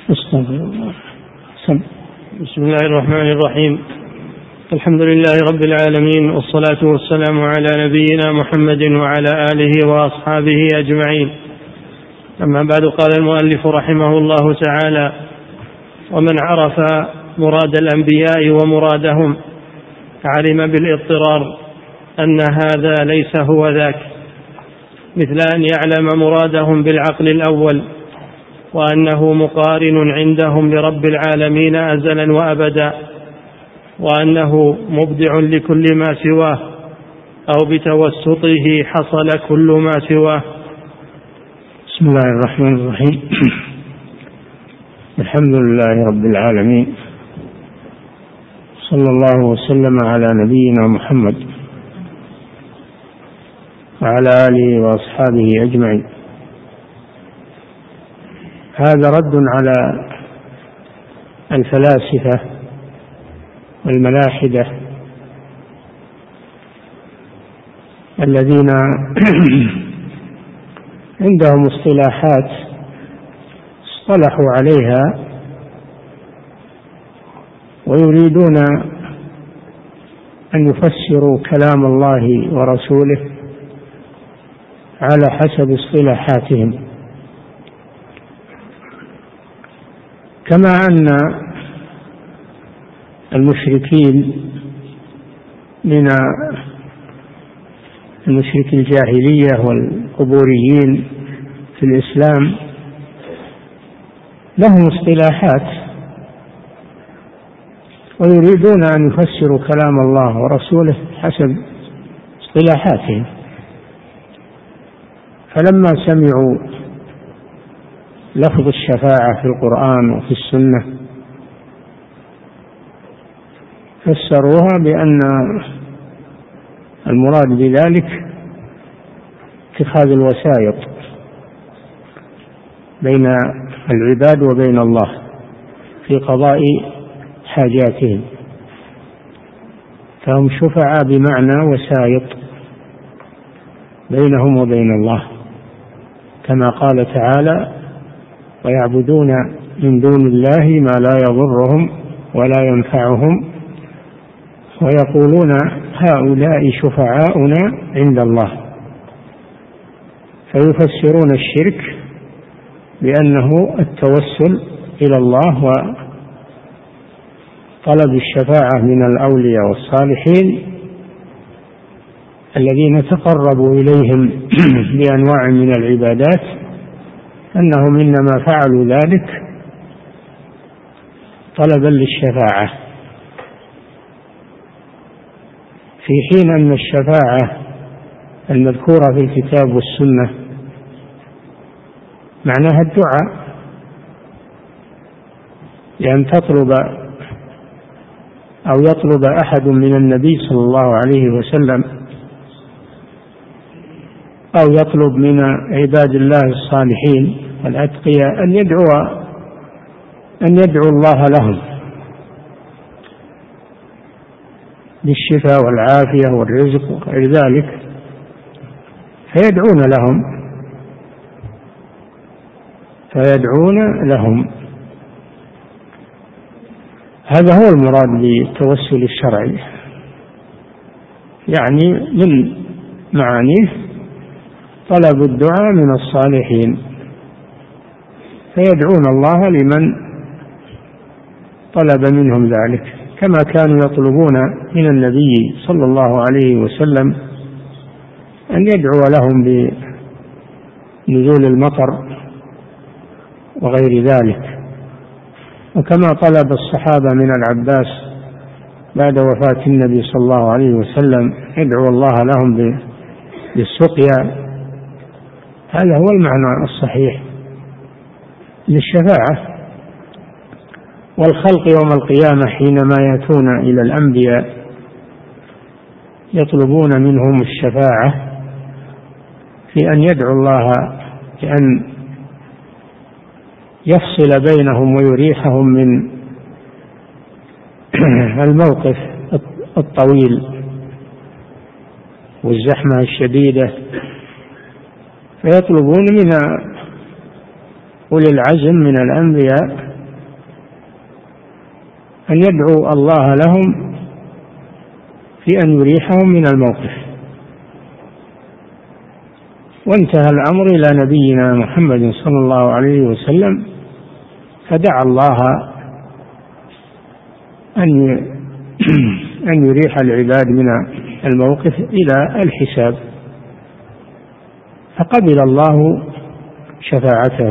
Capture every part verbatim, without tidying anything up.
استغفر الله. بسم الله الرحمن الرحيم. الحمد لله رب العالمين، والصلاة والسلام على نبينا محمد وعلى آله وأصحابه أجمعين. أما بعد، قال المؤلف رحمه الله تعالى: ومن عرف مراد الأنبياء ومرادهم علم بالاضطرار أن هذا ليس هو ذاك، مثل أن يعلم مرادهم بالعقل الأول، وأنه مقارن عندهم لرب العالمين أزلا وأبدا، وأنه مبدع لكل ما سواه، أو بتوسطه حصل كل ما سواه. بسم الله الرحمن الرحيم. الحمد لله رب العالمين، صلى الله وسلم على نبينا محمد وعلى آله وأصحابه أجمعين. هذا رد على الفلاسفة والملاحدة الذين عندهم اصطلاحات اصطلحوا عليها ويريدون أن يفسروا كلام الله ورسوله على حسب اصطلاحاتهم، كما أن المشركين من المشرك الجاهلية والقبوريين في الإسلام لهم اصطلاحات ويريدون أن يفسروا كلام الله ورسوله حسب اصطلاحاتهم. فلما سمعوا لفظ الشفاعة في القرآن وفي السنة فسروها بأن المراد بذلك اتخاذ الوسائط بين العباد وبين الله في قضاء حاجاتهم، فهم شفعاء بمعنى وسائط بينهم وبين الله، كما قال تعالى: ويعبدون من دون الله ما لا يضرهم ولا ينفعهم ويقولون هؤلاء شفعاؤنا عند الله. فيفسرون الشرك بأنه التوسل إلى الله وطلب الشفاعة من الأولياء والصالحين الذين تقربوا إليهم بأنواع من العبادات، أنهم إنما فعلوا ذلك طلبا للشفاعة، في حين أن الشفاعة المذكورة في الكتاب والسنة معناها الدعاء، لأن تطلب أو يطلب أحد من النبي صلى الله عليه وسلم أو يطلب من عباد الله الصالحين الأتقياء أن يدعو أن يدعو الله لهم بالشفاء والعافية والرزق وغير ذلك، فيدعون لهم فيدعون لهم هذا هو المراد بالتوسل الشرعي، يعني من معانيه طلب الدعاء من الصالحين، فيدعون الله لمن طلب منهم ذلك، كما كانوا يطلبون من النبي صلى الله عليه وسلم أن يدعو لهم بنزول المطر وغير ذلك، وكما طلب الصحابة من العباس بعد وفاة النبي صلى الله عليه وسلم يدعو الله لهم بالسقيا. هذا هو المعنى الصحيح للشفاعة. والخلق يوم القيامة حينما يأتون إلى الأنبياء يطلبون منهم الشفاعة في أن يدعوا الله بأن يفصل بينهم ويريحهم من الموقف الطويل والزحمة الشديدة، فيطلبون من أولي العزم من الأنبياء أن يدعو الله لهم في أن يريحهم من الموقف. وانتهى الأمر إلى نبينا محمد صلى الله عليه وسلم، فدعا الله أن أن يريح العباد من الموقف إلى الحساب، فقبل الله شفاعته،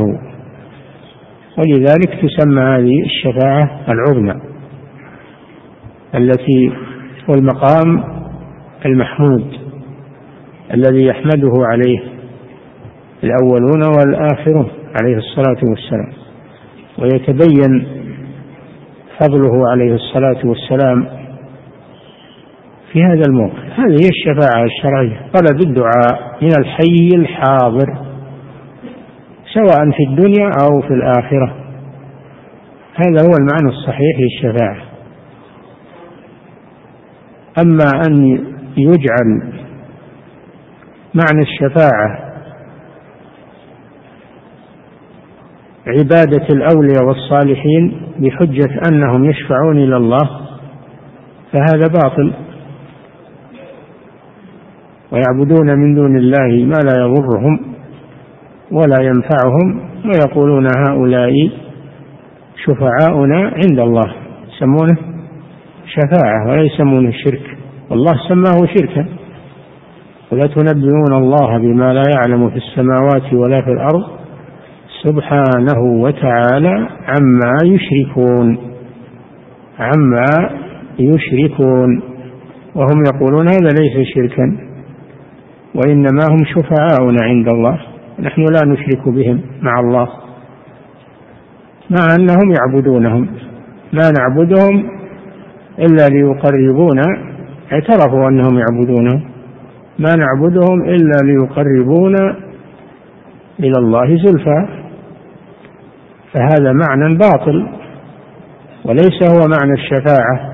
ولذلك تسمى هذه الشفاعة العظمى التي هو المقام المحمود الذي يحمده عليه الأولون والآخرون عليه الصلاة والسلام، ويتبين فضله عليه الصلاة والسلام في هذا الموقف. هذه هي الشفاعة الشرعية، طلب الدعاء من الحي الحاضر سواء في الدنيا أو في الآخرة. هذا هو المعنى الصحيح للشفاعة. أما أن يجعل معنى الشفاعة عبادة الأولياء والصالحين بحجة أنهم يشفعون إلى الله فهذا باطل، ويعبدون من دون الله ما لا يضرهم ولا ينفعهم، ويقولون هؤلاء شفعاؤنا عند الله، يسمونه شفاعة ولا يسمونه شرك، والله سماه شركا. ولا تنبئون الله بما لا يعلم في السماوات ولا في الأرض سبحانه وتعالى عما يشركون عما يشركون وهم يقولون هذا ليس شركا وإنما هم شفعاؤنا عند الله، نحن لا نشرك بهم مع الله، مع أنهم يعبدونهم. لا نعبدهم إلا ليقربونا، اعترفوا أنهم يعبدونهم، ما نعبدهم إلا ليقربونا إلى الله زلفى، فهذا معنى باطل وليس هو معنى الشفاعة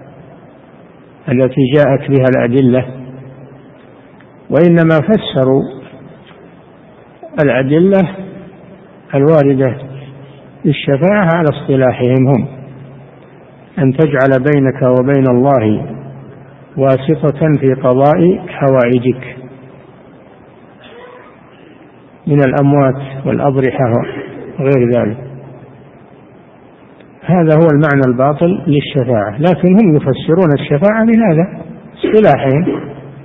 التي جاءت بها الأدلة، وإنما فسروا الأدلة الواردة للشفاعة على اصطلاحهم هم، أن تجعل بينك وبين الله واسطة في قضاء حوائجك من الأموات والأضرحة وغير ذلك. هذا هو المعنى الباطل للشفاعة، لكن هم يفسرون الشفاعة بهذا اصطلاحهم،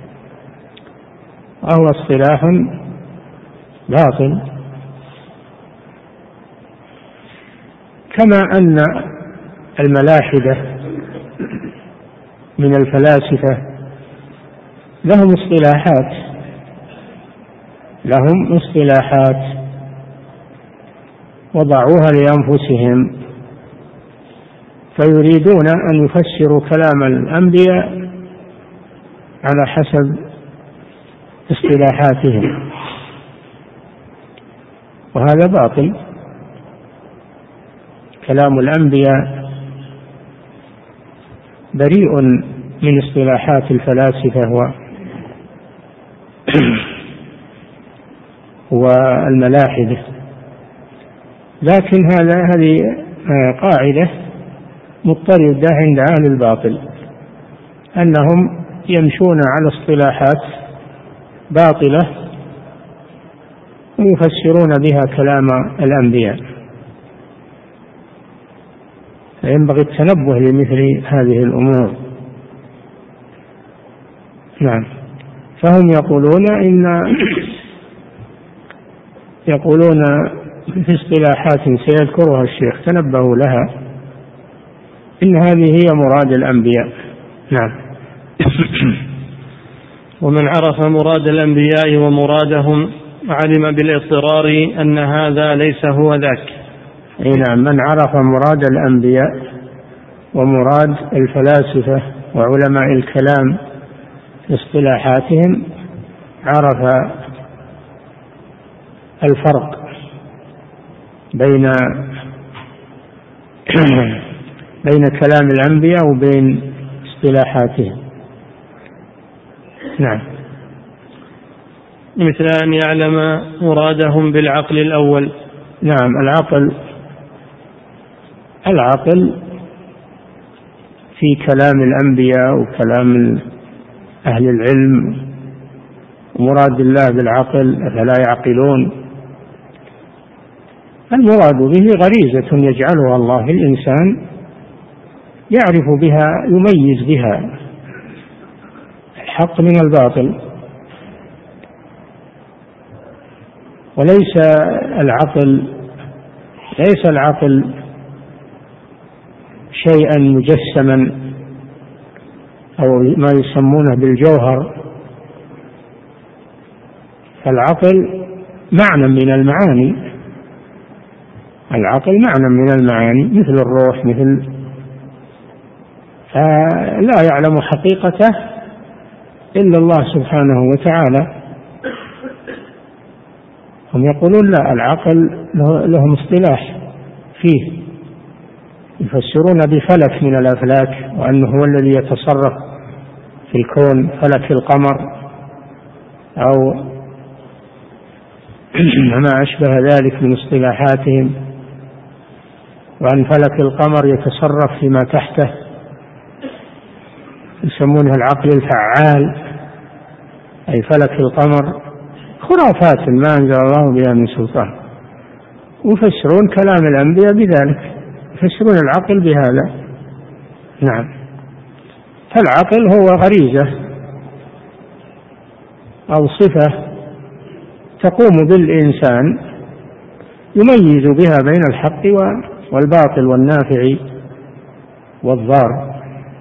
وهو اصطلاح باطل. كما أن الملاحدة من الفلاسفة لهم اصطلاحات لهم اصطلاحات وضعوها لأنفسهم، فيريدون أن يفسروا كلام الأنبياء على حسب اصطلاحاتهم، وهذا باطل. كلام الأنبياء بريء من اصطلاحات الفلاسفة والملاحدة، لكن هذا هذه قاعدة مضطردة عند أهل الباطل، أنهم يمشون على اصطلاحات باطلة ويفسرون بها كلام الأنبياء، فينبغي التنبه لمثل هذه الأمور. نعم. فهم يقولون إن يقولون في اصطلاحات سيذكرها الشيخ تنبهوا لها، إن هذه هي مراد الأنبياء. نعم. ومن عرف مراد الأنبياء ومرادهم علم بالاضطرار أن هذا ليس هو ذاك. أي نعم، من عرف مراد الأنبياء ومراد الفلاسفة وعلماء الكلام في اصطلاحاتهم عرف الفرق بين بين كلام الأنبياء وبين اصطلاحاتهم. نعم. مثل أن يعلم مرادهم بالعقل الأول. نعم. العقل العقل في كلام الأنبياء وكلام أهل العلم، مراد الله بالعقل فلا يعقلون. المراد به غريزة يجعلها الله الإنسان يعرف بها، يميز بها الحق من الباطل. وليس العقل ليس العقل شيئا مجسما أو ما يسمونه بالجوهر، فالعقل معنى من المعاني، العقل معنى من المعاني مثل الروح، مثل فلا يعلم حقيقته إلا الله سبحانه وتعالى. هم يقولون لا، العقل لهم اصطلاح فيه، يفسرون بفلك من الأفلاك، وأنه هو الذي يتصرف في الكون، فلك القمر أو ما أشبه ذلك من اصطلاحاتهم، وأن فلك القمر يتصرف فيما تحته، يسمونه العقل الفعال، أي فلك القمر. خرافات ما أنزل الله بها من سلطان، ويفسرون كلام الأنبياء بذلك، يفسرون العقل بهذا. نعم، فالعقل هو غريزة أو صفة تقوم بالإنسان يميز بها بين الحق والباطل والنافع والضار.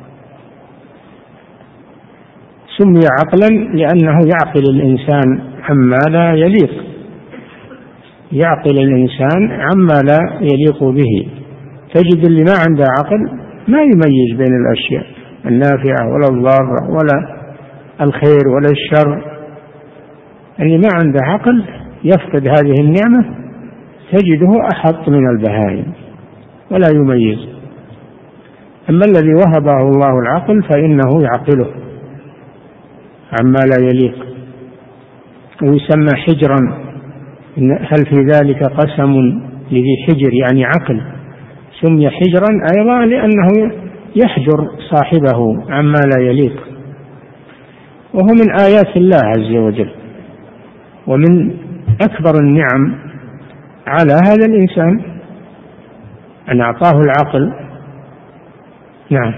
سمي عقلا لأنه يعقل الإنسان عما لا يليق، يعقل الإنسان عما لا يليق به. تجد اللي ما عنده عقل ما يميز بين الأشياء النافعة ولا الضارة ولا الخير ولا الشر. اللي ما عنده عقل يفقد هذه النعمة تجده أحط من البهائم ولا يميز. أما الذي وهبه الله العقل فإنه يعقله عما لا يليق، ويسمى حجرا. هل في ذلك قسم لذي حجر، يعني عقل. سمي حجرا أيضا لأنه يحجر صاحبه عما لا يليق، وهو من آيات الله عز وجل، ومن أكبر النعم على هذا الإنسان أن أعطاه العقل. نعم،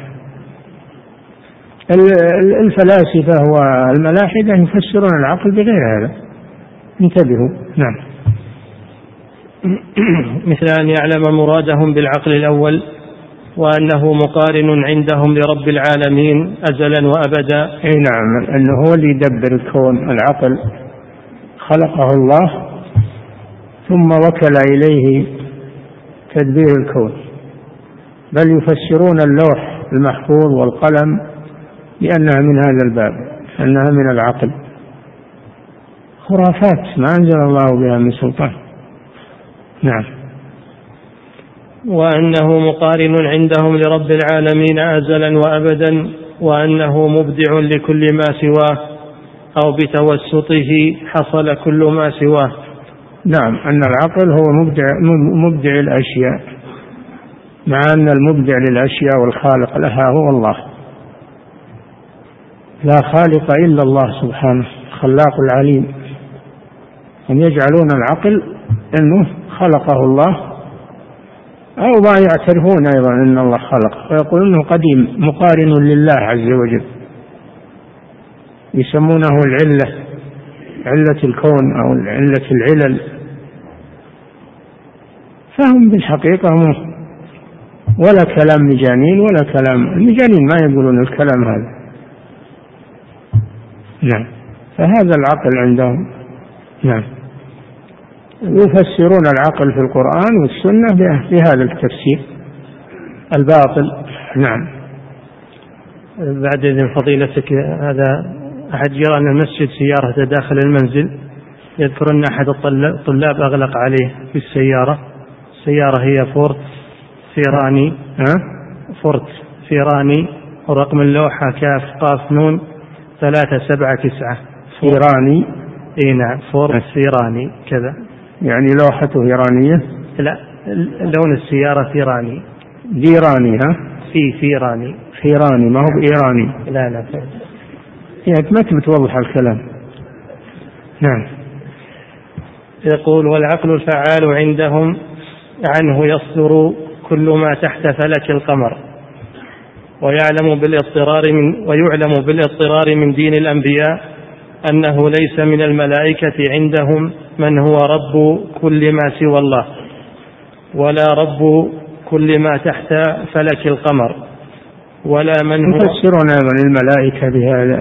الفلاسفة والملاحدة يفسرون العقل بغير هذا، انتبهوا. نعم. مثل أن يعلم مرادهم بالعقل الأول، وأنه مقارن عندهم لرب العالمين أزلا وأبدا. أي نعم، أنه هو اللي يدبر الكون. العقل خلقه الله ثم وكل إليه تدبير الكون. بل يفسرون اللوح المحفوظ والقلم لأنها من هذا الباب، أنها من العقل. خرافات ما أنزل الله بها من سلطان. نعم. وأنه مقارن عندهم لرب العالمين أزلا وأبدا، وأنه مبدع لكل ما سواه، أو بتوسطه حصل كل ما سواه. نعم، أن العقل هو مبدع, مبدع الأشياء، مع أن المبدع للأشياء والخالق لها هو الله. لا خالق إلا الله سبحانه، خلاق العليم. هم يجعلون العقل أنه خلقه الله، أو ما يعترفون أيضا أن الله خلق، ويقولون أنه قديم مقارن لله عز وجل، يسمونه العلة، علة الكون أو علة العلل. فهم بالحقيقة ولا كلام مجانين ولا كلام المجانين ما يقولون الكلام هذا. نعم، فهذا العقل عندهم. نعم، يفسرون العقل في القرآن والسنة بهذا التفسير الباطل. نعم. بعد إذن فضيلتك، هذا أحد جيران المسجد سيارته داخل المنزل، يذكر أن أحد الطلاب أغلق عليه في السيارة. السيارة هي فورت فيراني، ها؟ فورت فيراني، ورقم اللوحة كاف قاف نون ثلاثة سبعة تسعة. فيراني؟ اي نعم، فورت فيراني كذا، يعني لوحته إيرانية؟ لا، لون السيارة فيراني. ديراني. ها؟ في فيراني فيراني ما هو بإيراني. لا لا يعني ما تبي توضح الكلام. نعم. يقول والعقل الفعال عندهم عنه يصدر كل ما تحت فلك القمر، ويعلم بالاضطرار من ويعلم بالاضطرار من دين الأنبياء أنه ليس من الملائكة عندهم من هو رب كل ما سوى الله، ولا رب كل ما تحت فلك القمر، ولا من هو. يفسرون أيضا الملائكة بهذا،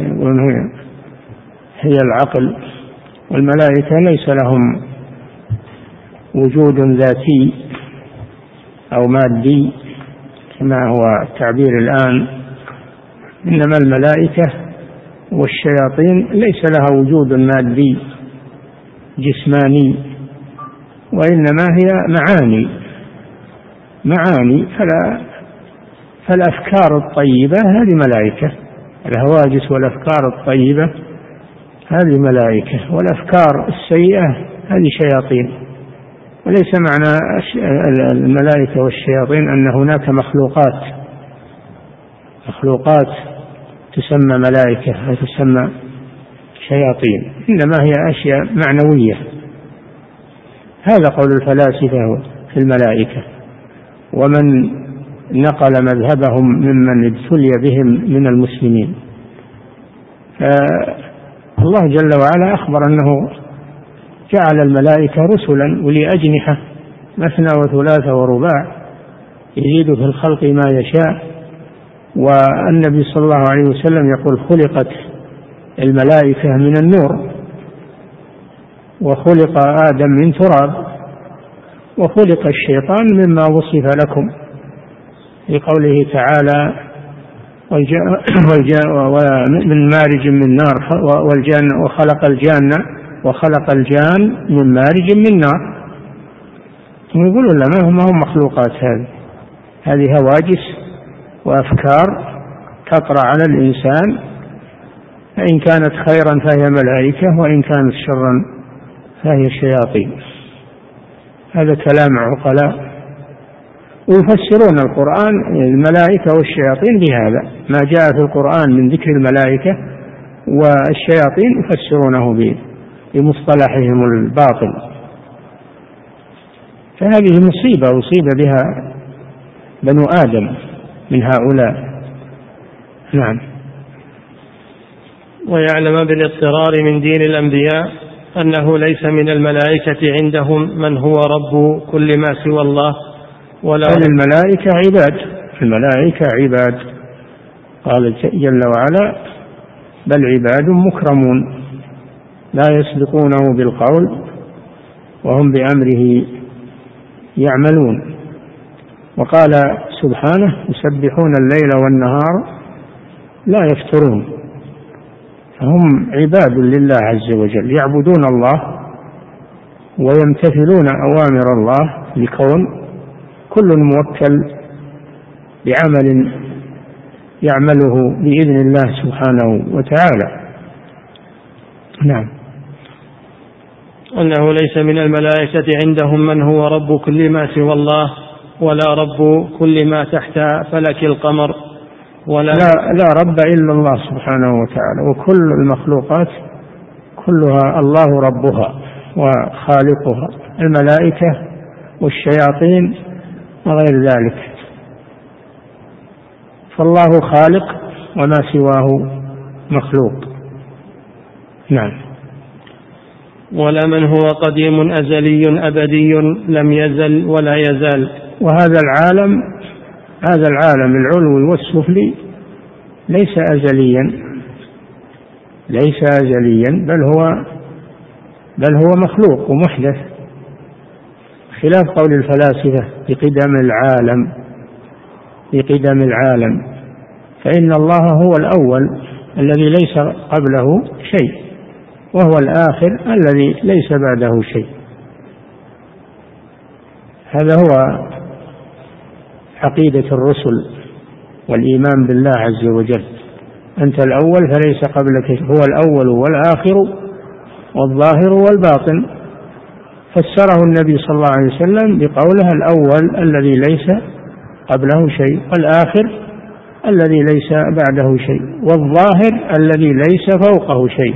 هي العقل، والملائكة ليس لهم وجود ذاتي أو مادي كما هو التعبير الآن، إنما الملائكة والشياطين ليس لها وجود مادي جسماني، وإنما هي معاني معاني فلا فالأفكار الطيبة هذه ملائكة، الهواجس والأفكار الطيبة هذه ملائكة، والأفكار السيئة هذه شياطين. وليس معنى الملائكة والشياطين أن هناك مخلوقات مخلوقات تسمى ملائكة أو تسمى شياطين، إنما هي أشياء معنوية. هذا قول الفلاسفة في الملائكة، ومن نقل مذهبهم ممن ابتلي بهم من المسلمين. فالله جل وعلا أخبر أنه جعل الملائكة رسلا ولي أجنحة مثنى وثلاث ورباع يزيد في الخلق ما يشاء. والنبي صلى الله عليه وسلم يقول خلقت الملائكة من النور، وخلق آدم من تراب، وخلق الشيطان مما وصف لكم في قوله تعالى ومن مارج من نار والجان وخلق الجان وخلق الجان من مارج من نار. يقولون لما هم هم مخلوقات، هذه هذه هواجس وأفكار تطرأ على الإنسان، فإن كانت خيرا فهي ملائكة، وإن كانت شرا فهي شياطين. هذا كلام عقلاء. ويفسرون القرآن الملائكة والشياطين بهذا، ما جاء في القرآن من ذكر الملائكة والشياطين يفسرونه بمصطلحهم الباطل. فهذه مصيبة أصيب بها بنو آدم من هؤلاء. نعم. ويعلم بالاضطرار من دين الأنبياء أنه ليس من الملائكة عندهم من هو رب كل ما سوى الله، ولا الملائكة عباد، الملائكة عباد، قال جل وعلا بل عباد مكرمون لا يسبقونه بالقول وهم بأمره يعملون. وقال سبحانه يسبحون الليل والنهار لا يفترون، فهم عباد لله عز وجل، يعبدون الله ويمتثلون أوامر الله لكون كل موكل بعمل يعمله بإذن الله سبحانه وتعالى. نعم. أنه ليس من الملائكة عندهم من هو رب كل ما سوى الله، ولا رب كل ما تحت فلك القمر، ولا لا, لا رب إلا الله سبحانه وتعالى، وكل المخلوقات كلها الله ربها وخالقها، الملائكة والشياطين وغير ذلك. فالله خالق وما سواه مخلوق. نعم. ولا من هو قديم أزلي أبدي لم يزل ولا يزال. وهذا العالم هذا العالم العلوي والسفلي ليس أزليا ليس أزليا بل هو بل هو مخلوق ومحدث، خلاف قول الفلاسفة بقدم العالم بقدم العالم فإن الله هو الأول الذي ليس قبله شيء، وهو الآخر الذي ليس بعده شيء. هذا هو عقيدة الرسل والإيمان بالله عز وجل. أنت الأول فليس قبلك، هو الأول والآخر والظاهر والباطن. فسره النبي صلى الله عليه وسلم بقوله الأول الذي ليس قبله شيء، والآخر الذي ليس بعده شيء، والظاهر الذي ليس فوقه شيء،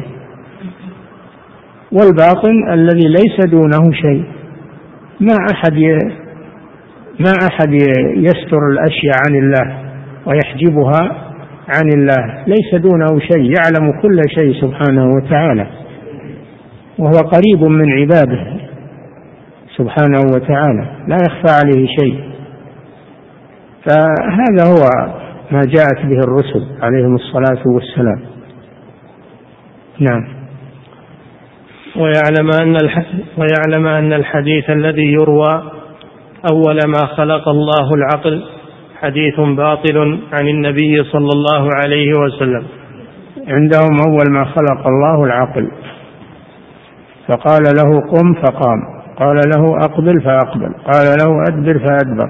والباطن الذي ليس دونه شيء. ما أحد ما أحد يستر الأشياء عن الله ويحجبها عن الله، ليس دونه شيء، يعلم كل شيء سبحانه وتعالى، وهو قريب من عباده سبحانه وتعالى، لا يخفى عليه شيء. فهذا هو ما جاءت به الرسل عليهم الصلاة والسلام. نعم. ويعلم أن ويعلم أن الحديث الذي يروى أول ما خلق الله العقل حديث باطل عن النبي صلى الله عليه وسلم. عندهم أول ما خلق الله العقل، فقال له قم فقام، قال له أقبل فأقبل، قال له أدبر فأدبر،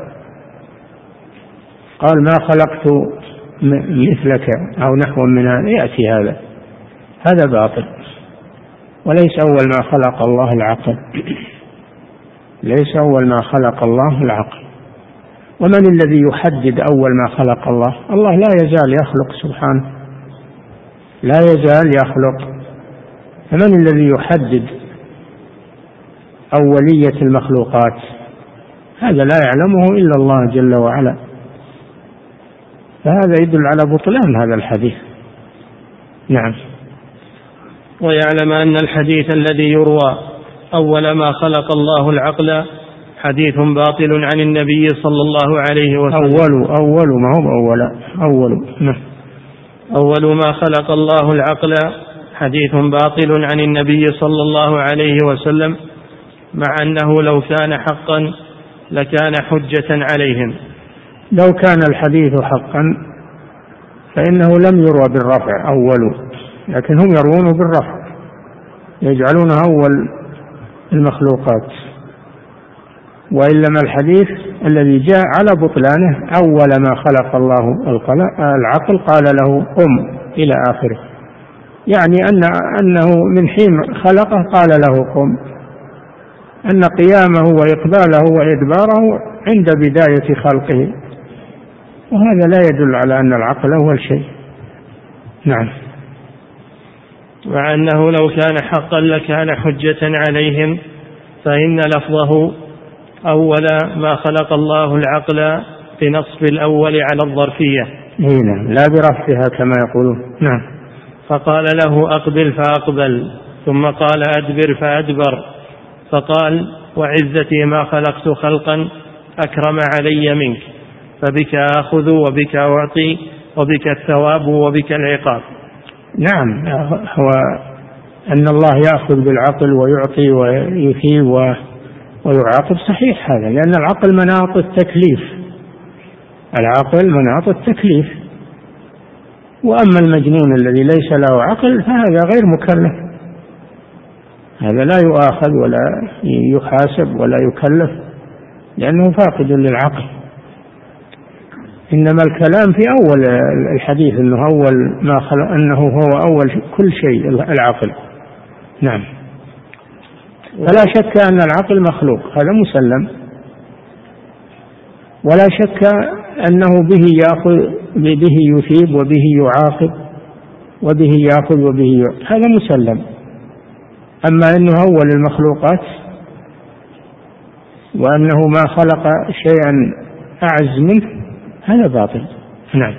قال ما خلقت مثلك أو نحو من هذا، يأتي هذا هذا باطل، وليس أول ما خلق الله العقل، ليس أول ما خلق الله العقل. ومن الذي يحدد أول ما خلق الله؟ الله لا يزال يخلق سبحانه، لا يزال يخلق، فمن الذي يحدد أولية المخلوقات؟ هذا لا يعلمه إلا الله جل وعلا، فهذا يدل على بطلان هذا الحديث. نعم. ويعلم أن الحديث الذي يروى أول ما خلق الله العقل حديث باطل عن النبي صلى الله عليه وسلم. أول أول ما هو أول أول نعم. أول ما خلق الله العقل حديث باطل عن النبي صلى الله عليه وسلم، مع أنه لو كان حقا لكان حجة عليهم. لو كان الحديث حقا فإنه لم يروى بالرفع أول، لكن هم يروونه بالرفع، يجعلون أول المخلوقات. وإنما الحديث الذي جاء على بطلانه أول ما خلق الله العقل قال له قم إلى آخره، يعني أن أنه من حين خلقه قال له قم، أن قيامه وإقباله وإدباره عند بداية خلقه، وهذا لا يدل على أن العقل أول شيء. نعم. مع أنه لو كان حقا لكان حجة عليهم، فإن لفظه أول ما خلق الله العقل بنصب الأول على الظرفية، نعم، لا برفعها كما يقولون. نعم. فقال له أقبل فأقبل، ثم قال أدبر فأدبر، فقال وعزتي ما خلقت خلقا أكرم علي منك، فبك آخذ وبك أعطي وبك الثواب وبك العقاب. نعم، هو أن الله يأخذ بالعقل ويعطي ويثيب ويعاقب صحيح هذا، لأن العقل مناط التكليف، العقل مناط التكليف. وأما المجنون الذي ليس له عقل فهذا غير مكلف، هذا لا يؤاخذ ولا يحاسب ولا يكلف، لأنه فاقد للعقل. إنما الكلام في أول الحديث أنه أول ما خلق، أنه هو أول كل شيء العقل. نعم. فلا شك أن العقل مخلوق، هذا مسلم، ولا شك أنه به يأخذ به يثيب وبه يعاقب وبه يأخذ وبه يعطي، هذا مسلم. أما أنه أول المخلوقات وأنه ما خلق شيئا أعز منه، هذا باطل. نعم.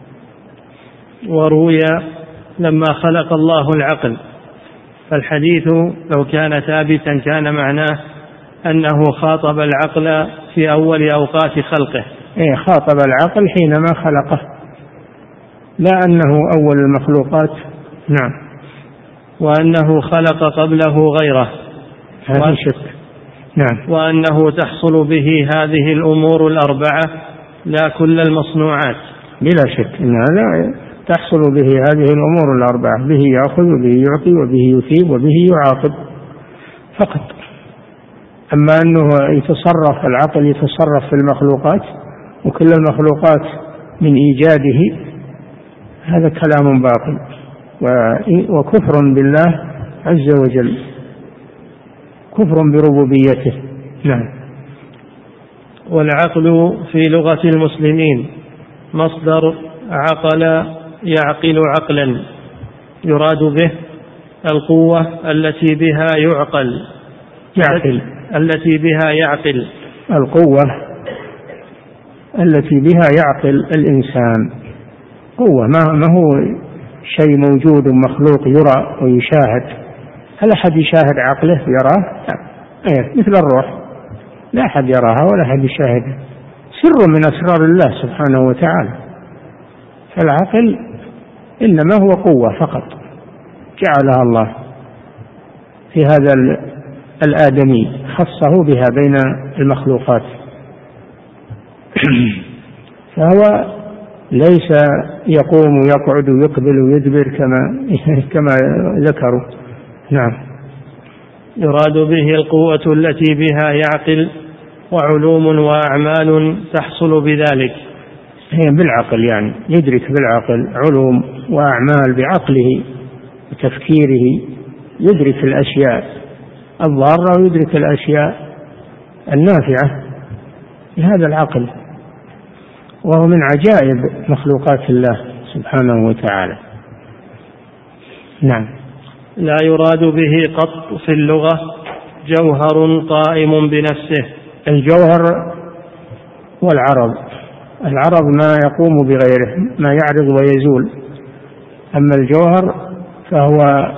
وروي لما خلق الله العقل، فالحديث لو كان ثابتا كان معناه أنه خاطب العقل في أول أوقات خلقه. إيه، خاطب العقل حينما خلقه، لا أنه أول المخلوقات. نعم. وأنه خلق قبله غيره، هذا شك. نعم. وأنه تحصل به هذه الأمور الأربعة لا كل المصنوعات. بلا شك إن هذا تحصل به هذه الأمور الأربعة، به يأخذ وبه يعطي وبه يثيب وبه يعاقب فقط. أما أنه يتصرف العقل يتصرف في المخلوقات وكل المخلوقات من إيجاده، هذا كلام باطل وكفر بالله عز وجل، كفر بربوبيته. نعم. والعقل في لغة المسلمين مصدر عقل يعقل عقلا، يراد به القوة التي بها يعقل يعقل التي بها يعقل القوة التي بها يعقل الإنسان. قوة ما هو شيء موجود مخلوق يرى ويشاهد. هل أحد يشاهد عقله يراه؟ لا. مثل الروح لا أحد يراها ولا أحد يشاهدها، سر من أسرار الله سبحانه وتعالى. فالعقل إنما هو قوة فقط جعلها الله في هذا الآدمي، خصه بها بين المخلوقات. فهو ليس يقوم ويقعد ويقبل ويدبر كما كما ذكروا. نعم. يراد به القوة التي بها يعقل، وعلوم وأعمال تحصل بذلك. هي بالعقل، يعني يدرك بالعقل علوم وأعمال بعقله وتفكيره، يدرك الأشياء الضارة ويدرك الأشياء النافعة بهذا العقل، وهو من عجائب مخلوقات الله سبحانه وتعالى. نعم. لا يراد به قط في اللغة جوهر قائم بنفسه. الجوهر والعرض، العرض ما يقوم بغيره، ما يعرض ويزول. أما الجوهر فهو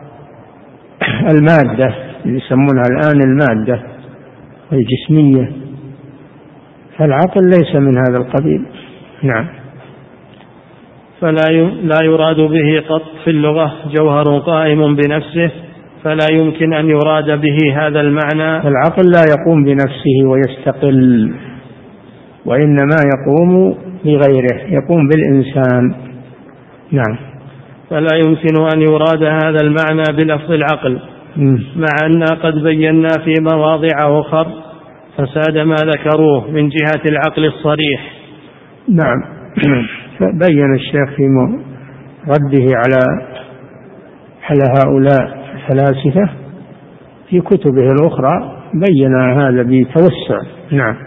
المادة اللي يسمونها الآن المادة الجسمية، فالعقل ليس من هذا القبيل. نعم. فلا لا يراد به قط في اللغة جوهر قائم بنفسه، فلا يمكن أن يراد به هذا المعنى. العقل لا يقوم بنفسه ويستقل، وإنما يقوم بغيره، يقوم بالإنسان. نعم. فلا يمكن أن يراد هذا المعنى بلفظ العقل، مع أننا قد بينا في مواضع أخر فساد ما ذكروه من جهة العقل الصريح. نعم. فبين الشيخ في رده على على هؤلاء الفلاسفة في كتبه الأخرى بين هذا بتوسع. نعم.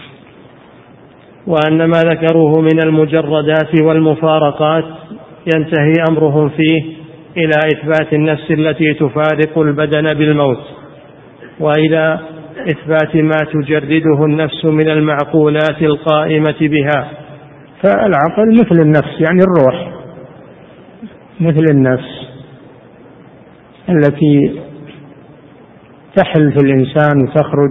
وأن ما ذكروه من المجردات والمفارقات ينتهي أمرهم فيه إلى إثبات النفس التي تفارق البدن بالموت، وإلى إثبات ما تجرده النفس من المعقولات القائمة بها. فالعقل مثل النفس، يعني الروح مثل النفس التي تحل في الإنسان وتخرج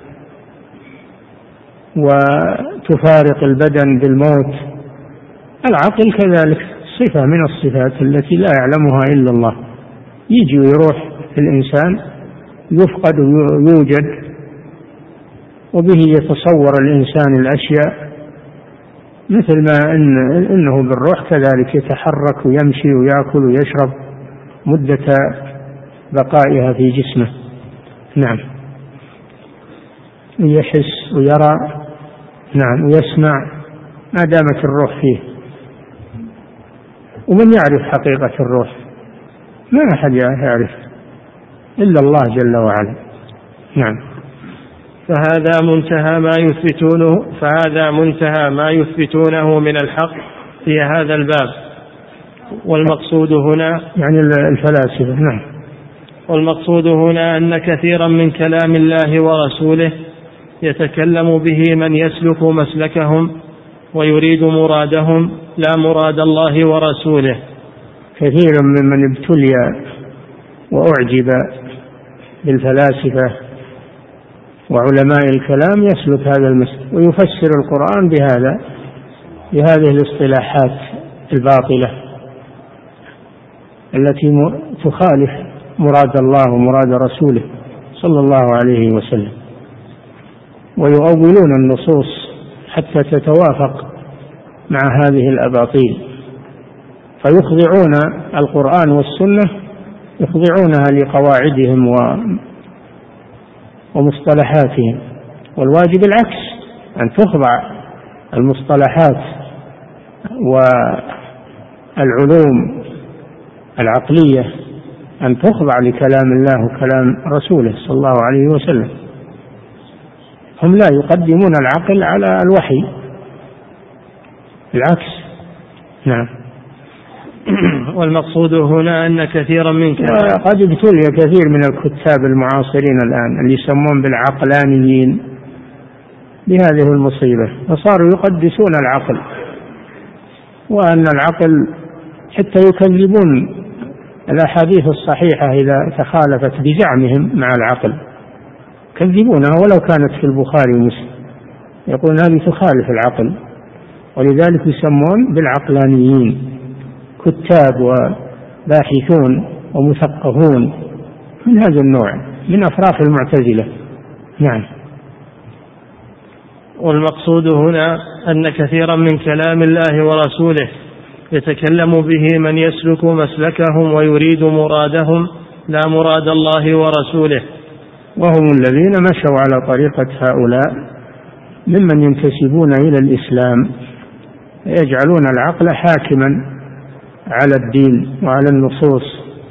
وتفارق البدن بالموت. العقل كذلك صفة من الصفات التي لا يعلمها إلا الله، يجي ويروح في الإنسان، يفقد ويوجد، وبه يتصور الإنسان الأشياء، مثل ما إن إنه بالروح كذلك يتحرك ويمشي ويأكل ويشرب مدة بقائها في جسمه. نعم. يحس ويرى، نعم، ويسمع ما دامت الروح فيه. ومن يعرف حقيقة الروح؟ ما أحد يعرف إلا الله جل وعلا. نعم. فهذا منتهى ما يثبتونه فهذا منتهى ما يثبتونه من الحق في هذا الباب. والمقصود هنا يعني الفلاسفة. نعم. والمقصود هنا أن كثيرا من كلام الله ورسوله يتكلم به من يسلك مسلكهم ويريد مرادهم لا مراد الله ورسوله. كثير ممن ابتلي وأعجب بالفلاسفة وعلماء الكلام يسلك هذا المسلك ويفسر القرآن بهذا بهذه الاصطلاحات الباطلة التي تخالف مراد الله ومراد رسوله صلى الله عليه وسلم، ويؤولون النصوص حتى تتوافق مع هذه الأباطيل، فيخضعون القرآن والسنة يخضعونها لقواعدهم ومصطلحاتهم، والواجب العكس، أن تخضع المصطلحات والعلوم العقلية أن تخضع لكلام الله وكلام رسوله صلى الله عليه وسلم. هم لا يقدمون العقل على الوحي، بالعكس. نعم. والمقصود هنا أن كثيرا من قد ابتلي كثير من الكتاب المعاصرين الآن اللي يسمون بالعقلانيين بهذه المصيبة، فصاروا يقدسون العقل، وأن العقل حتى يكذبون الأحاديث الصحيحة إذا تخالفت بزعمهم مع العقل، يكذبونها ولو كانت في البخاري ومسلم، يقول هذه تخالف العقل، ولذلك يسمون بالعقلانيين، كتاب وباحثون ومثقفون من هذا النوع من أفراح المعتزلة. نعم. والمقصود هنا أن كثيرا من كلام الله ورسوله يتكلم به من يسلك مسلكهم ويريد مرادهم لا مراد الله ورسوله، وهم الذين مشوا على طريقة هؤلاء ممن ينتسبون إلى الإسلام، يجعلون العقل حاكما على الدين وعلى النصوص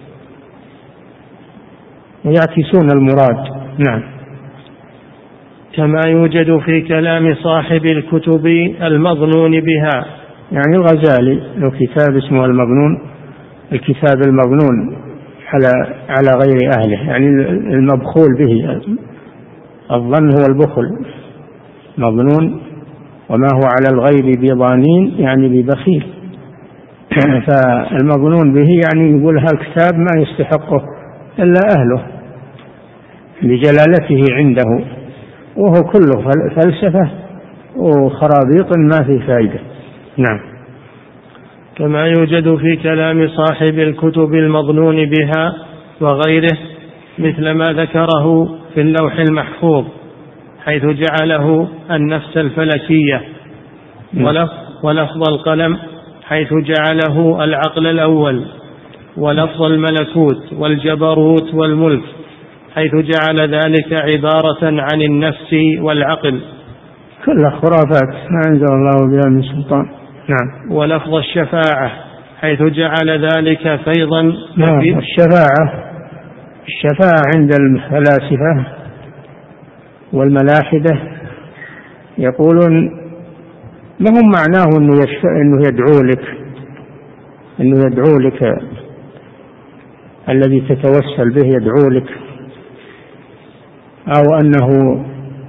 ويعكسون المراد. نعم. كما يوجد في كلام صاحب الكتب المظنون بها، يعني الغزالي له كتاب اسمه المظنون، الكتاب المظنون على على غير أهله، يعني المبخول به، الظن هو البخل، مظنون وما هو على الغيب بضانين يعني ببخيل، فالمظنون به يعني يقول هالكتاب ما يستحقه إلا أهله لجلالته عنده، وهو كله فلسفة وخرابيط ما في فائدة. نعم. كما يوجد في كلام صاحب الكتب المظنون بها وغيره مثل ما ذكره في اللوح المحفوظ حيث جعله النفس الفلكية، ولفظ القلم حيث جعله العقل الأول، ولفظ الملكوت والجبروت والملك حيث جعل ذلك عبارة عن النفس والعقل، كلها خرافات ما أنزل الله بها من سلطان. نعم. ولفظ الشفاعة حيث جعل ذلك فيضا. نعم. الشفاعة الشفاعة عند الفلاسفة والملاحدة يقولون ما هم معناه إنه يشفع، إنه يدعو لك، إنه يدعو لك الذي تتوسل به يدعو لك، أو أنه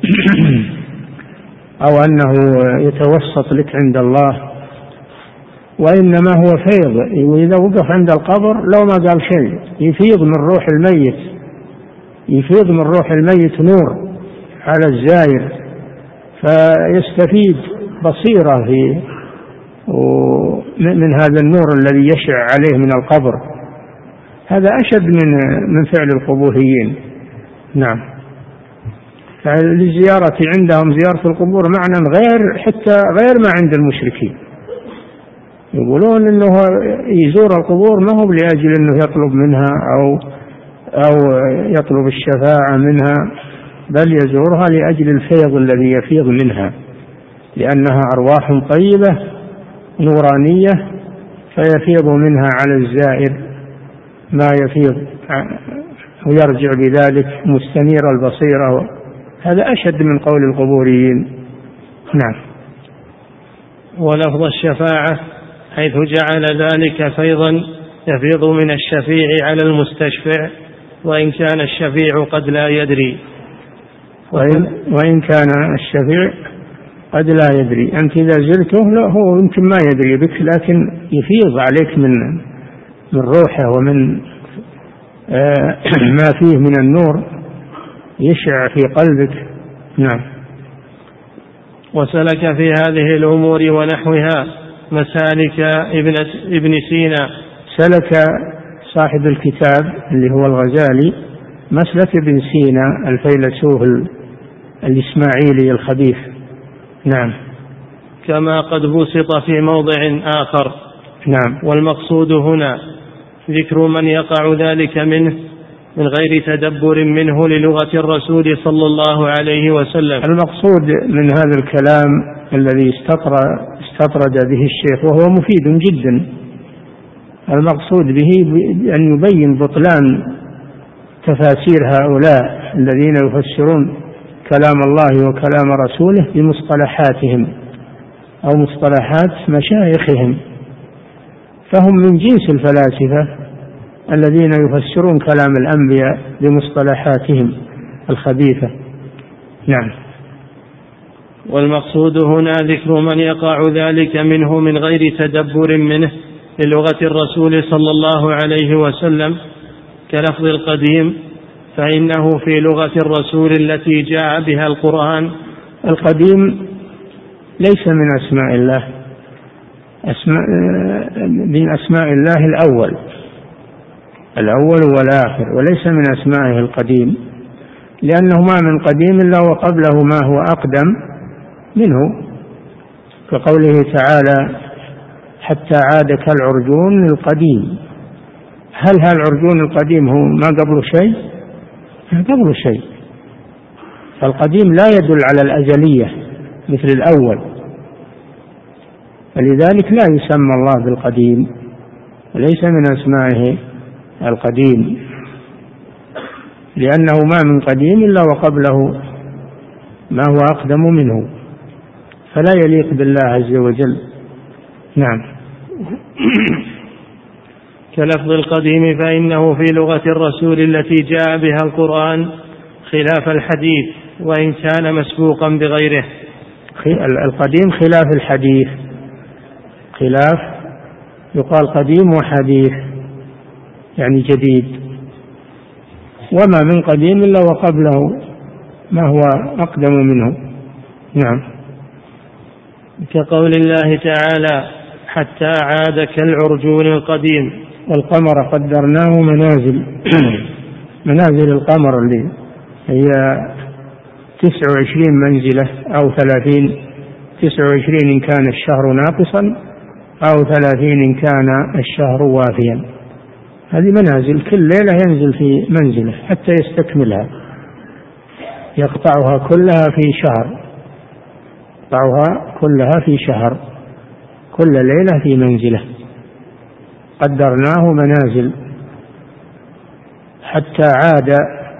أو أنه يتوسط لك عند الله، وإنما هو فيض، وإذا وقف عند القبر لو ما قال شيء يفيض من روح الميت، يفيض من روح الميت نور على الزائر فيستفيد بصيرة في من هذا النور الذي يشع عليه من القبر. هذا أشد من من فعل القبوريين. نعم. فالزيارة عندهم زيارة القبور معنى غير حتى غير ما عند المشركين، يقولون إنه يزور القبور ما هو لأجل إنه يطلب منها أو أو يطلب الشفاعة منها، بل يزورها لأجل الفيض الذي يفيض منها، لأنها أرواح طيبة نورانية فيفيض منها على الزائر ما يفيض ويرجع بذلك مستنير البصيرة. هذا أشد من قول القبوريين. نعم. ولفظ الشفاعة حيث جعل ذلك فيضا يفيض من الشفيع على المستشفع، وإن كان الشفيع قد لا يدري. وإن, وإن كان الشفيع قد لا يدري، أنت إذا زرته لا هو يمكن ما يدري بك، لكن يفيض عليك من من روحه ومن آه ما فيه من النور يشع في قلبك. نعم. وسلك في هذه الأمور ونحوها مسالك ابن, ابن سينا. سلك صاحب الكتاب اللي هو الغزالي مسلك ابن سينا الفيلسوف الإسماعيلي الخبيث. نعم. كما قد بسط في موضع آخر. نعم. والمقصود هنا ذكر من يقع ذلك منه من غير تدبر منه للغة الرسول صلى الله عليه وسلم. المقصود من هذا الكلام الذي استطرد به الشيخ وهو مفيد جدا، المقصود به أن يبين بطلان تفاسير هؤلاء الذين يفسرون كلام الله وكلام رسوله بمصطلحاتهم أو مصطلحات مشايخهم، فهم من جنس الفلاسفة الذين يفسرون كلام الأنبياء بمصطلحاتهم الخبيثة. نعم. والمقصود هنا ذكر من يقع ذلك منه من غير تدبر منه للغة الرسول صلى الله عليه وسلم كلفظ القديم، فإنه في لغة الرسول التي جاء بها القرآن. القديم ليس من أسماء الله، أسماء من أسماء الله الأول الأول والآخر، وليس من أسمائه القديم، لأنه ما من قديم إلا وقبله ما هو أقدم منه، كقوله تعالى حتى عاد كالعرجون القديم. هل هذا العرجون القديم هو ما قبله شيء؟ ما قبله شيء. فالقديم لا يدل على الأزلية مثل الأول، فلذلك لا يسمى الله بالقديم، وليس من أسمائه القديم، لأنه ما من قديم إلا وقبله ما هو أقدم منه، فلا يليق بالله عز وجل. نعم. كلفظ القديم فإنه في لغة الرسول التي جاء بها القرآن خلاف الحديث وإن كان مسبوقا بغيره. القديم خلاف الحديث، خلاف يقال قديم وحديث يعني جديد، وما من قديم إلا وقبله ما هو أقدم منه. نعم. كقول الله تعالى حتى عاد كالعرجون القديم. والقمر قدرناه منازل منازل القمر اللي هي تسع وعشرين منزلة أو ثلاثين، تسع وعشرين إن كان الشهر ناقصا أو ثلاثين إن كان الشهر وافيا. هذه منازل كل ليلة ينزل في منزلة حتى يستكملها، يقطعها كلها في شهر، يقطعها كلها في شهر، كل ليلة في منزلة. قدرناه منازل حتى عاد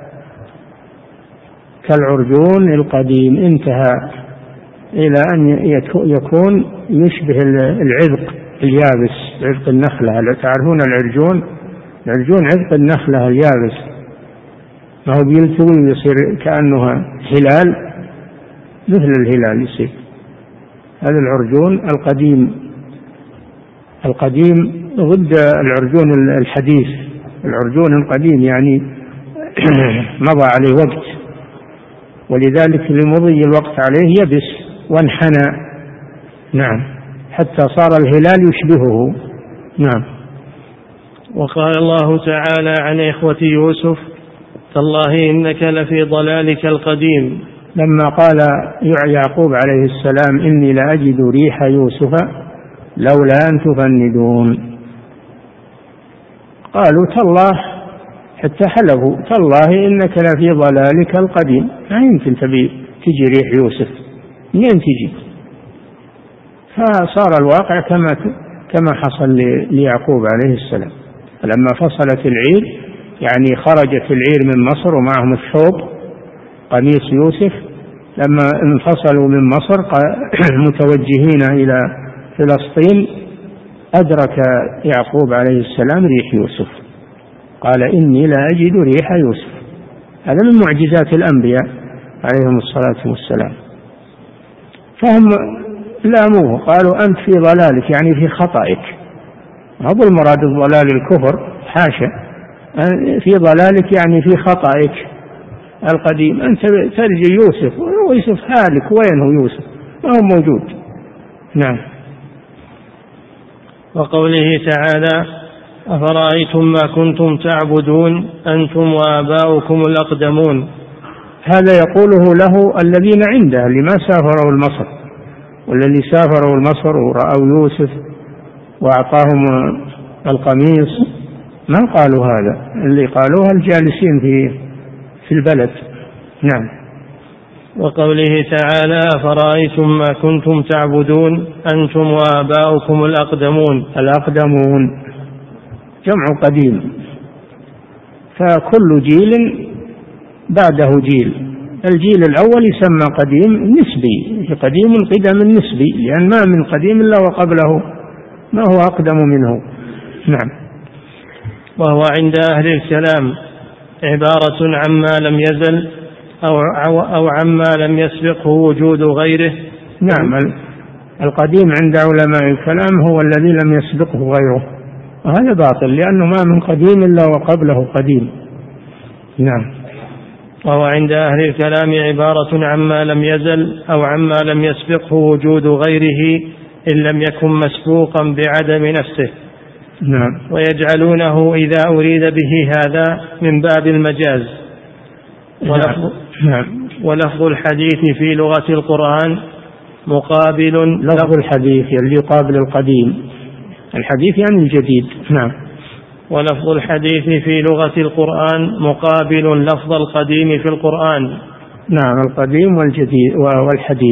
كالعرجون القديم، انتهى إلى أن يكون يشبه العذق اليابس، عذق النخلة. تعرفون العرجون؟ العرجون عذق النخلة اليابس، ما هو بيلتوي ويصير كأنه هلال، مثل الهلال يصير. هذا العرجون القديم. القديم ضد العرجون الحديث. العرجون القديم يعني مضى عليه وقت، ولذلك لمضي الوقت عليه يبس وانحنى. نعم. حتى صار الهلال يشبهه. نعم. وقال الله تعالى عن إخوة يوسف تالله إنك لفي ضلالك القديم، لما قال يعقوب عليه السلام إني لأجد ريح يوسف لولا أن تفندون، قالوا تالله، حتى حلفوا تالله إنك لفي ضلالك القديم، ما يمكن تبي تجي ريح يوسف، منين تجي؟ فصار الواقع كما كما حصل ليعقوب عليه السلام لما فصلت العير، يعني خرجت العير من مصر ومعهم الثوب قميص يوسف، لما انفصلوا من مصر متوجهين إلى فلسطين أدرك يعقوب عليه السلام ريح يوسف، قال إني لا أجد ريح يوسف. هذا من معجزات الأنبياء عليهم الصلاة والسلام. فهم لاموه، قالوا أنت في ضلالك يعني في خطئك، هذا المراد الضلال الكفر، حاشا، في ضلالك يعني في خطئك القديم، أنت ترجي يوسف ويوسف هالك، وين هو يوسف؟ ما هو موجود. نعم. وقوله تعالى أفرأيتم ما كنتم تعبدون أنتم وآباؤكم الأقدمون، هذا يقوله له الذين عنده اللي ما سافروا المصر، والذي سافروا المصر ورأوا يوسف وأعطاهم القميص ما قالوا هذا، اللي قالوها الجالسين في في البلد. نعم. وقوله تعالى أفرأيتم ما كنتم تعبدون أنتم وآباؤكم الأقدمون، الأقدمون جمع قديم، فكل جيل بعده جيل، الجيل الأول يسمى قديم نسبي، قديم القدم النسبي، لأن ما من قديم إلا وقبله ما هو أقدم منه. نعم. وهو عند أهل الكلام عبارة عما لم يزل أو أو عما لم يسبقه وجود غيره. نعم، القديم عند علماء الكلام هو الذي لم يسبقه غيره، وهذا باطل لأنه ما من قديم إلا وقبله قديم. نعم. وهو عند أهل الكلام عبارة عما لم يزل أو عما لم يسبقه وجود غيره إن لم يكن مسبوقا بعدم نفسه. نعم. ويجعلونه إذا أريد به هذا من باب المجاز. ولفظ, نعم. ولفظ الحديث في لغة القرآن مقابل لفظ الحديث اللي يقابل القديم، الحديث يعني الجديد. نعم. ولفظ الحديث في لغة القرآن مقابل لفظ القديم في القرآن. نعم، القديم والجديد والحديث.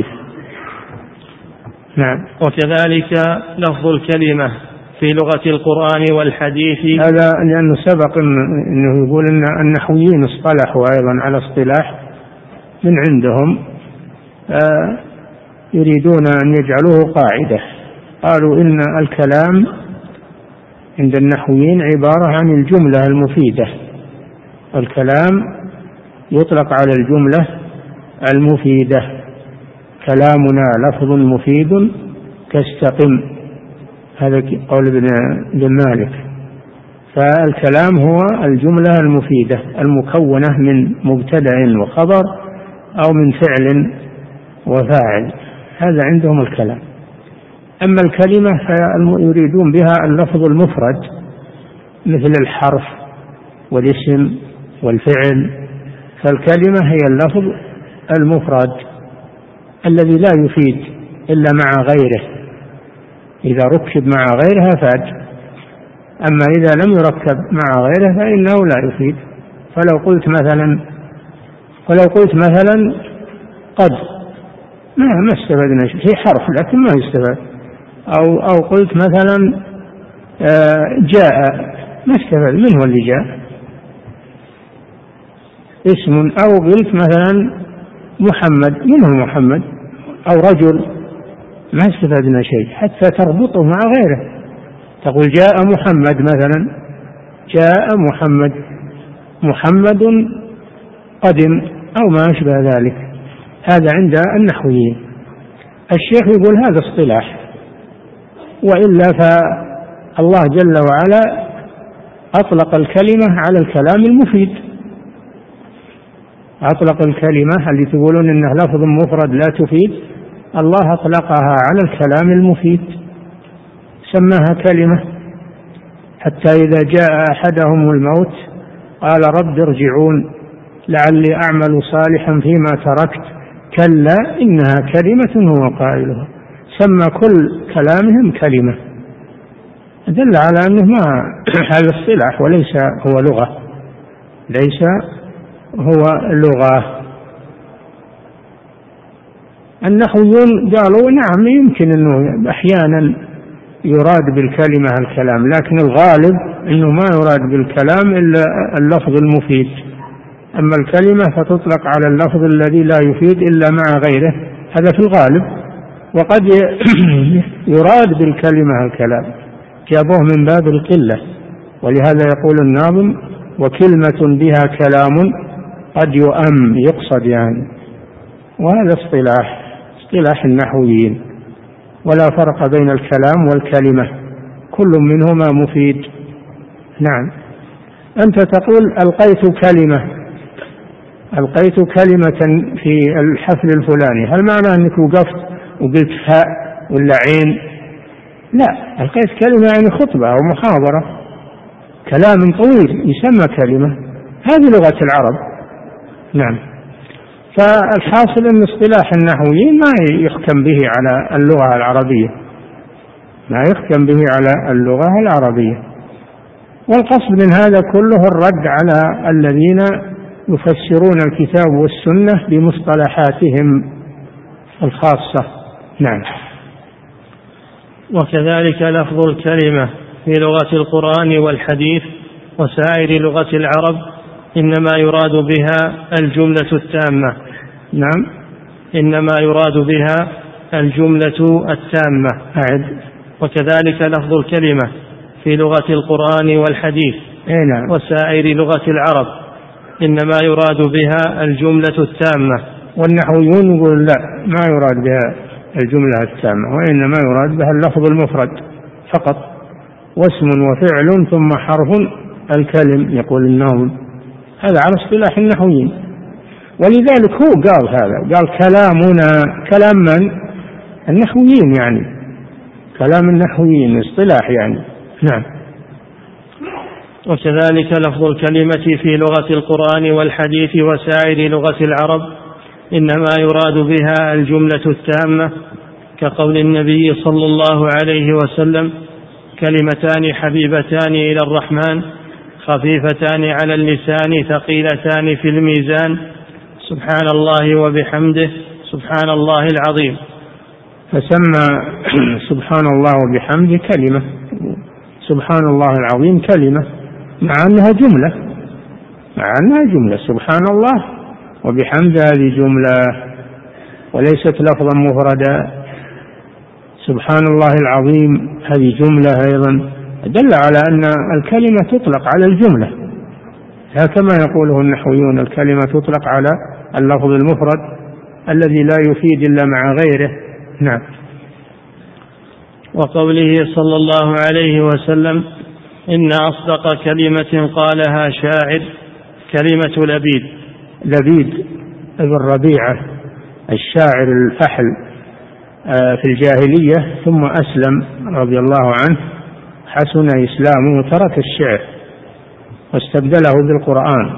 نعم. وكذلك لفظ الكلمة في لغة القرآن والحديث. هذا لأنه سبق أنه يقول أن النحويين اصطلحوا أيضا على اصطلاح من عندهم آه يريدون أن يجعلوه قاعدة. قالوا إن الكلام عند النحويين عبارة عن الجملة المفيدة. الكلام يطلق على الجملة المفيدة. كلامنا لفظ مفيد كاستقم، هذا قول ابن مالك. فالكلام هو الجملة المفيدة المكونة من مبتدأ وخبر أو من فعل وفاعل، هذا عندهم الكلام. أما الكلمة فيريدون بها اللفظ المفرد مثل الحرف والاسم والفعل. فالكلمة هي اللفظ المفرد الذي لا يفيد إلا مع غيره، إذا ركب مع غيرها فاد، أما إذا لم يركب مع غيره فإنه لا يفيد. فلو قلت مثلا ولو قلت مثلا قد ما ما استفدنا شيء، هي حرف لكن ما يستفاد. أو أو قلت مثلا جاء، ما استفاد، من هو اللي جاء؟ اسم. أو قلت مثلا محمد، من هو محمد؟ أو رجل، ما استفدنا شيء حتى تربطه مع غيره. تقول جاء محمد مثلا، جاء محمد، محمد قدم، أو ما أشبه ذلك. هذا عند النحويين. الشيخ يقول هذا اصطلاح، وإلا فالله جل وعلا أطلق الكلمة على الكلام المفيد. أطلق الكلمة اللي تقولون إنه لفظ مفرد لا تفيد، الله أطلقها على الكلام المفيد، سماها كلمة. حتى إذا جاء أحدهم الموت قال رب ارجعون لعلي أعمل صالحا فيما تركت كلا إنها كلمة هو قائلها. سمى كل كلامهم كلمة، دل على أنه ما هذا اصطلاح وليس هو لغة، ليس هو لغة. النحويون قالوا نعم يمكن أنه أحيانا يراد بالكلمة الكلام، لكن الغالب أنه ما يراد بالكلام إلا اللفظ المفيد. أما الكلمة فتطلق على اللفظ الذي لا يفيد إلا مع غيره، هذا في الغالب. وقد يراد بالكلمة الكلام، جابوه من باب القلة، ولهذا يقول الناظم وكلمة بها كلام قد يؤم، يقصد يعني. وهذا اصطلاح اصطلاح النحويين، ولا فرق بين الكلام والكلمة، كل منهما مفيد. نعم. أنت تقول ألقيت كلمة، ألقيت كلمة في الحفل الفلاني، هل معنى أنك وقفت وقلت هاء ولا عين؟ لا، ألقيت كلمة يعني خطبة أو محاضرة، كلام طويل يسمى كلمة، هذه لغة العرب. نعم. فالحاصل أن اصطلاح النحويين ما يحكم به على اللغة العربية، ما يحكم به على اللغة العربية. والقصد من هذا كله الرد على الذين يفسرون الكتاب والسنة بمصطلحاتهم الخاصة. نعم. وكذلك لفظ الكلمة في لغة القرآن والحديث وسائر لغة العرب إنما يراد بها الجملة التامة نعم. إنما يراد بها الجملة التامة. أعد. وكذلك لفظ الكلمة في لغة القرآن والحديث نعم. وسائر لغة العرب إنما يراد بها الجملة التامة. والنحويون يقول لا، ما يراد بها الجملة التامة، وإنما يراد بها اللفظ المفرد فقط، واسم وفعل ثم حرف الكلم، يقول الناظم. هذا على اصطلاح النحويين، ولذلك هو قال هذا، قال كلامنا كلام من؟ النحويين، يعني كلام النحويين اصطلاح يعني. نعم. وكذلك لفظ الكلمة في لغة القرآن والحديث وسائر لغة العرب إنما يراد بها الجملة التامة، كقول النبي صلى الله عليه وسلم: كلمتان حبيبتان إلى الرحمن خفيفتان على اللسان ثقيلتان في الميزان سبحان الله وبحمده سبحان الله العظيم. فسمى سبحان الله وبحمده كلمة، سبحان الله العظيم كلمة، مع أنها جملة، مع أنها جملة سبحان الله وبحمده هذه جملة وليست لفظا مفردا. سبحان الله العظيم هذه جملة أيضا، دل على أن الكلمة تطلق على الجملة، كما يقوله النحويون الكلمة تطلق على اللفظ المفرد الذي لا يفيد إلا مع غيره. نعم. وقوله صلى الله عليه وسلم: إن أصدق كلمة قالها شاعر كلمة لبيد. لبيد ابن ربيعة الشاعر الفحل في الجاهلية، ثم أسلم رضي الله عنه، حسن إسلامه وترك الشعر واستبدله بالقرآن.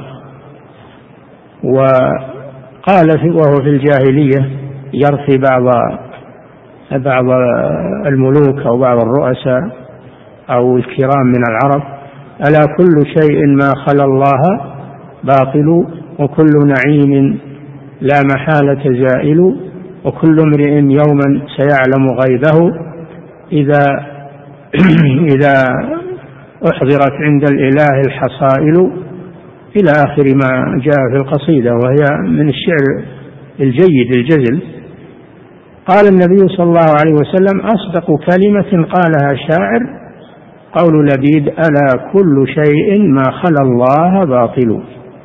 وقال وهو في الجاهلية يرثي بعض بعض الملوك أو بعض الرؤساء أو الكرام من العرب: ألا كل شيء ما خلا الله باطل، وكل نعيم لا محالة زائل، وكل امرئ يوما سيعلم غيبه، إذا إذا أحضرت عند الإله الحصائل، إلى آخر ما جاء في القصيدة، وهي من الشعر الجيد الجزل. قال النبي صلى الله عليه وسلم: أصدق كلمة قالها شاعر قول لبيد: ألا كل شيء ما خلا الله باطل.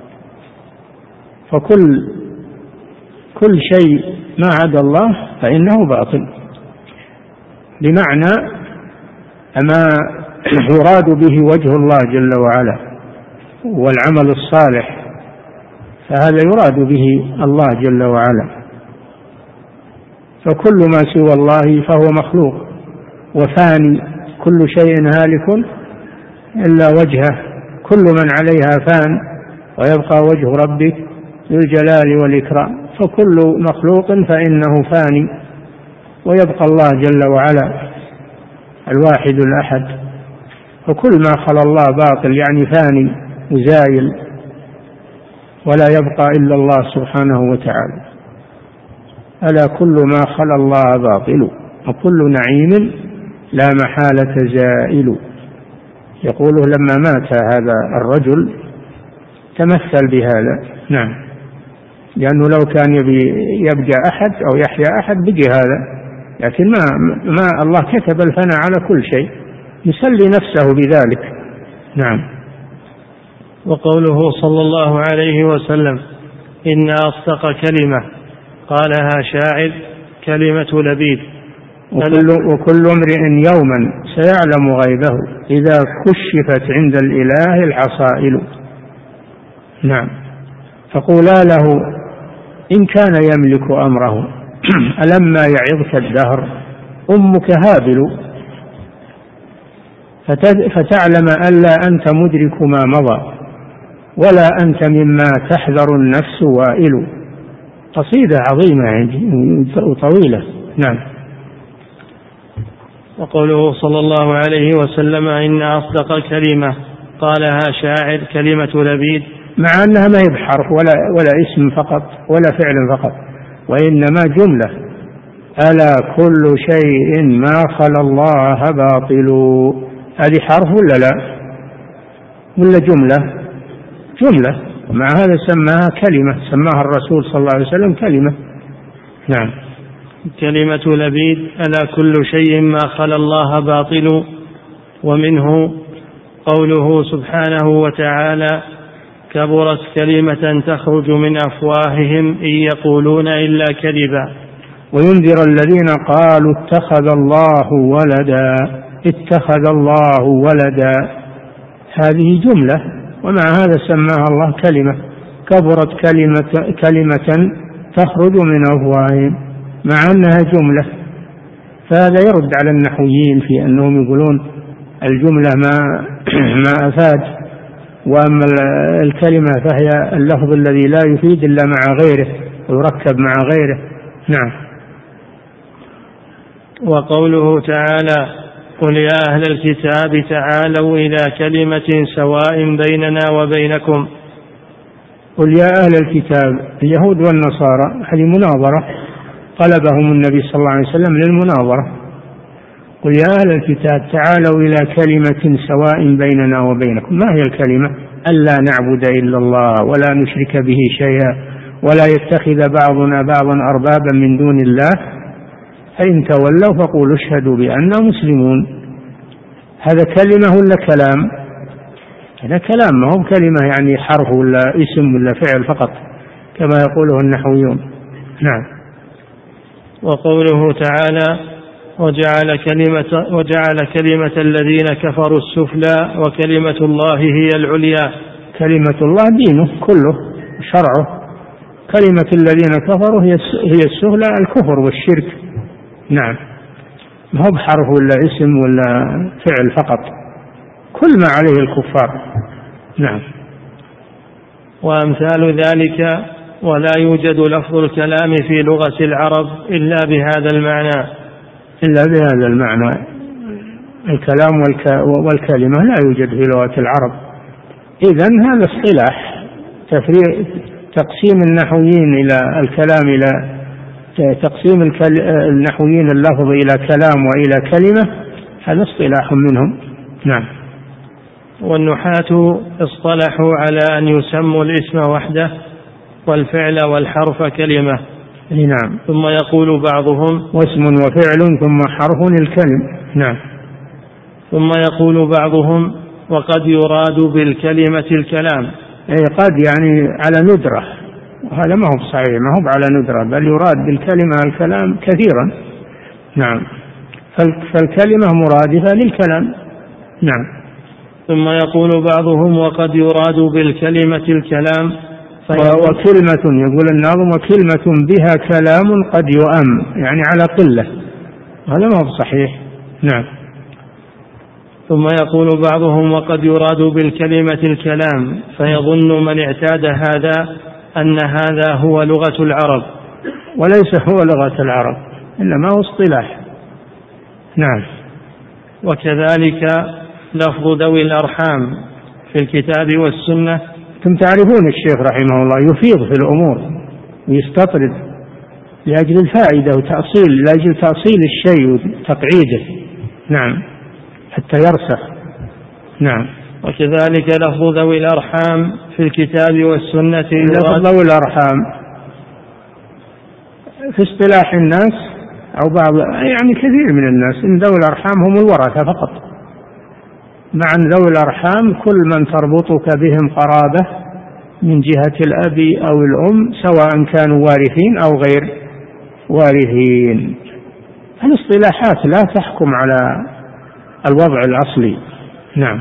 فكل كل شيء ما عدا الله فإنه باطل، بمعنى ما يراد به وجه الله جل وعلا والعمل الصالح، فهذا يراد به الله جل وعلا. فكل ما سوى الله فهو مخلوق وفاني، كل شيء هالك إلا وجهه، كل من عليها فان ويبقى وجه ربك ذو الجلال والإكرام. فكل مخلوق فإنه فاني ويبقى الله جل وعلا الواحد الأحد. فكل ما خلا الله باطل، يعني فاني وزايل، ولا يبقى إلا الله سبحانه وتعالى. ألا كل ما خلا الله باطل، وكل نعيم لا محالة زائل. يقوله لما مات هذا الرجل تمثل بهذا. نعم. لأنه لو كان يبي يبقى أحد أو يحيا أحد بقي هذا، لكن ما, ما الله كتب الفناء على كل شيء، يسلي نفسه بذلك. نعم. وقوله صلى الله عليه وسلم: إن أصدق كلمة قالها شاعر كلمة لبيد. وكل, وكل امرئ يوما سيعلم غيبه، إذا كشفت عند الإله العصائل. نعم. فقولا له إن كان يملك أمره ألما يعظك الدهر أمك هابل، فتعلم ألا أنت مدرك ما مضى، ولا أنت مما تحذر النفس وائل. قصيدة عظيمة وطويلة. نعم. وقوله صلى الله عليه وسلم: إن أصدق كلمة قالها شاعر كلمة لبيد، مع أنها ما هي بحرف ولا, ولا اسم فقط ولا فعل فقط، وإنما جملة: ألا كل شيء ما خلا الله باطل. هذه حرف ولا لا؟ ولا جملة؟ جملة. مع هذا سماها كلمة، سماها الرسول صلى الله عليه وسلم كلمة. نعم. كلمة لبيد: ألا كل شيء ما خلا الله باطل. ومنه قوله سبحانه وتعالى: كبرت كلمة تخرج من أفواههم إن يقولون إلا كذبا. وينذر الذين قالوا اتخذ الله ولدا، اتخذ الله ولدا، هذه جملة، ومع هذا سماها الله كلمة. كبرت كلمة, كلمة تخرج من أفواههم، مع أنها جملة. فهذا يرد على النحويين في أنهم يقولون الجملة ما, ما أفاد، وأما الكلمة فهي اللفظ الذي لا يفيد إلا مع غيره ويركب مع غيره. نعم. وقوله تعالى: قل يا أهل الكتاب تعالوا إلى كلمة سواء بيننا وبينكم. قل يا أهل الكتاب، اليهود والنصارى، هذه مناظرة طلبهم النبي صلى الله عليه وسلم للمناظرة. قل يا أهل الكتاب تعالوا إلى كلمة سواء بيننا وبينكم. ما هي الكلمة؟ ألا نعبد إلا الله ولا نشرك به شيئا ولا يتخذ بعضنا بعضا أربابا من دون الله فإن تولوا فقولوا اشهدوا بأننا مسلمون. هذا كلمة ولا كلام؟ هذا كلام، ما هو كلمة يعني حرف ولا اسم ولا فعل فقط كما يقوله النحويون. نعم. وقوله تعالى: وجعل كلمة, وجعل كلمة الذين كفروا السفلى وكلمة الله هي العليا. كلمة الله دينه كله شرعه، كلمة الذين كفروا هي السفلى، الكفر والشرك. نعم. ما هو بحرف ولا اسم ولا فعل فقط، كل ما عليه الكفار. نعم. وأمثال ذلك: ولا يوجد لفظ الكلام في لغة العرب إلا بهذا المعنى. إلا بهذا المعنى، الكلام والكلمة لا يوجد في لغة العرب. إذن هذا اصطلاح تفريق، تقسيم النحويين إلى الكلام، إلى تقسيم النحويين اللفظ إلى كلام وإلى كلمة، هذا اصطلاح منهم. نعم. والنحاة اصطلحوا على أن يسموا الاسم وحده والفعل والحرف كلمة. نعم. ثم يقول بعضهم: واسم وفعل ثم حرف الكلم. نعم. ثم يقول بعضهم: وقد يراد بالكلمة الكلام. أي قد يعني على ندرة، وهذا ما هو صحيح، ما هو على ندرة، بل يراد بالكلمة الكلام كثيرا. نعم. فالكلمة مرادفة للكلام. نعم. ثم يقول بعضهم: وقد يراد بالكلمة الكلام. وكلمة، يقول الناظم: وكلمة بها كلام قد يؤم، يعني على قلة، هذا ما هو صحيح. نعم. ثم يقول بعضهم: وقد يراد بالكلمة الكلام، فيظن من اعتاد هذا أن هذا هو لغة العرب، وليس هو لغة العرب، إنما هو اصطلاح. نعم. وكذلك لفظ ذوي الأرحام في الكتاب والسنة. أنتم تعرفون الشيخ رحمه الله يفيض في الأمور ويستطرد لأجل الفائدة وتأصيل، لأجل تأصيل الشيء وتقعيده. نعم. حتى يرسخ. نعم. وكذلك لفظ ذوي الأرحام في الكتاب والسنة. لفظ ذوي الأرحام في اصطلاح الناس أو بعض، يعني كثير من الناس، إن ذوي الأرحام هم الورثة فقط. مع ذوي الأرحام كل من تربطك بهم قرابة من جهة الأب أو الأم، سواء كانوا وارثين أو غير وارثين. الاصطلاحات لا تحكم على الوضع الأصلي. نعم.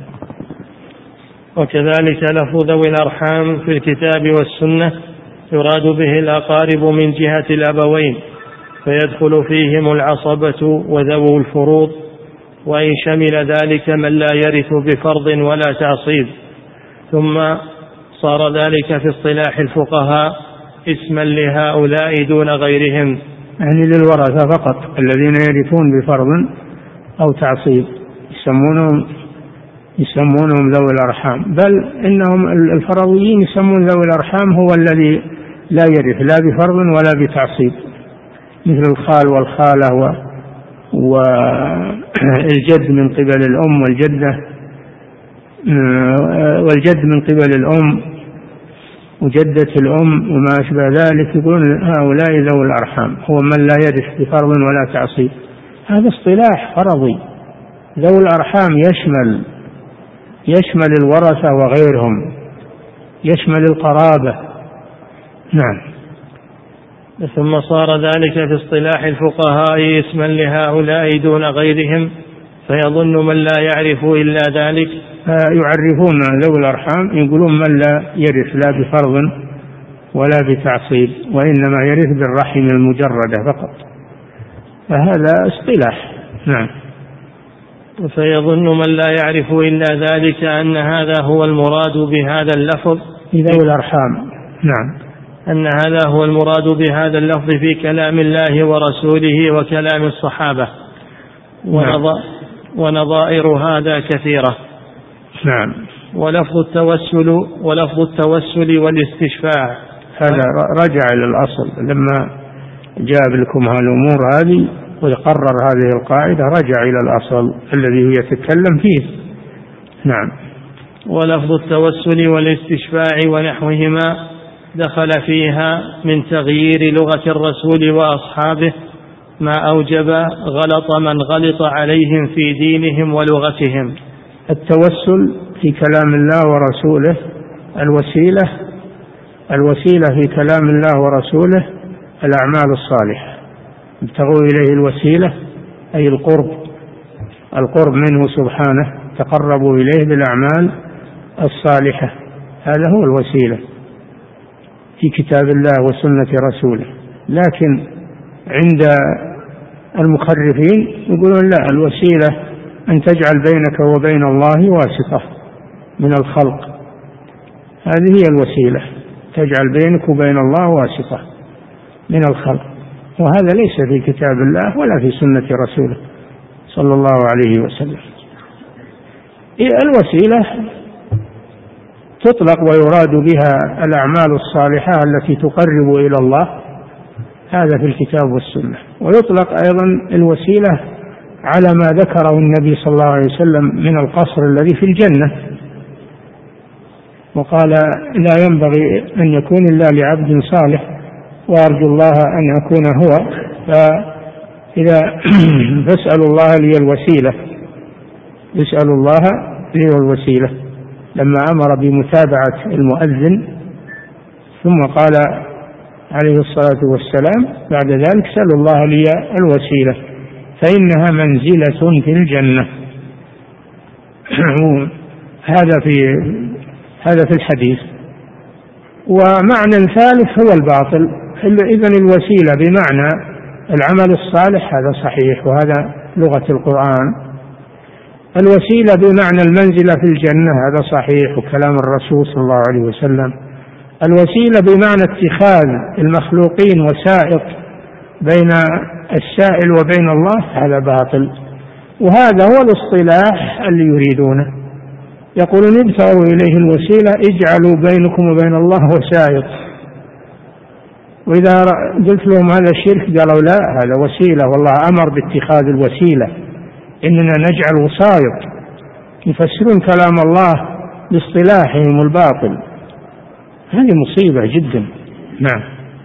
وكذلك لفظ ذوي الأرحام في الكتاب والسنة يراد به الأقارب من جهة الأبوين، فيدخل فيهم العصبة وذوو الفروض، وإن شمل ذلك من لا يرث بفرض ولا تعصيب. ثم صار ذلك في اصطلاح الفقهاء اسما لهؤلاء دون غيرهم، يعني للورثة فقط الذين يرثون بفرض أو تعصيب يسمونهم يسمونهم ذوي الأرحام، بل إنهم الفرضيين يسمون ذوي الأرحام هو الذي لا يرث لا بفرض ولا بتعصيب، مثل الخال والخالة و والجد من قبل الأم والجدة والجد من قبل الأم وجدة الأم وما أشبه ذلك، يقولون هؤلاء ذوي الأرحام، هو من لا يرث بفرض ولا تعصيب. هذا اصطلاح فرضي. ذوي الأرحام يشمل يشمل الورثة وغيرهم، يشمل القرابة. نعم. ثم صار ذلك في اصطلاح الفقهاء اسما لهؤلاء دون غيرهم، فيظن من لا يعرف إلا ذلك. يعرفون ذوي الأرحام يقولون من لا يرث لا بفرض ولا بتعصيب، وإنما يرث بالرحم المجردة فقط، فهذا اصطلاح. نعم. فيظن من لا يعرف إلا ذلك أن هذا هو المراد بهذا اللفظ ذوي الأرحام. نعم. أن هذا هو المراد بهذا اللفظ في كلام الله ورسوله وكلام الصحابة. نعم. ونظائر هذا كثيرة. نعم. ولفظ التوسل ولفظ التوسل والاستشفاع هذا رجع إلى الأصل، لما جاب لكم هالأمور هذه ويقرر هذه القاعدة رجع إلى الأصل الذي هو يتكلم فيه. نعم. ولفظ التوسل والاستشفاع ونحوهما دخل فيها من تغيير لغة الرسول وأصحابه ما أوجب غلط من غلط عليهم في دينهم ولغتهم. التوسل في كلام الله ورسوله، الوسيلة الوسيلة في كلام الله ورسوله الأعمال الصالحة، ابتغوا إليه الوسيلة أي القرب القرب منه سبحانه، تقربوا إليه بالأعمال الصالحة، هذا هو الوسيلة في كتاب الله وسنة رسوله. لكن عند المخرفين يقولون لا، الوسيلة أن تجعل بينك وبين الله واسطة من الخلق، هذه هي الوسيلة، تجعل بينك وبين الله واسطة من الخلق، وهذا ليس في كتاب الله ولا في سنة رسوله صلى الله عليه وسلم. الوسيلة تطلق ويراد بها الأعمال الصالحة التي تقرب إلى الله، هذا في الكتاب والسنة. ويطلق أيضا الوسيلة على ما ذكره النبي صلى الله عليه وسلم من القصر الذي في الجنة، وقال لا ينبغي أن يكون إلا لعبد صالح وأرجو الله أن أكون هو، فإذا فاسألوا الله لي الوسيلة اسألوا الله لي الوسيلة لما أمر بمتابعة المؤذن، ثم قال عليه الصلاة والسلام بعد ذلك سألوا الله لي الوسيلة فإنها منزلة في الجنة. هذا في هذا في الحديث. ومعنى ثالث هو الباطل. إذن الوسيلة بمعنى العمل الصالح هذا صحيح، وهذا لغة القرآن. الوسيلة بمعنى المنزلة في الجنة هذا صحيح، وكلام الرسول صلى الله عليه وسلم. الوسيلة بمعنى اتخاذ المخلوقين وسائط بين السائل وبين الله هذا باطل، وهذا هو الاصطلاح اللي يريدونه. يقولون ابتغوا إليه الوسيلة اجعلوا بينكم وبين الله وسائط، وإذا قلت لهم هذا شرك قالوا لا، هذا وسيلة، والله أمر باتخاذ الوسيلة، إننا نجعل وسائط. يفسرون كلام الله باصطلاحهم الباطل، هذه مصيبة جدا. نعم.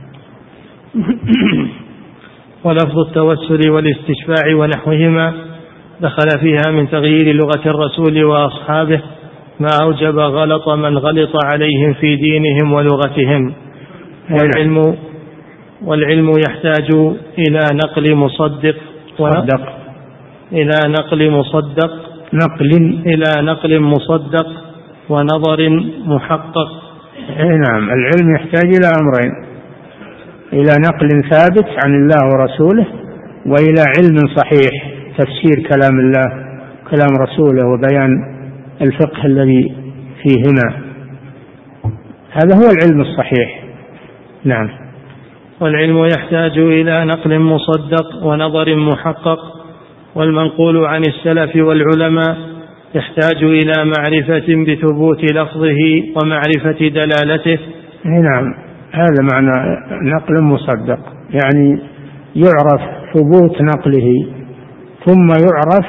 ولفظ التوسل والاستشفاع ونحوهما دخل فيها من تغيير لغة الرسول وأصحابه ما أوجب غلط من غلط عليهم في دينهم ولغتهم. والعلم والعلم يحتاج إلى نقل مصدق صدق إلى نقل مصدق نقل إلى نقل مصدق ونظر محقق. نعم. العلم يحتاج إلى أمرين: إلى نقل ثابت عن الله ورسوله، وإلى علم صحيح تفسير كلام الله كلام رسوله وبيان الفقه الذي فيهما، هذا هو العلم الصحيح. نعم. والعلم يحتاج إلى نقل مصدق ونظر محقق، والمنقول عن السلف والعلماء يحتاج إلى معرفة بثبوت لفظه ومعرفة دلالته. نعم، هذا معنى نقل مصدق، يعني يعرف ثبوت نقله ثم يعرف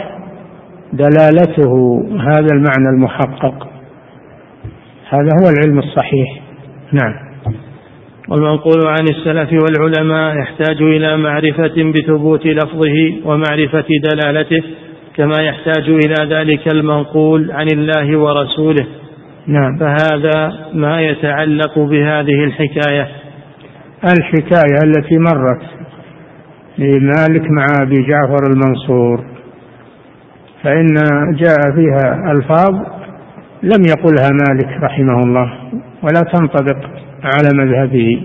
دلالته، هذا المعنى المحقق، هذا هو العلم الصحيح. نعم. والمنقول عن السلف والعلماء يحتاج إلى معرفة بثبوت لفظه ومعرفة دلالته، كما يحتاج إلى ذلك المنقول عن الله ورسوله. نعم. فهذا ما يتعلق بهذه الحكاية. الحكاية التي مرت لمالك مع أبي جعفر المنصور، فإن جاء فيها ألفاظ لم يقلها مالك رحمه الله ولا تنطبق على مذهبه،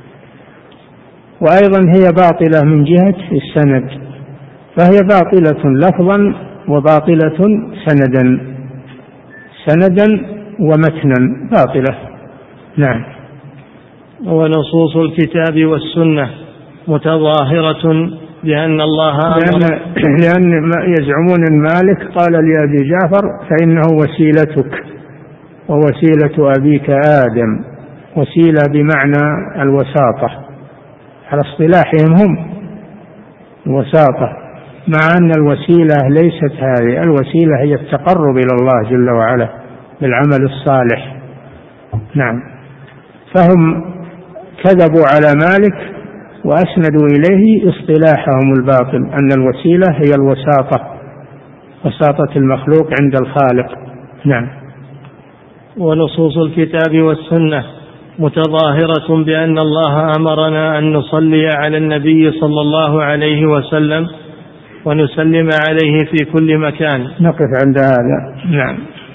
وأيضا هي باطلة من جهة السند، فهي باطلة لفظا وباطلة سندا، سندا ومتنا باطلة. نعم. ونصوص الكتاب والسنة متظاهرة بأن الله لأن, لأن يزعمون أن مالك قال لأبي جعفر فإنه وسيلتك ووسيلة أبيك آدم، وسيلة بمعنى الوساطة على اصطلاحهم هم الوساطة، مع أن الوسيلة ليست هذه، الوسيلة هي التقرب إلى الله جل وعلا بالعمل الصالح. نعم. فهم كذبوا على مالك وأسندوا إليه اصطلاحهم الباطل أن الوسيلة هي الوساطة، وساطة المخلوق عند الخالق. نعم. ونصوص الكتاب والسنة متظاهرة بأن الله أمرنا أن نصلي على النبي صلى الله عليه وسلم ونسلم عليه في كل مكان. نقف عند هذا. نعم.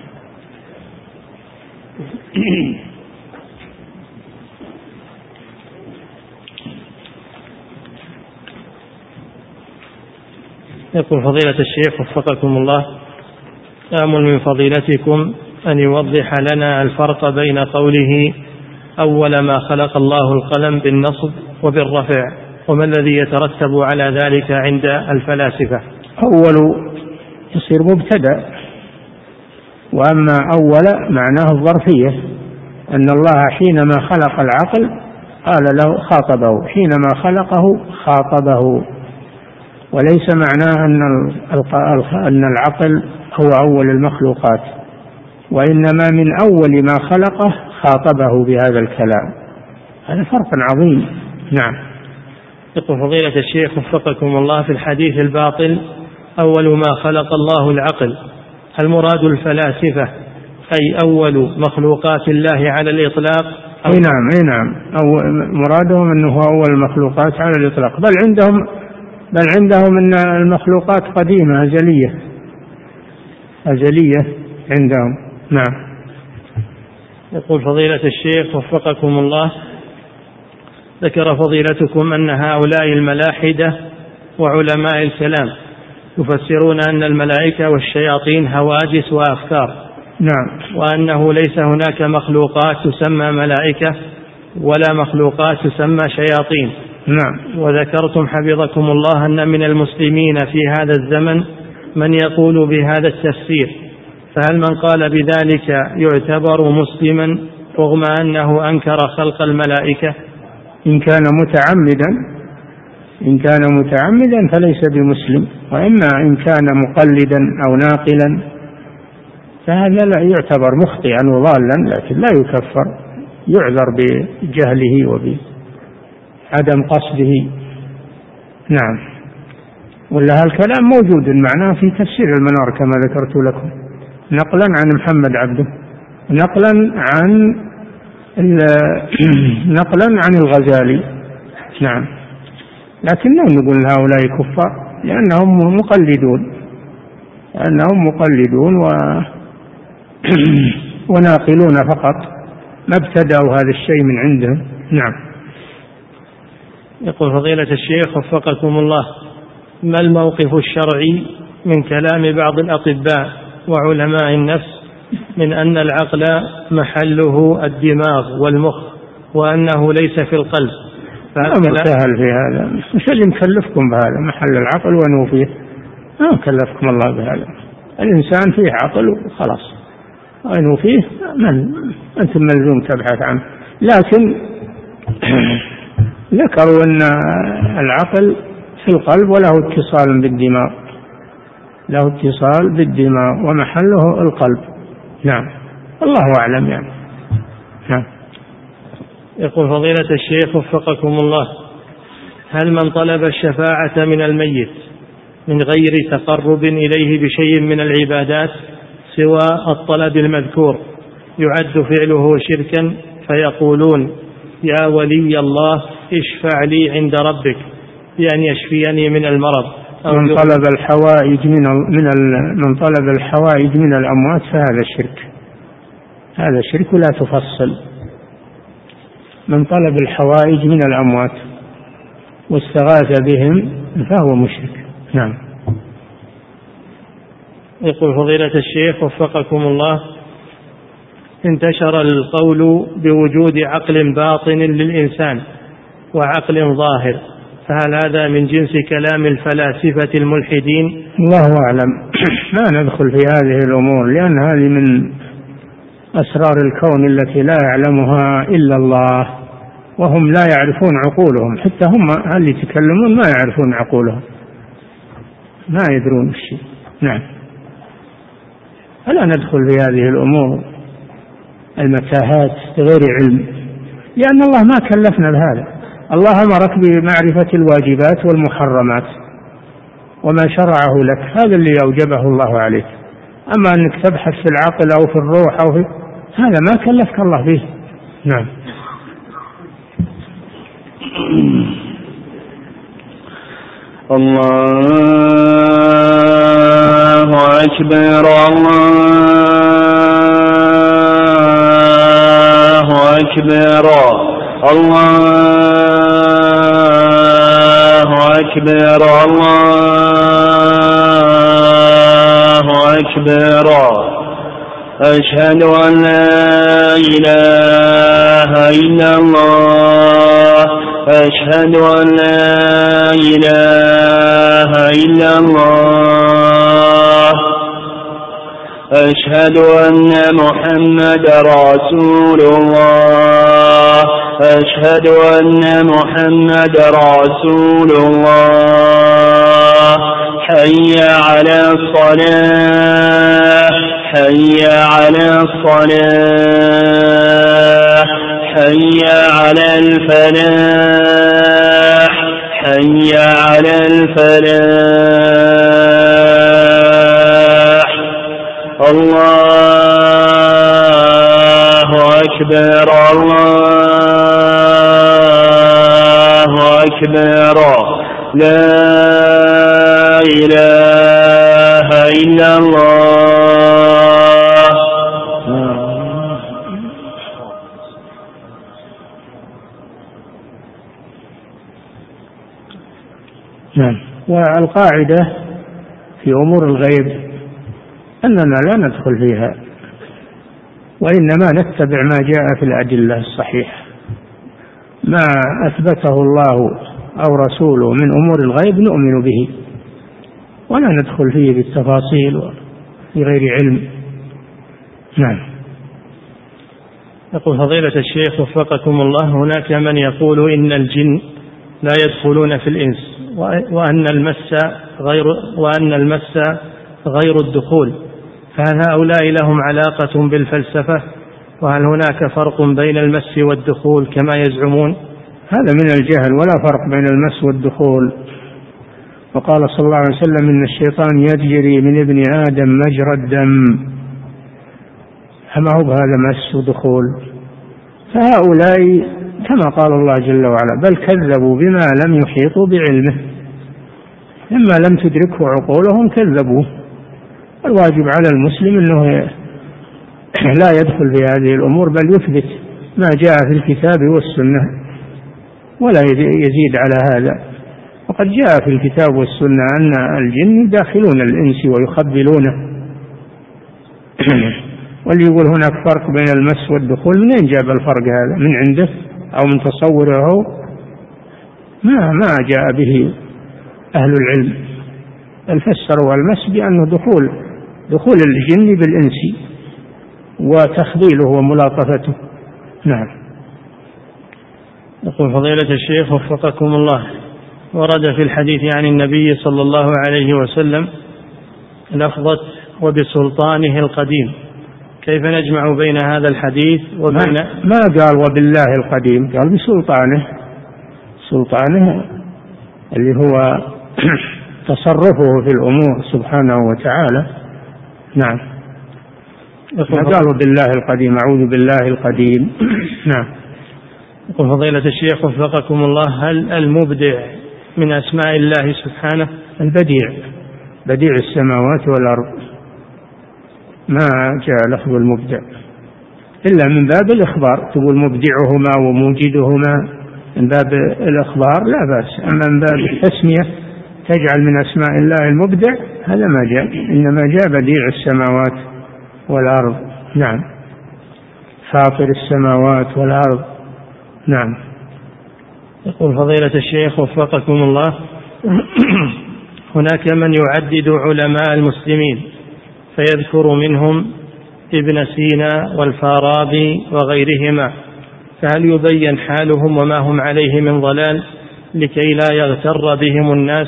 يقول فضيلة الشيخ وفقكم الله، آمل من فضيلتكم أن يوضح لنا الفرق بين قوله أول ما خلق الله القلم بالنصب وبالرفع، وما الذي يترتب على ذلك عند الفلاسفة؟ أول يصير مبتدأ، وأما أول معناه الظرفية، أن الله حينما خلق العقل قال له خاطبه، حينما خلقه خاطبه، وليس معناه أن أن العقل هو أول المخلوقات، وإنما من أول ما خلقه خاطبه بهذا الكلام. هذا فرق عظيم. نعم. يقول فضيلة الشيخ وفقكم الله، في الحديث الباطل أول ما خلق الله العقل، هل مراد الفلاسفة أي أول مخلوقات الله على الإطلاق؟ أي نعم. أي نعم. أو مرادهم أنه هو أول المخلوقات على الإطلاق، بل عندهم بل عندهم أن المخلوقات قديمة أزلية أزلية عندهم. نعم. يقول فضيلة الشيخ وفقكم الله، ذكر فضيلتكم أن هؤلاء الملاحدة وعلماء الكلام يفسرون أن الملائكة والشياطين هواجس وأفكار. نعم. وأنه ليس هناك مخلوقات تسمى ملائكة ولا مخلوقات تسمى شياطين. نعم. وذكرتم حفظكم الله أن من المسلمين في هذا الزمن من يقول بهذا التفسير، فهل من قال بذلك يعتبر مسلما رغم أنه أنكر خلق الملائكة؟ إن كان متعمدا إن كان متعمدا فليس بمسلم، وإما إن كان مقلدا أو ناقلا فهذا لا يعتبر مخطئا وضالا، لكن لا يكفر، يعذر بجهله وبعدم قصده. نعم. ولا هالكلام موجود معناه في تفسير المنار كما ذكرت لكم، نقلا عن محمد عبده، نقلا عن نقلا عن الغزالي. نعم. لكن لا نقول هؤلاء كفار لأنهم مقلدون لأنهم مقلدون و وناقلون فقط، ما ابتدأوا هذا الشيء من عندهم. نعم. يقول فضيلة الشيخ وفقكم الله، ما الموقف الشرعي من كلام بعض الأطباء وعلماء النفس من أن العقل محله الدماغ والمخ وأنه ليس في القلب؟ فهذا سهل في هذا، مش اللي مكلفكم بهذا محل العقل وأنه فيه، ما كلفكم الله بهذا. الإنسان فيه عقل وخلاص، وأنه فيه من أنت ملزوم تبحث عنه. لكن ذكروا أن العقل في القلب وله اتصال بالدماغ، له اتصال بالدماغ ومحله القلب. نعم. الله أعلم يعني. نعم. يقول فضيلة الشيخ وفقكم الله، هل من طلب الشفاعة من الميت من غير تقرب إليه بشيء من العبادات سوى الطلب المذكور يعد فعله شركا، فيقولون يا ولي الله اشفع لي عند ربك بأن يشفيني من المرض؟ من طلب الحوائج من من من طلب الحوائج من الأموات فهذا شرك، هذا شرك لا تفصل. من طلب الحوائج من الأموات واستغاث بهم فهو مشرك. نعم. يقول فضيلة الشيخ وفقكم الله، انتشر القول بوجود عقل باطن للإنسان وعقل ظاهر، فهل هذا من جنس كلام الفلاسفة الملحدين؟ الله أعلم، لا ندخل في هذه الأمور لأن هذه من أسرار الكون التي لا يعلمها إلا الله، وهم لا يعرفون عقولهم، حتى هم اللي يتكلمون ما يعرفون عقولهم، ما يدرون الشيء. نعم. فلا ندخل في هذه الأمور المتاهات بغير علم، لأن الله ما كلفنا بهذا. الله أمرك بمعرفة الواجبات والمحرمات وما شرعه لك، هذا اللي أوجبه الله عليك. أما أنك تبحث في العقل أو في الروح أو في هذا ما كلفك الله به. نعم. الله أكبر الله أكبر الله أكبر الله أكبر. أشهد أن لا إله إلا الله أشهد أن لا إله إلا الله أشهد أن محمد رسول الله أشهد أن محمد رسول الله. حي على الصلاة حي على الصلاة حي على الفلاح حي على الفلاح. الله أكبر الله أكبر. لا إله إلا الله. نعم. والقاعدة في أمور الغيب أننا لا ندخل فيها، وإنما نتبع ما جاء في الأدلة الصحيحة، ما أثبته الله أو رسوله من أمور الغيب نؤمن به ولا ندخل فيه بالتفاصيل بغير علم. نعم. يقول فضيلة الشيخ وفقكم الله، هناك من يقول إن الجن لا يدخلون في الإنس وأن المس غير وأن المس غير الدخول، فهل هؤلاء لهم علاقة بالفلسفة؟ وهل هناك فرق بين المس والدخول كما يزعمون؟ هذا من الجهل، ولا فرق بين المس والدخول. وقال صلى الله عليه وسلم إن الشيطان يجري من ابن آدم مجرى الدم، فما هو بهذا مس ودخول. فهؤلاء كما قال الله جل وعلا بل كذبوا بما لم يحيطوا بعلمه، إما لم تدركه عقولهم كذبوه. الواجب على المسلم أنه لا يدخل في هذه الأمور، بل يثبت ما جاء في الكتاب والسنة ولا يزيد على هذا. وقد جاء في الكتاب والسنة أن الجن يداخلون الإنس ويخبلونه. واللي يقول هناك فرق بين المس والدخول، منين جاب الفرق هذا؟ من عنده أو من تصوره؟ ما ما جاء به أهل العلم، بل فسروا المس بأنه دخول دخول الجن بالإنس وتخذيله وملاطفته. نعم. يقول فضيلة الشيخ وفقكم الله، ورد في الحديث عن النبي صلى الله عليه وسلم لفظة وبسلطانه القديم، كيف نجمع بين هذا الحديث وبين ما قال وبالله القديم، قال بسلطانه، سلطانه اللي هو تصرفه في الأمور سبحانه وتعالى. نعم. ما قال وبالله القديم، أعوذ بالله القديم. نعم. يقول فضيلة الشيخ وفقكم الله: هل المبدع من أسماء الله سبحانه؟ البديع، بديع السماوات والأرض، ما جاء لفظ المبدع إلا من باب الإخبار، تقول مبدعهما وموجدهما من باب الإخبار لا بأس، أما من باب التسمية تجعل من أسماء الله المبدع هذا ما جاء، إنما جاء بديع السماوات والأرض. نعم. فاطر السماوات والأرض. نعم. يقول فضيلة الشيخ وفقكم الله: هناك من يعدد علماء المسلمين فيذكر منهم ابن سينا والفارابي وغيرهما، فهل يبين حالهم وما هم عليه من ضلال لكي لا يغتر بهم الناس؟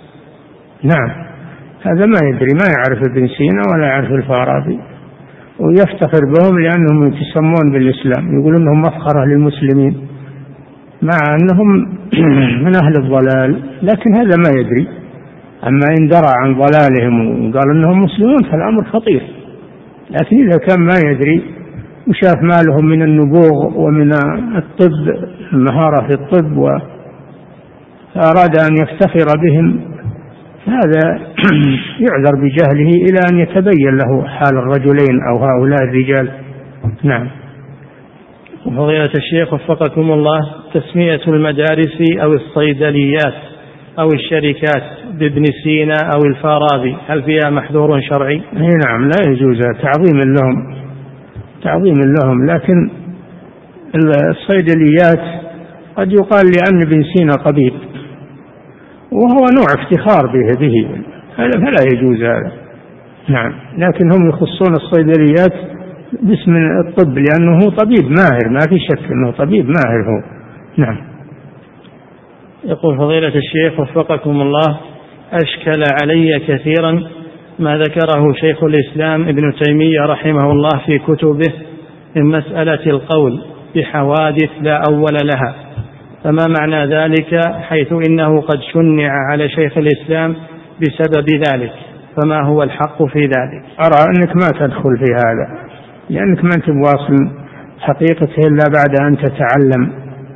نعم، هذا ما يدري، ما يعرف ابن سينا ولا يعرف الفارابي، ويفتخر بهم لأنهم يتسمون بالإسلام، يقول أنهم مفخرة للمسلمين مع أنهم من أهل الضلال، لكن هذا ما يدري. أما إن درى عن ضلالهم وقال أنهم مسلمون فالأمر خطير، لكن إذا كان ما يدري وشاف ما لهم من النبوغ ومن الطب، المهارة في الطب، وأراد أن يفتخر بهم هذا يعذر بجهله إلى أن يتبين له حال الرجلين أو هؤلاء الرجال. نعم. فضيلة الشيخ وفقكم الله: تسمية المدارس أو الصيدليات أو الشركات بابن سينا أو الفارابي هل فيها محذور شرعي؟ نعم، لا يجوز، تعظيم لهم، تعظيم لهم، لكن الصيدليات قد يقال لأن ابن سينا طبيب وهو نوع افتخار به به فلا يجوز هذا. نعم، لكن هم يخصون الصيدليات باسم الطب لأنه طبيب ماهر، ما في شك أنه طبيب ماهر هو. نعم. يقول فضيلة الشيخ وفقكم الله: أشكل علي كثيرا ما ذكره شيخ الإسلام ابن تيمية رحمه الله في كتبه من مسألة القول بحوادث لا أول لها، فما معنى ذلك حيث إنه قد شنع على شيخ الإسلام بسبب ذلك، فما هو الحق في ذلك؟ أرى أنك ما تدخل في هذا لأنك ما أنت بواصل حقيقته إلا بعد أن تتعلم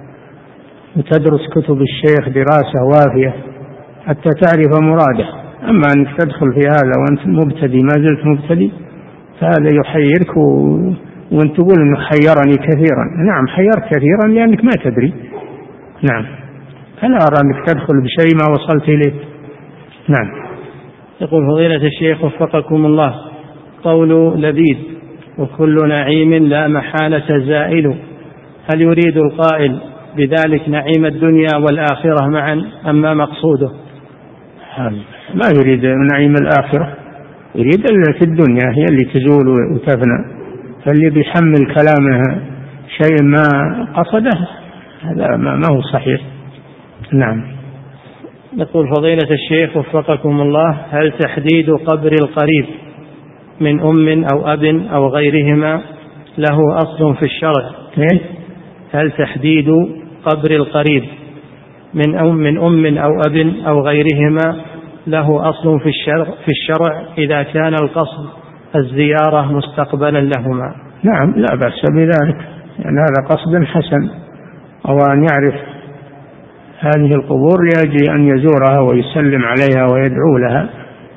وتدرس كتب الشيخ دراسة وافية حتى تعرف مراده. أما أنك تدخل في هذا وأنت مبتدي، ما زلت مبتدي، فهذا يحيرك و... وأنت تقول أنه حيرني كثيرا. نعم، حيرك كثيرا لأنك ما تدري. نعم، فلا أرى أنك تدخل بشيء ما وصلت إليه. نعم. يقول فضيلة الشيخ وفقكم الله: قول لبيد وكل نعيم لا محالة زائل، هل يريد القائل بذلك نعيم الدنيا والآخرة معا أم ما مقصوده؟ ما يريد نعيم الآخرة، يريد في الدنيا هي اللي تزول وتفنى، فاللي بيحمل كلامه شيء ما قصده هذا ما هو صحيح. نعم. يقول فضيلة الشيخ وفقكم الله: هل تحديد قبر القريب من أم أو أب أو غيرهما له أصل في الشرع؟ هل تحديد قبر القريب من أم من أم أو أب أو غيرهما له أصل في الشرع في الشرع إذا كان القصد الزيارة مستقبلا لهما؟ نعم، لا بأس بذلك، يعني هذا قصد حسن، أو أن يعرف هذه القبور لأجل أن يزورها ويسلم عليها ويدعو لها،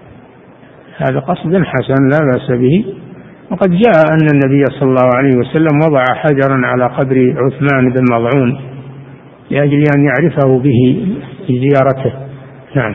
هذا قصد حسن لا بأس به. وقد جاء أن النبي صلى الله عليه وسلم وضع حجرا على قبر عثمان بن مظعون لأجل أن يعرفه به في زيارته. نعم.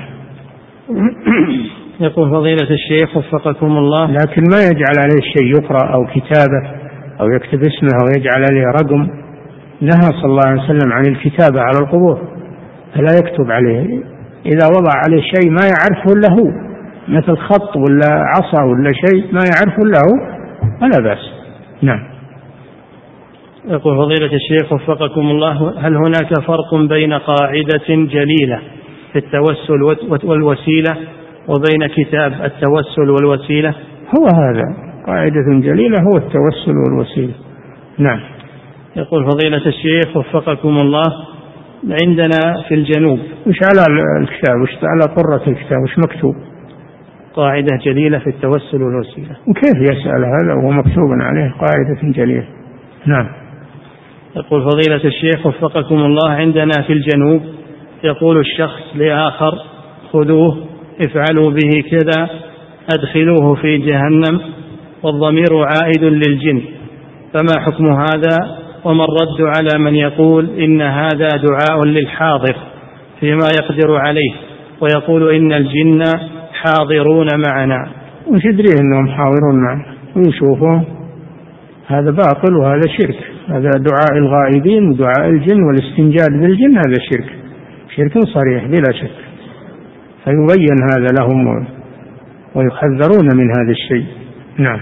يقول فضيلة الشيخ وفقكم الله: لكن ما يجعل عليه شيء يقرأ أو كتابة أو يكتب اسمه أو يجعل عليه رقم، نهى صلى الله عليه وسلم عن الكتابة على القبور، فلا يكتب عليه. إذا وضع عليه شيء ما يعرفه إلا هو مثل خط ولا عصا ولا شيء ما يعرفه إلا هو فلا بأس. نعم. يقول فضيلة الشيخ وفقكم الله: هل هناك فرق بين قاعدة جليلة في التوسل والوسيلة وبين كتاب التوسل والوسيلة؟ هو هذا قاعدة جليلة هو التوسل والوسيلة. نعم. يقول فضيلة الشيخ وفقكم الله، عندنا في الجنوب. وش على الكتاب؟ وش على طرة الكتاب؟ وش مكتوب؟ قاعدة جليلة في التوسل والوسيلة. وكيف يسأل هذا وهو مكتوب عليه قاعدة جليلة؟ نعم. يقول فضيلة الشيخ وفقكم الله، عندنا في الجنوب يقول الشخص لآخر خذوه افعلوا به كذا أدخلوه في جهنم، والضمير عائد للجن، فما حكم هذا؟ وما الرد على من يقول إن هذا دعاء للحاضر فيما يقدر عليه، ويقول إن الجن حاضرون معنا؟ وش يدري أنهم حاضرون معنا ويشوفون؟ هذا باطل وهذا شرك. هذا دعاء الغائبين ودعاء الجن والاستنجاد بالجن، هذا شرك، شرك صريح بلا شك، فيبين هذا لهم ويحذرون من هذا الشيء. نعم.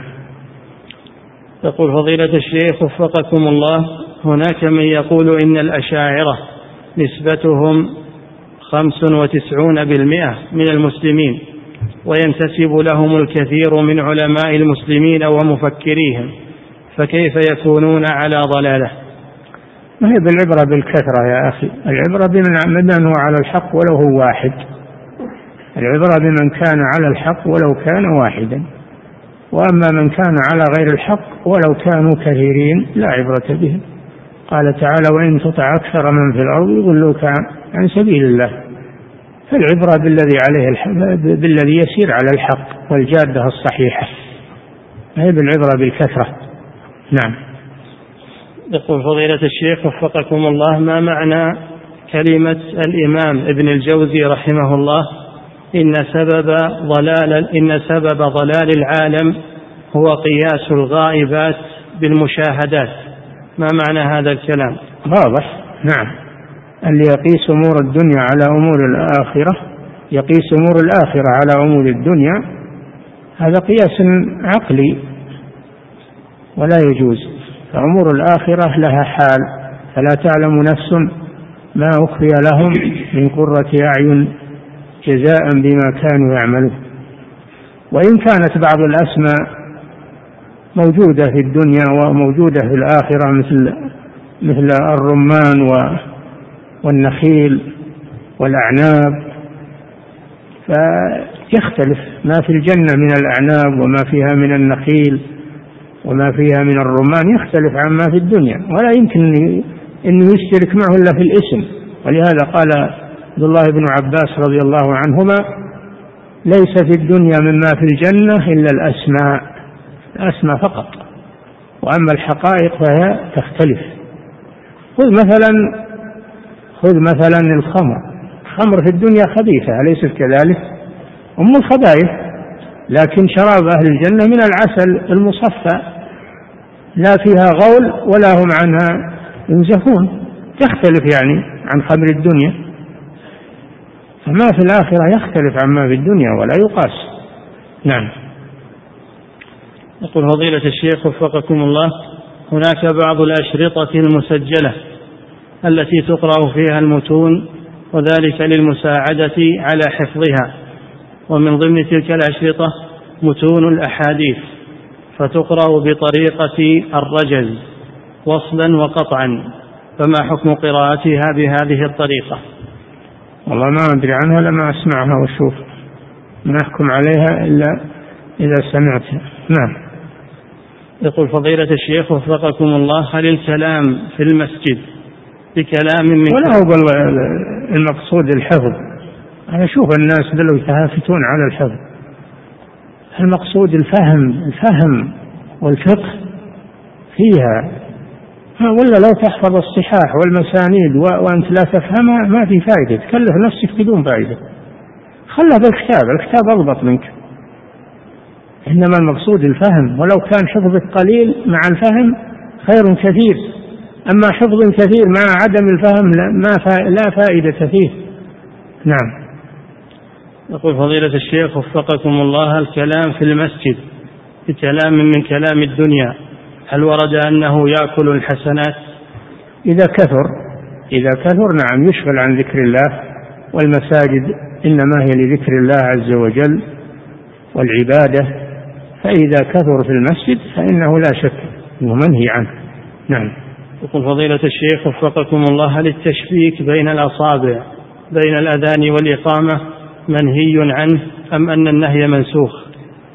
يقول فضيلة الشيخ وفقكم الله، هناك من يقول إن الأشاعرة نسبتهم خمس وتسعون بالمئة من المسلمين، وينتسب لهم الكثير من علماء المسلمين ومفكريهم، فكيف يكونون على ضلالة؟ ما هي بالعبرة بالكثرة يا أخي، العبرة بمن هو على الحق ولو هو واحد، العبرة بمن كان على الحق ولو كان واحدا، وأما من كان على غير الحق ولو كانوا كثيرين لا عبرة بهم. قال تعالى: وإن تطع أكثر من في الأرض يضلوك عن سبيل الله. فالعبرة بالذي عليه الحق، بالذي يسير على الحق والجادة الصحيحة، ما هي بالعبرة بالكثرة. نعم. يقول فضيلة الشيخ وفقكم الله، ما معنى كلمة الإمام ابن الجوزي رحمه الله إن سبب ضلال إن سبب ضلال العالم هو قياس الغائبات بالمشاهدات؟ ما معنى هذا الكلام؟ واضح. نعم. اللي يقيس أمور الدنيا على أمور الآخرة، يقيس أمور الآخرة على أمور الدنيا، هذا قياس عقلي ولا يجوز. فأمور الآخرة لها حال، فلا تعلم نفس ما أخفي لهم من قرة أعين جزاء بما كانوا يعملون. وإن كانت بعض الأسماء موجودة في الدنيا وموجودة في الآخرة مثل مثل الرمان والنخيل والأعناب، فيختلف ما في الجنة من الأعناب وما فيها من النخيل وما فيها من الرمان، يختلف عما في الدنيا، ولا يمكن أن يشترك معه إلا في الاسم. ولهذا قال عبد الله بن عباس رضي الله عنهما: ليس في الدنيا مما في الجنة إلا الأسماء، الأسماء فقط، وأما الحقائق فهي تختلف. خذ مثلا خذ مثلا الخمر، الخمر في الدنيا خبيثة أليست كذلك؟ أم الخبائث، لكن شراب أهل الجنة من العسل المصفى، لا فيها غول ولا هم عنها ينزفون، تختلف يعني عن خمر الدنيا. فما في الآخرة يختلف عما في الدنيا ولا يقاس. نعم. يقول فضيلة الشيخ وفقكم الله، هناك بعض الأشرطة المسجلة التي تقرأ فيها المتون، وذلك للمساعدة على حفظها، ومن ضمن تلك الأشرطة متون الأحاديث، فتقرأ بطريقة الرجز وصلا وقطعا، فما حكم قراءتها بهذه الطريقة؟ والله ما أدري عنها، لما أسمعها وأشوف، ما أحكم عليها إلا إذا سمعتها. نعم. يقول فضيلة الشيخ وفقكم الله، هل الكلام في المسجد بكلام من ولا هو المقصود الحفظ؟ أنا أشوف الناس دلوا يتهافتون على الحفظ، المقصود الفهم الفهم والفقه فيها، ولا لو تحفظ الصحاح والمسانيد وأنت لا تفهمها ما في فائدة، تكلف نفسك بدون فائدة، خلها بالكتاب، الكتاب أضبط منك. إنما المقصود الفهم، ولو كان حفظك قليل مع الفهم خير كثير، أما حفظ كثير مع عدم الفهم لا, لا فائدة فيه. نعم. يقول فضيلة الشيخ وفقكم الله، الكلام في المسجد بكلام من كلام الدنيا هل ورد أنه يأكل الحسنات؟ إذا كثر إذا كثر نعم يشغل عن ذكر الله، والمساجد إنما هي لذكر الله عز وجل والعبادة، فإذا كثر في المسجد فإنه لا شك أنه منهي عنه. نعم. يقول فضيلة الشيخ وفقكم الله: هل التشبيك بين الأصابع بين الأذان والإقامة منهي عنه أم أن النهي منسوخ؟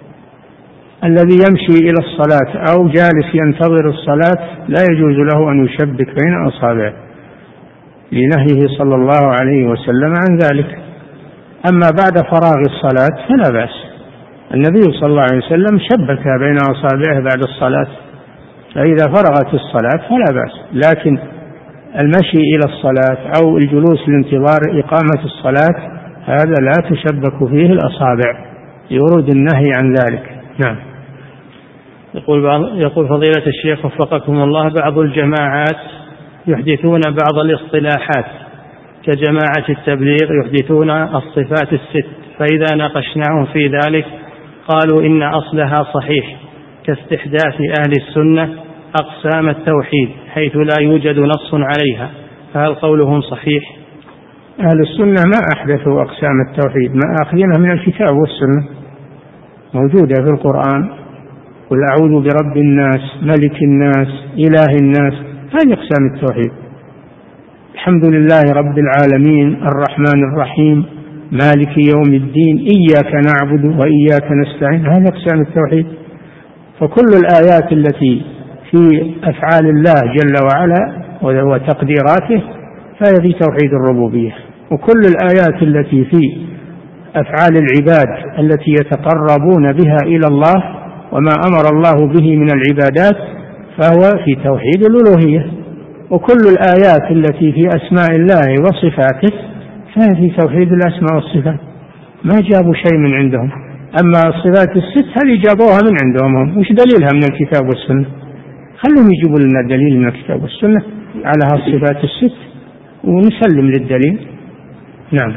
الذي يمشي إلى الصلاة أو جالس ينتظر الصلاة لا يجوز له أن يشبك بين أصابعه لنهيه صلى الله عليه وسلم عن ذلك. أما بعد فراغ الصلاة فلا بأس. النبي صلى الله عليه وسلم شبك بين أصابعه بعد الصلاة، فإذا فرغت الصلاة فلا بأس. لكن المشي إلى الصلاة أو الجلوس لانتظار إقامة الصلاة هذا لا تشبك فيه الأصابع، يورد النهي عن ذلك. نعم. يقول, يقول فضيلة الشيخ وفقكم الله: بعض الجماعات يحدثون بعض الاصطلاحات كجماعة التبليغ يحدثون الصفات الست، فإذا ناقشناهم في ذلك قالوا إن أصلها صحيح، كاستحداث أهل السنة أقسام التوحيد حيث لا يوجد نص عليها، فهل قولهم صحيح؟ أهل السنة ما أحدثوا أقسام التوحيد، ما أخذينها من الكتاب والسنة، موجودة في القرآن: قل أعوذ برب الناس ملك الناس إله الناس، هذه أقسام التوحيد. الحمد لله رب العالمين الرحمن الرحيم مالك يوم الدين إياك نعبد وإياك نستعين، هذه أقسام التوحيد. فكل الآيات التي في أفعال الله جل وعلا وتقديراته فهي في توحيد الربوبية، وكل الآيات التي في أفعال العباد التي يتقربون بها إلى الله وما أمر الله به من العبادات فهو في توحيد الألوهية، وكل الآيات التي في أسماء الله وصفاته فهي في توحيد الأسماء والصفات. ما جابوا شيء من عندهم. أما الصفات الست هذه جابوها من عندهم، وش دليلها من الكتاب والسنة؟ خلهم يجيبوا لنا دليل من الكتاب والسنة على هالصفات الست ونسلم للدليل. نعم.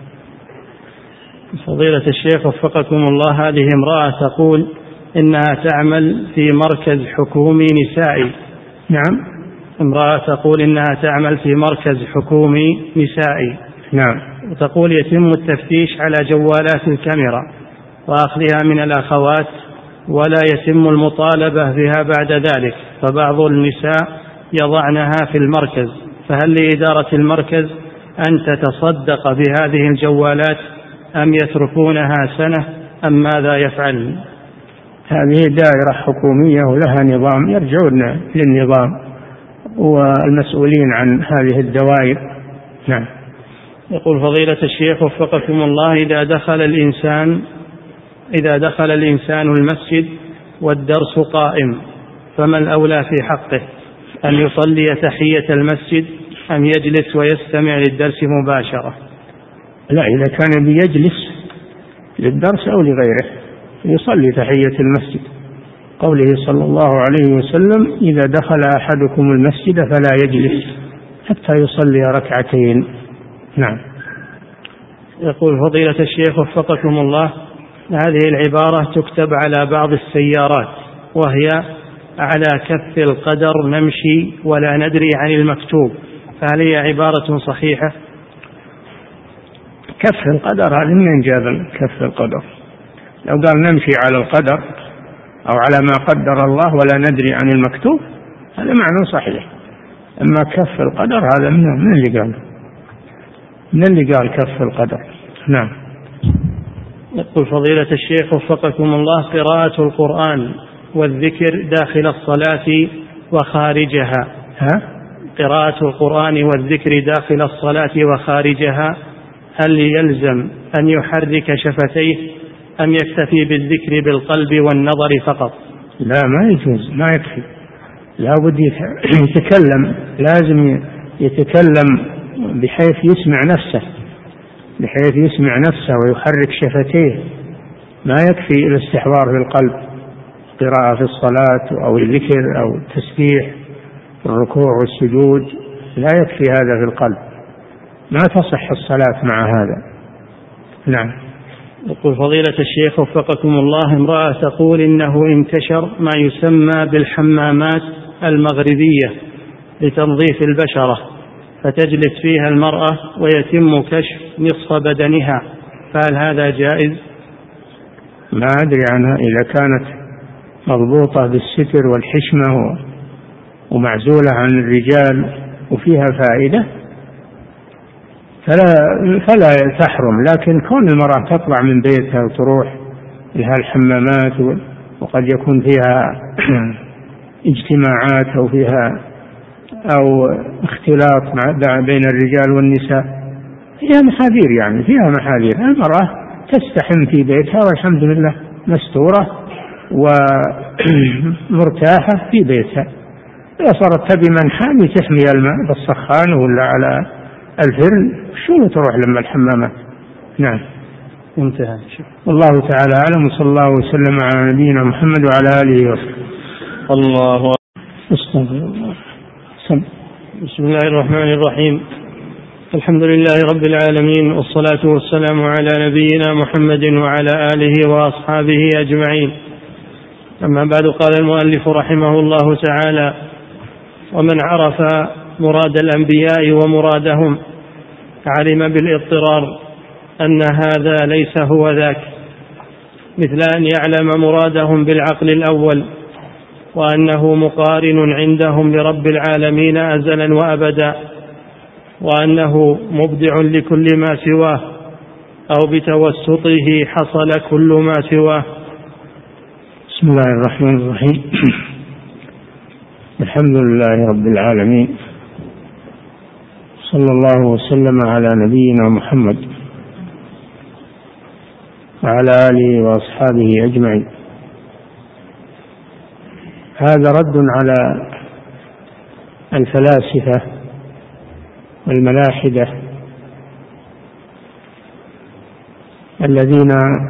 فضيلة الشيخ وفقكم الله: هذه امرأة تقول إنها تعمل في مركز حكومي نسائي. نعم. امرأة تقول إنها تعمل في مركز حكومي نسائي. نعم. وتقول يتم التفتيش على جوالات الكاميرا وأخذها من الأخوات ولا يتم المطالبة بها بعد ذلك، فبعض النساء يضعنها في المركز، فهل لإدارة المركز أن تتصدق بهذه الجوالات أم يتركونها سنة أم ماذا يفعل؟ هذه دائرة حكومية ولها نظام، يرجعون للنظام والمسؤولين عن هذه الدوائر. نعم. يقول فضيلة الشيخ وفقكم الله: إذا دخل الإنسان إذا دخل الإنسان المسجد والدرس قائم فما الأولى في حقه، أن يصلي تحية المسجد أم يجلس ويستمع للدرس مباشرة؟ لا، إذا كان بيجلس للدرس أو لغيره يصلي تحية المسجد، قوله صلى الله عليه وسلم: إذا دخل أحدكم المسجد فلا يجلس حتى يصلي ركعتين. نعم. يقول فضيلة الشيخ وفقكم الله: هذه العبارة تكتب على بعض السيارات وهي على كف القدر نمشي ولا ندري عن المكتوب، فهل هي عبارة صحيحة؟ كف القدر هذا من جاب كف القدر؟ لو قال نمشي على القدر أو على ما قدر الله ولا ندري عن المكتوب هذا معنى صحيح. أما كف القدر هذا من اللي قال من اللي قال كف القدر. نعم. يقول فضيلة الشيخ وفقكم الله: قراءة القرآن والذكر داخل الصلاة وخارجها. ها؟ قراءة القرآن والذكر داخل الصلاة وخارجها هل يلزم أن يحرك شفتيه أم يكتفي بالذكر بالقلب والنظر فقط؟ لا، ما يجوز، ما يكفي، لا بد يتكلم، لازم يتكلم بحيث يسمع نفسه بحيث يسمع نفسه ويحرك شفتيه، ما يكفي الاستحضار في القلب، قراءة في الصلاة أو الذكر أو التسبيح في الركوع والسجود، لا يكفي هذا في القلب، ما تصح الصلاة مع هذا. نعم. يقول فضيلة الشيخ وفقكم الله: امرأة تقول إنه انتشر ما يسمى بالحمامات المغربية لتنظيف البشرة، فتجلس فيها المرأة ويتم كشف نصف بدنها، فهل هذا جائز؟ ما أدري عنها، إذا كانت مضبوطة بالستر والحشمة ومعزولة عن الرجال وفيها فائدة فلا, فلا تحرم. لكن كون المرأة تطلع من بيتها وتروح لها الحمامات وقد يكون فيها اجتماعات أو فيها أو اختلاط بين الرجال والنساء فيها محاذير، يعني فيها محاذير. المرأة تستحم في بيتها والحمد لله مستورة ومرتاحة في بيتها. إذا صارت تبي منحى تحمي الماء بالسخان ولا على الفرن شو تروح لما الحمامات. نعم انتهى. والله تعالى أعلم، وصلى الله وسلم على نبينا محمد وعلى آله وصحبه. الله استغفر الله. بسم الله الرحمن الرحيم. الحمد لله رب العالمين، والصلاة والسلام على نبينا محمد وعلى آله وأصحابه أجمعين. أما بعد، قال المؤلف رحمه الله تعالى: ومن عرف مراد الأنبياء ومرادهم علم بالاضطرار أن هذا ليس هو ذاك، مثل أن يعلم مرادهم بالعقل الأول، وأنه مقارن عندهم لرب العالمين أزلا وأبدا، وأنه مبدع لكل ما سواه، أو بتوسطه حصل كل ما سواه. بسم الله الرحمن الرحيم. الحمد لله رب العالمين، صلى الله وسلم على نبينا محمد وعلى آله وأصحابه أجمعين. هذا رد على الفلاسفة والملاحدة الذين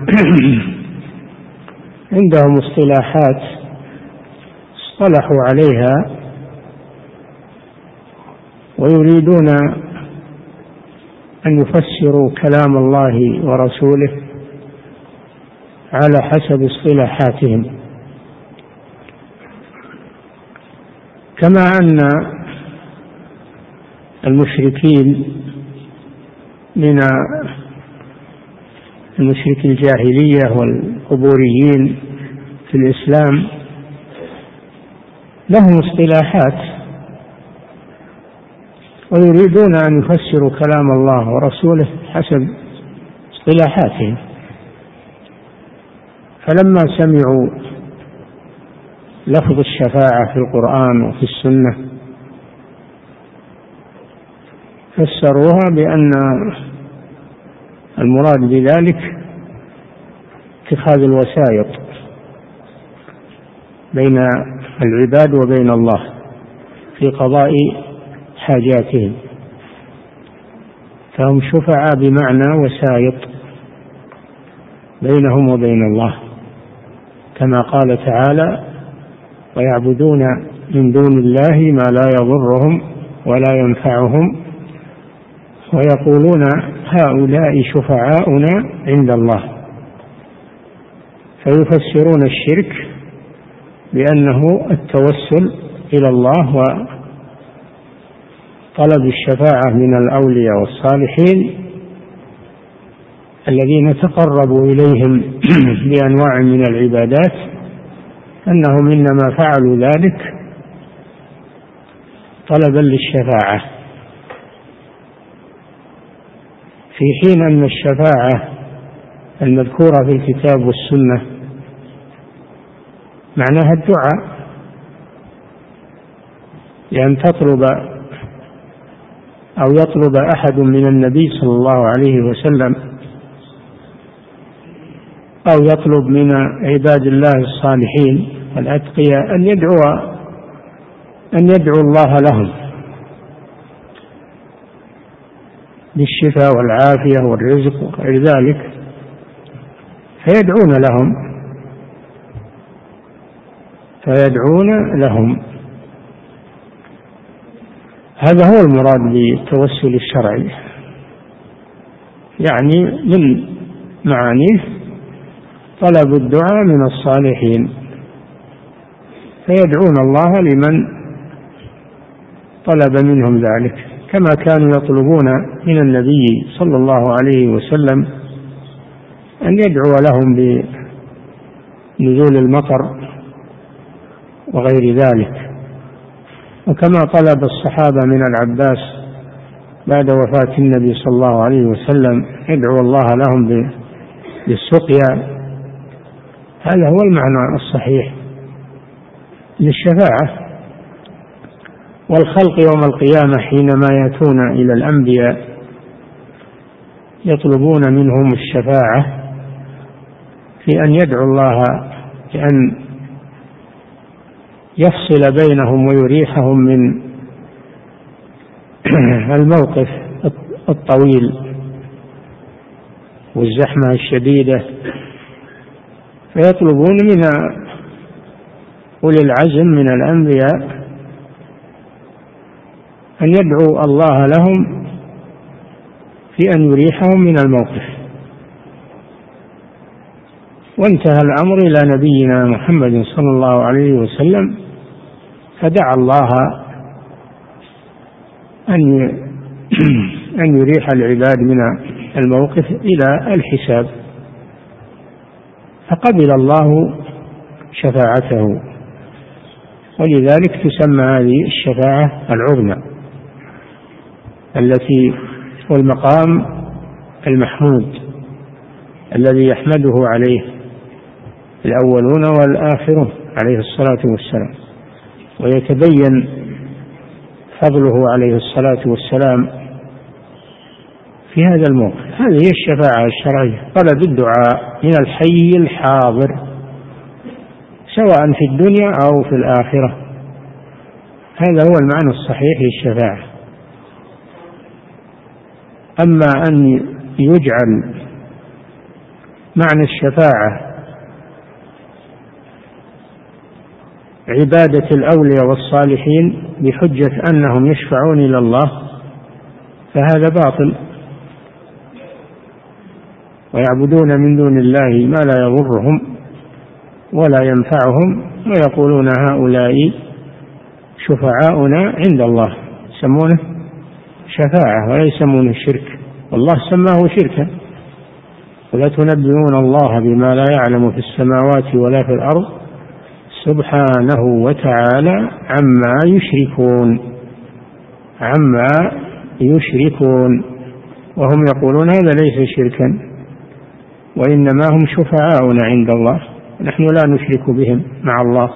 عندهم اصطلاحات اصطلحوا عليها ويريدون أن يفسروا كلام الله ورسوله على حسب اصطلاحاتهم، كما أن المشركين من المشرك الجاهلية والقبوريين في الإسلام لهم اصطلاحات ويريدون أن يفسروا كلام الله ورسوله حسب اصطلاحاتهم. فلما سمعوا لفظ الشفاعة في القرآن وفي السنة فسروها بأن المراد بذلك اتخاذ الوسائط بين العباد وبين الله في قضاء حاجاتهم، فهم شفعاء بمعنى وسائط بينهم وبين الله، كما قال تعالى: ويعبدون من دون الله ما لا يضرهم ولا ينفعهم ويقولون هؤلاء شفعاؤنا عند الله. فيفسرون الشرك بأنه التوسل إلى الله وطلب الشفاعة من الأولياء والصالحين الذين تقربوا إليهم بأنواع من العبادات، أنهم إنما فعلوا ذلك طلبا للشفاعة، في حين أن الشفاعة المذكورة في الكتاب والسنة معناها الدعاء، لأن تطلب أو يطلب أحد من النبي صلى الله عليه وسلم أو يطلب من عباد الله الصالحين الأتقياء أن يدعو أن يدعو الله لهم بالشفاء والعافية والرزق وغير ذلك، فيدعون لهم فيدعون لهم هذا هو المراد بالتوسل الشرعي، يعني من معانيه طلب الدعاء من الصالحين، فيدعون الله لمن طلب منهم ذلك، كما كانوا يطلبون من النبي صلى الله عليه وسلم أن يدعو لهم بنزول المطر وغير ذلك. وكما طلب الصحابة من العباس بعد وفاة النبي صلى الله عليه وسلم ادعوا الله لهم بالسقيا، هذا هو المعنى الصحيح للشفاعة. والخلق يوم القيامة حينما يأتون إلى الأنبياء يطلبون منهم الشفاعة في أن يدعوا الله بأن يفصل بينهم ويريحهم من الموقف الطويل والزحمة الشديدة، فيطلبون من أولي العزم من الأنبياء أن يدعوا الله لهم في أن يريحهم من الموقف. وانتهى الأمر إلى نبينا محمد صلى الله عليه وسلم، فدعا الله أن أن يريح العباد من الموقف إلى الحساب، فقبل الله شفاعته، ولذلك تسمى هذه الشفاعة العظمى التي والمقام المحمود الذي يحمده عليه الأولون والآخرون عليه الصلاة والسلام، ويتبين فضله عليه الصلاة والسلام في هذا الموقف. هذه هي الشفاعة الشرعية، طلب الدعاء من الحي الحاضر سواء في الدنيا أو في الآخرة، هذا هو المعنى الصحيح للشفاعة. أما أن يجعل معنى الشفاعة عبادة الأولياء والصالحين بحجة أنهم يشفعون إلى الله فهذا باطل، ويعبدون من دون الله ما لا يضرهم ولا ينفعهم، ويقولون هؤلاء شفعاؤنا عند الله، يسمونه شفاعة ولا يسمونه شرك، والله سماه شركا. ولا تنبئون الله بما لا يعلم في السماوات ولا في الأرض سبحانه وتعالى عما يشركون عما يشركون وهم يقولون هذا ليس شركا وإنما هم شفعاؤنا عند الله، نحن لا نشرك بهم مع الله،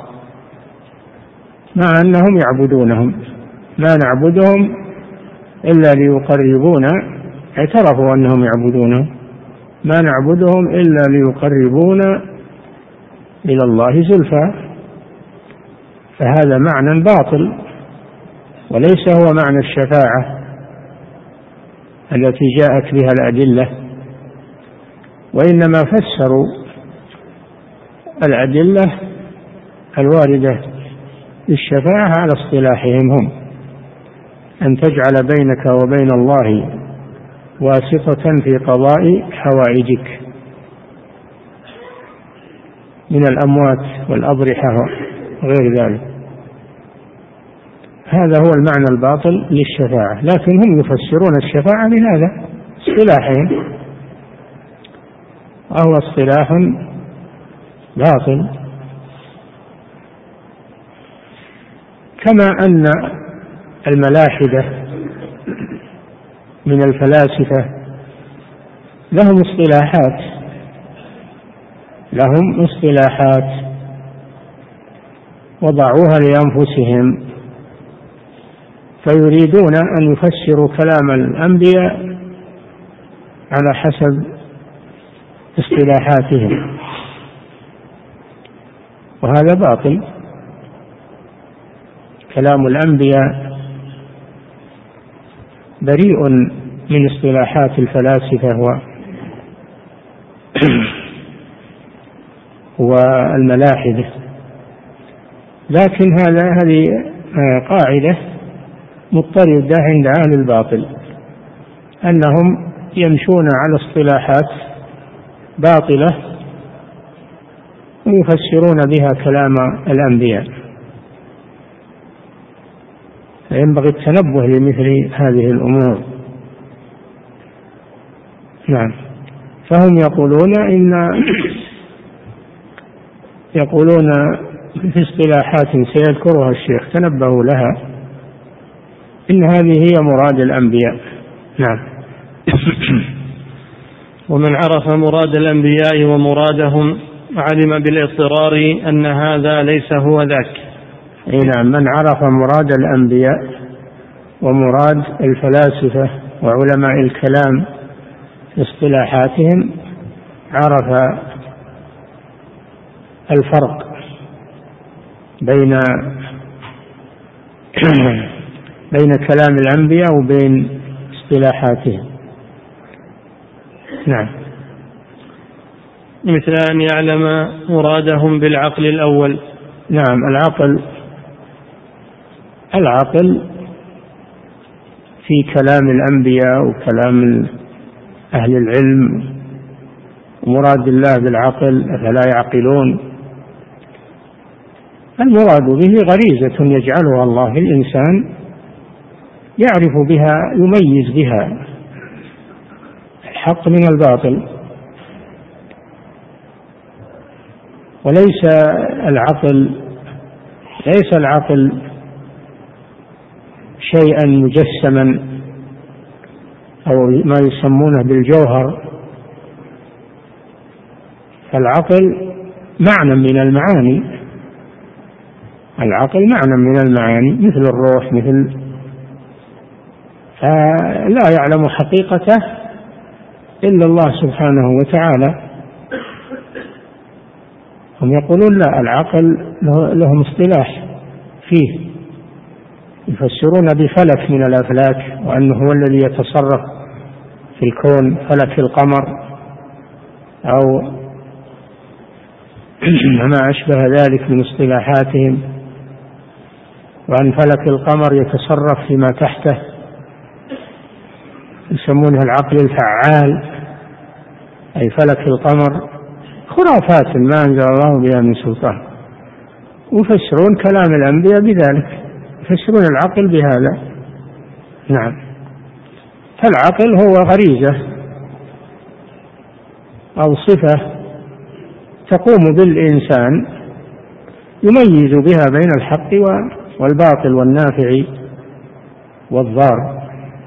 مع أنهم يعبدونهم، ما نعبدهم إلا ليقربونا، اعترفوا أنهم يعبدونهم، ما نعبدهم إلا ليقربونا إلى الله زلفى، فهذا معنى باطل وليس هو معنى الشفاعة التي جاءت بها الأدلة، وإنما فسروا الأدلة الواردة للشفاعة على اصطلاحهم هم، أن تجعل بينك وبين الله واسطة في قضاء حوائجك من الأموات والأضرحة وغير ذلك، هذا هو المعنى الباطل للشفاعة. لكن هم يفسرون الشفاعة بهذا اصطلاحهم، وهو اصطلاح باطل. كما أن الملاحدة من الفلاسفة لهم اصطلاحات لهم اصطلاحات وضعوها لأنفسهم، فيريدون أن يفسروا كلام الأنبياء على حسب اصطلاحاتهم، وهذا باطل. كلام الأنبياء بريء من اصطلاحات الفلاسفة والملاحدة، لكن هذا هذه قاعدة مضطردة عند أهل الباطل، أنهم يمشون على اصطلاحات باطلة ويفسرون بها كلام الأنبياء، فينبغي التنبه لمثل هذه الأمور. نعم. فهم يقولون إن يقولون في اصطلاحات سيذكرها الشيخ تنبهوا لها، إن هذه هي مراد الأنبياء. نعم. ومن عرف مراد الأنبياء ومرادهم علم بالاضطرار أن هذا ليس هو ذاك. نعم، من عرف مراد الأنبياء ومراد الفلاسفة وعلماء الكلام في اصطلاحاتهم عرف الفرق بين بين كلام الأنبياء وبين اصطلاحاتهم. نعم. مثل أن يعلم مرادهم بالعقل الأول. نعم، العقل العقل في كلام الأنبياء وكلام أهل العلم، مراد الله بالعقل أفلا يعقلون. المراد به غريزة يجعلها الله في الإنسان يعرف بها، يميز بها الحق من الباطل. وليس العقل ليس العقل شيئا مجسما أو ما يسمونه بالجوهر. العقل معنى من المعاني، العقل معنى من المعاني مثل الروح، مثل، فلا يعلم حقيقته إلا الله سبحانه وتعالى. هم يقولون لا، العقل لهم اصطلاح فيه، يفسرون بفلك من الأفلاك، وأنه هو الذي يتصرف في الكون، فلك القمر أو ما أشبه ذلك من اصطلاحاتهم، وأن فلك القمر يتصرف فيما تحته، يسمونه العقل الفعال، أي فلك القمر. خرافات ما أنزل الله بها من سلطان. ويفسرون كلام الأنبياء بذلك، يفسرون العقل بهذا. نعم. فالعقل هو غريزة أو صفة تقوم بالإنسان يميز بها بين الحق والباطل والنافع والضار.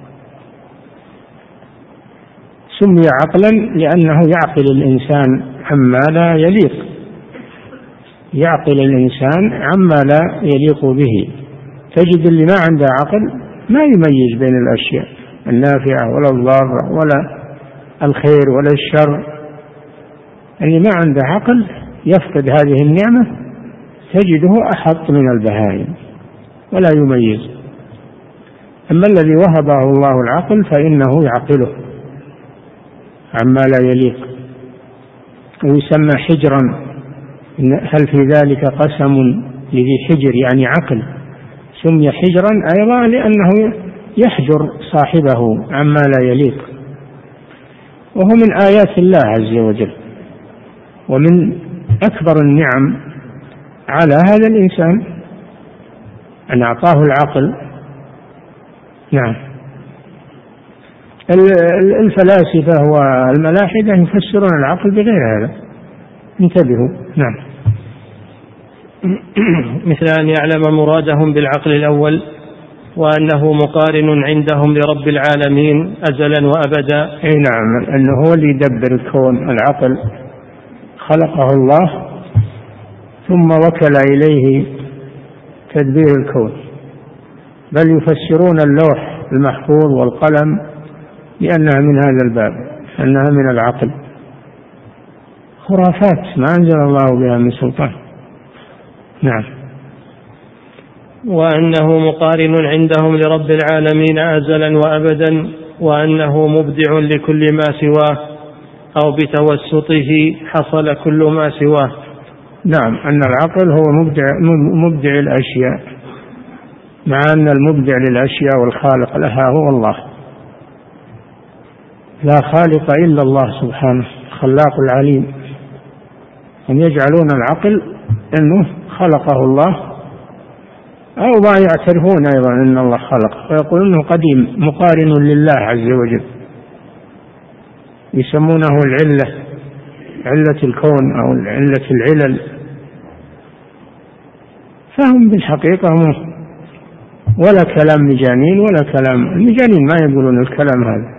سمي عقلا لأنه يعقل الإنسان عما لا يليق، يعقل الإنسان عما لا يليق به. تجد اللي ما عنده عقل ما يميز بين الأشياء النافعة ولا الضارة ولا الخير ولا الشر. اللي ما عنده عقل يفقد هذه النعمة، تجده أحط من البهائم ولا يميز. أما الذي وهبه الله العقل فإنه يعقله عما لا يليق، ويسمى حجرا. هل في ذلك قسم لذي حجر، يعني عقل. سمي حجرا أيضا لأنه يحجر صاحبه عما لا يليق. وهو من آيات الله عز وجل، ومن أكبر النعم على هذا الإنسان أن أعطاه العقل. نعم. الفلاسفة والملاحدة يفسرون العقل بغير هذا، انتبهوا. نعم. مثل أن يعلم مرادهم بالعقل الأول، وأنه مقارن عندهم لرب العالمين أزلا وأبدا. أي نعم، أنه هو اللي يدبر الكون. العقل خلقه الله ثم وكل إليه تدبير الكون. بل يفسرون اللوح المحفوظ والقلم لأنها من هذا الباب، أنها من العقل. خرافات ما أنزل الله بها من سلطان. نعم. وأنه مقارن عندهم لرب العالمين أزلا وأبدا، وأنه مبدع لكل ما سواه، أو بتوسطه حصل كل ما سواه. نعم، أن العقل هو مبدع, مبدع الأشياء، مع أن المبدع للأشياء والخالق لها هو الله. لا خالق إلا الله سبحانه، خلاق العليم. هم يجعلون العقل أنه خلقه الله، أو ما يعترفون أيضا أن الله خلق، ويقولون أنه قديم مقارن لله عز وجل. يسمونه العلة، علة الكون أو علة العلل. فهم بالحقيقة ولا كلام مجانين ولا كلام المجانين ما يقولون الكلام هذا.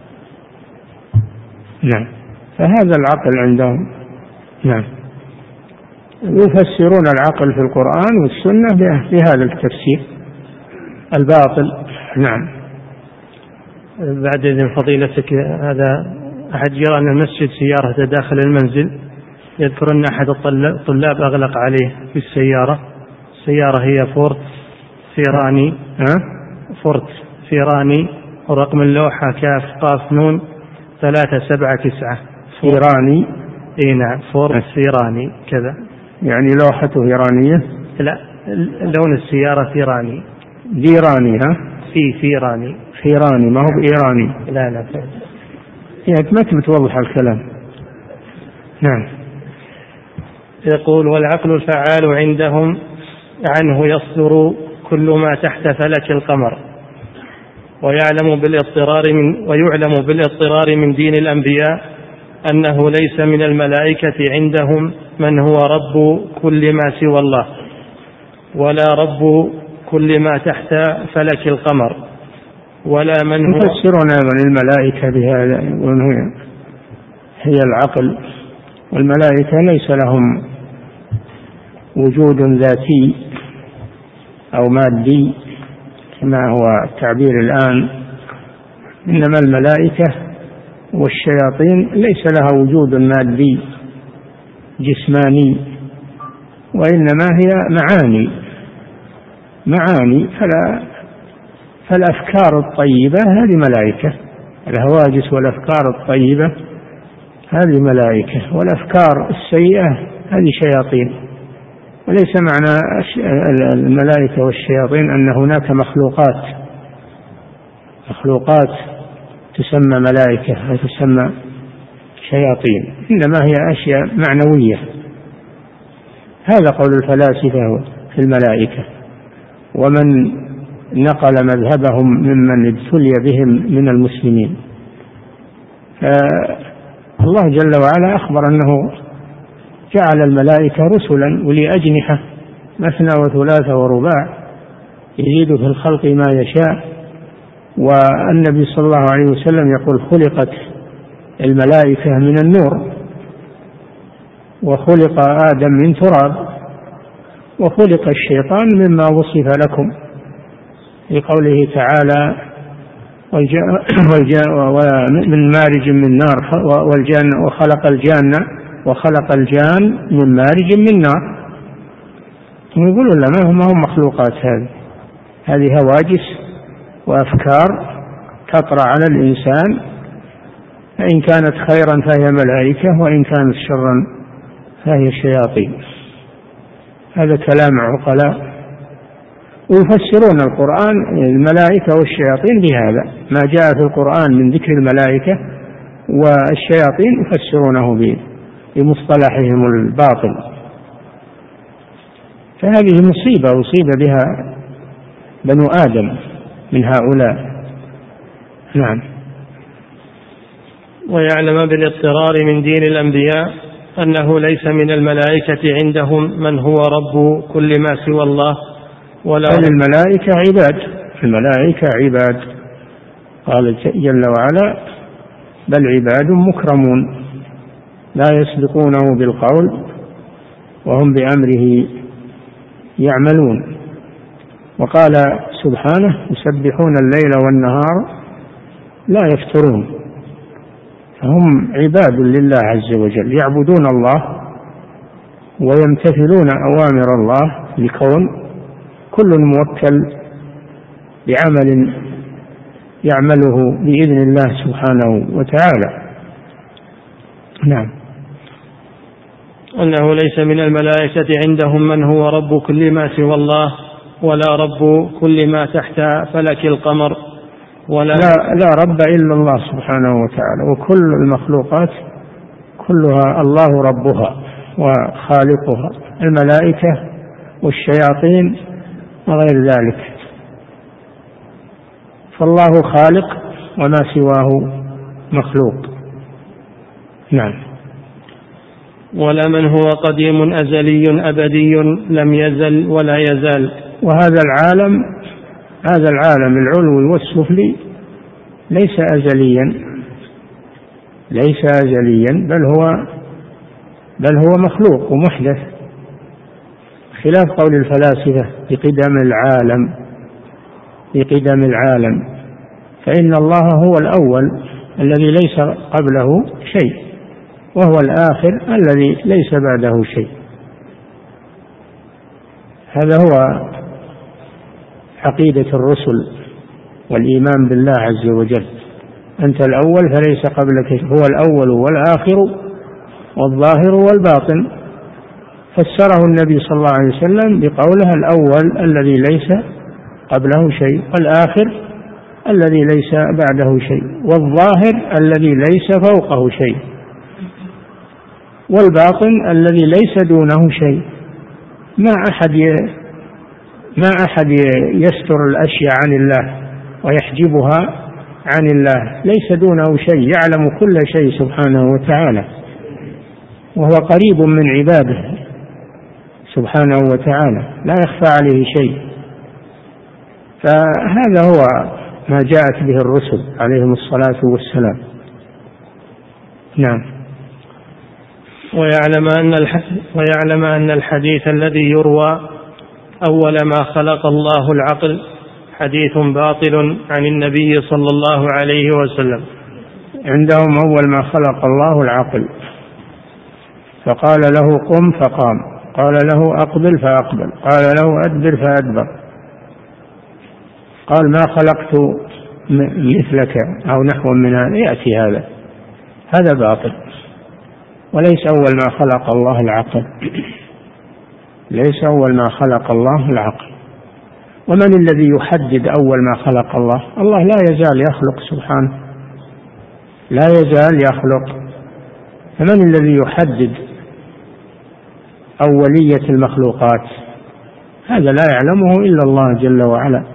نعم. فهذا العقل عندهم. نعم. يفسرون العقل في القرآن والسنة بهذا التفسير الباطل. نعم. بعد إذن فضيلتك، هذا أحد جيران المسجد سيارته داخل المنزل، يذكر أن أحد الطلاب أغلق عليه في السيارة. السيارة هي فورت فيراني، ها؟ فورت فيراني، ورقم اللوحة كاف قاف نون ثلاثة سبعة تسعة. فيراني؟ اي نعم، فورت فيراني كذا، يعني لوحته إيرانية؟ لا، لون السيارة فيراني. ديراني؟ ها؟ في فيراني. فيراني ما هو بإيراني. لا لا، يعني ما تبي توضح الكلام. نعم. يقول: والعقل الفعال عندهم عنه يصدر كل ما تحت فلك القمر، ويعلم بالاضطرار من ويعلم بالاضطرار من دين الأنبياء أنه ليس من الملائكة عندهم من هو رب كل ما سوى الله، ولا رب كل ما تحت فلك القمر، ولا من هو. يفسرون أيضا الملائكة بهذا، هي العقل، والملائكة ليس لهم وجود ذاتي أو مادي كما هو التعبير الآن، إنما الملائكة والشياطين ليس لها وجود مادي جسماني، وإنما هي معاني معاني فلا فالأفكار الطيبة هذه ملائكة، الهواجس والأفكار الطيبة هذه ملائكة، والأفكار السيئة هذه شياطين. وليس معنى الملائكة والشياطين أن هناك مخلوقات مخلوقات تسمى ملائكة أو تسمى شياطين، إنما هي أشياء معنوية. هذا قول الفلاسفة في الملائكة، ومن نقل مذهبهم ممن ابتلي بهم من المسلمين. فالله جل وعلا أخبر أنه جعل الملائكة رسلا ولي أجنحة مثنى وثلاث ورباع يزيد في الخلق ما يشاء. والنبي صلى الله عليه وسلم يقول: خلقت الملائكة من النور، وخلق آدم من تراب، وخلق الشيطان مما وصف لكم، في قوله تعالى: ومن مارج من نار، والجان وخلق الجان وخلق الجان من مارج من نار. يقولون لا، ما هم مخلوقات، هذه هذه هواجس وأفكار تطرأ على الإنسان، فإن كانت خيرا فهي ملائكة، وإن كانت شرا فهي شياطين. هذا كلام عقلاء. ويفسرون القرآن الملائكة والشياطين بهذا، ما جاء في القرآن من ذكر الملائكة والشياطين يفسرونه بمصطلحهم الباطل. فهذه مصيبة أصيب بها بنو آدم من هؤلاء. نعم. ويعلم بالاضطرار من دين الأنبياء أنه ليس من الملائكة عندهم من هو رب كل ما سوى الله، ولا الملائكة عباد، الملائكة عباد، قال جل وعلا: بل عباد مكرمون لا يسبقونه بالقول وهم بأمره يعملون. وقال سبحانه: يسبحون الليل والنهار لا يفترون. فهم عباد لله عز وجل، يعبدون الله ويمتثلون أوامر الله لكون كل موكل بعمل يعمله بإذن الله سبحانه وتعالى. نعم. أنه ليس من الملائكة عندهم من هو رب كل ما سوى الله، ولا رب كل ما تحت فلك القمر، ولا لا, لا رب إلا الله سبحانه وتعالى، وكل المخلوقات كلها الله ربها وخالقها، الملائكة والشياطين وغير ذلك. فالله خالق وما سواه مخلوق. نعم. ولا من هو قديم أزلي أبدي لم يزل ولا يزال. وهذا العالم هذا العالم العلوي والسفلي ليس أزليا ليس أزليا بل هو بل هو مخلوق ومحدث، خلاف قول الفلاسفة بقدم العالم بقدم العالم، فإن الله هو الأول الذي ليس قبله شيء، وهو الآخر الذي ليس بعده شيء. هذا هو عقيدة الرسل والإيمان بالله عز وجل. أنت الأول فليس قبلك، هو الأول والآخر والظاهر والباطن. فسره النبي صلى الله عليه وسلم بقوله الأول الذي ليس قبله شيء، والآخر الذي ليس بعده شيء، والظاهر الذي ليس فوقه شيء، والباطن الذي ليس دونه شيء. ما أحد ما أحد يستر الأشياء عن الله ويحجبها عن الله، ليس دونه شيء، يعلم كل شيء سبحانه وتعالى، وهو قريب من عباده سبحانه وتعالى، لا يخفى عليه شيء. فهذا هو ما جاءت به الرسل عليهم الصلاة والسلام. نعم. ويعلم أن ويعلم أن الحديث الذي يروى أول ما خلق الله العقل حديث باطل عن النبي صلى الله عليه وسلم. عندهم أول ما خلق الله العقل، فقال له قم فقام، قال له أقبل فأقبل، قال له أدبر فأدبر، قال ما خلقت مثلك أو نحو من هذا، يأتي هذا هذا باطل، وليس أول ما خلق الله العقل، ليس أول ما خلق الله العقل. ومن الذي يحدد أول ما خلق الله؟ الله لا يزال يخلق سبحانه، لا يزال يخلق، فمن الذي يحدد أولية المخلوقات؟ هذا لا يعلمه إلا الله جل وعلا.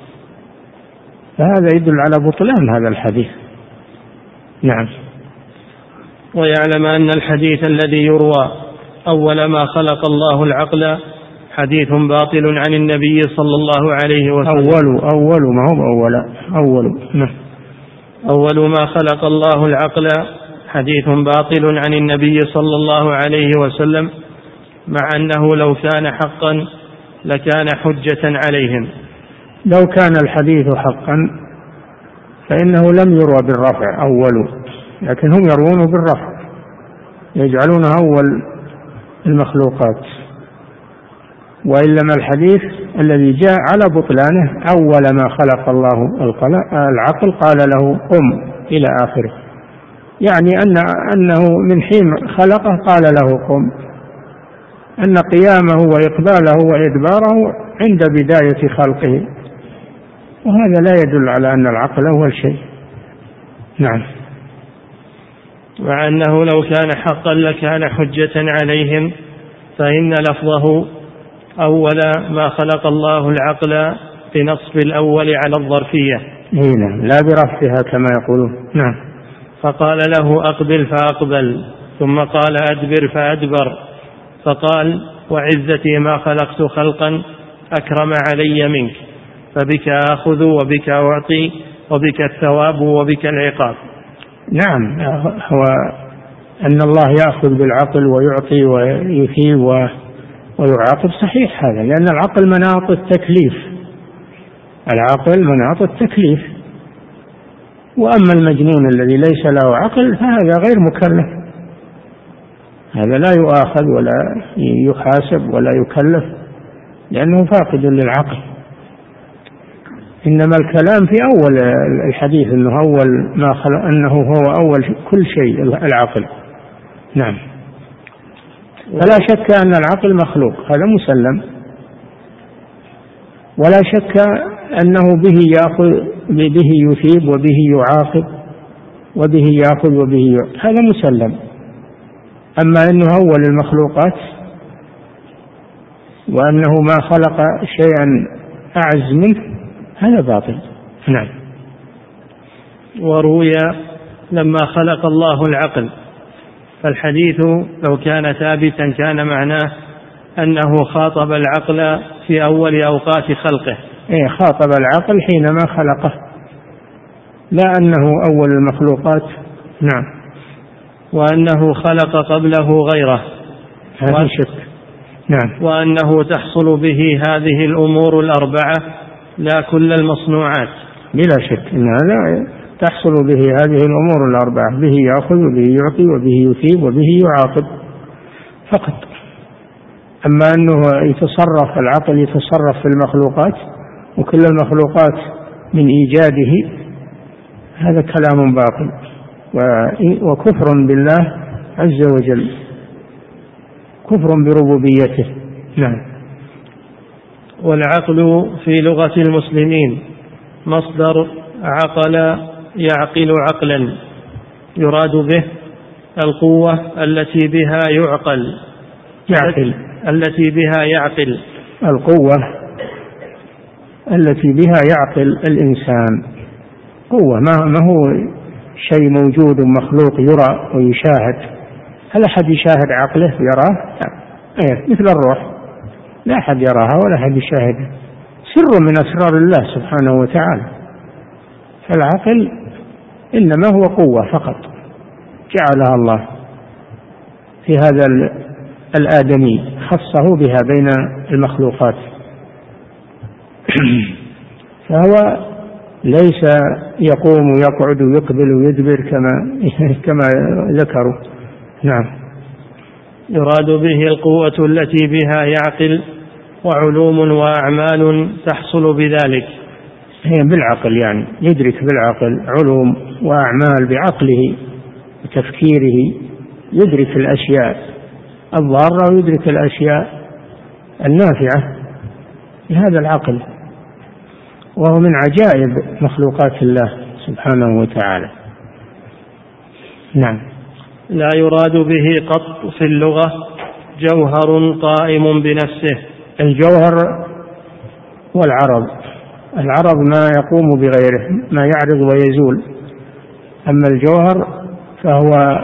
فهذا يدل على بطلان هذا الحديث. نعم. ويعلم أن الحديث الذي يروى أول ما خلق الله العقل حديث باطل عن النبي صلى الله عليه وسلم. أول أول ما هو أول أول نعم. أول ما خلق الله العقل حديث باطل عن النبي صلى الله عليه وسلم، مع أنه لو كان حقا لكان حجة عليهم. لو كان الحديث حقا فإنه لم يروى بالرفع أول، لكن هم يروونه بالرفع، يجعلون أول المخلوقات. وإنما الحديث الذي جاء على بطلانه أول ما خلق الله العقل قال له قم إلى آخره، يعني أن أنه من حين خلقه قال له قم، أن قيامه وإقباله وإدباره عند بداية خلقه، وهذا لا يدل على أن العقل أول شيء. نعم. مع أنه لو كان حقا لكان حجة عليهم، فإن لفظه أول ما خلق الله العقل بنصب الأول على الظرفية، لا برفعها كما يقولون. نعم. فقال له أقبل فأقبل، ثم قال أدبر فأدبر، فقال وعزتي ما خلقت خلقا أكرم علي منك، فبك آخذ وبك أعطي وبك الثواب وبك العقاب. نعم، هو أن الله يأخذ بالعقل ويعطي ويثيب ويعاقب صحيح هذا، لأن العقل مناط التكليف، العقل مناط التكليف. وأما المجنون الذي ليس له عقل فهذا غير مكلف، هذا لا يؤاخذ ولا يحاسب ولا يكلف لأنه فاقد للعقل. إنما الكلام في أول الحديث أنه أول ما خلق، أنه هو أول كل شيء العقل. نعم. فلا شك أن العقل مخلوق، هذا مسلم، ولا شك أنه به يأخذ به يثيب وبه يعاقب وبه يأخذ وبه يعطي، هذا مسلم. أما أنه أول المخلوقات وأنه ما خلق شيئا أعز منه هذا باطل. نعم. وروي لما خلق الله العقل فالحديث لو كان ثابتا كان معناه أنه خاطب العقل في أول أوقات خلقه. إيه، خاطب العقل حينما خلقه، لا أنه أول المخلوقات. نعم. وأنه خلق قبله غيره، هذا شك. نعم. وأنه تحصل به هذه الأمور الأربعة لا كل المصنوعات. بلا شك إن هذا تحصل به هذه الأمور الأربعة، به يأخذ وبه يعطي وبه يثيب وبه يعاقب فقط. أما أنه يتصرف العقل يتصرف في المخلوقات وكل المخلوقات من إيجاده، هذا كلام باطل وكفر بالله عز وجل، كفر بربوبيته. نعم. والعقل في لغة المسلمين مصدر عقل يعقل عقلا، يراد به القوة التي بها يعقل يعقل التي بها يعقل القوة التي بها يعقل الإنسان. قوة ما هو شيء موجود مخلوق يرى ويشاهد. هل أحد يشاهد عقله يراه؟ لا. مثل الروح لا أحد يراها ولا أحد يشاهدها، سر من أسرار الله سبحانه وتعالى. فالعقل إنما هو قوة فقط جعلها الله في هذا الآدمي، خصه بها بين المخلوقات. فهو ليس يقوم ويقعد ويقبل ويدبر كما كما ذكروا. نعم. يراد به القوة التي بها يعقل، وعلوم وأعمال تحصل بذلك. هي بالعقل، يعني يدرك بالعقل علوم وأعمال بعقله وتفكيره، يدرك الأشياء الضارة ويدرك الأشياء النافعة بهذا العقل، وهو من عجائب مخلوقات الله سبحانه وتعالى. نعم. لا يراد به قط في اللغة جوهر قائم بنفسه. الجوهر والعرض، العرض ما يقوم بغيره، ما يعرض ويزول. أما الجوهر فهو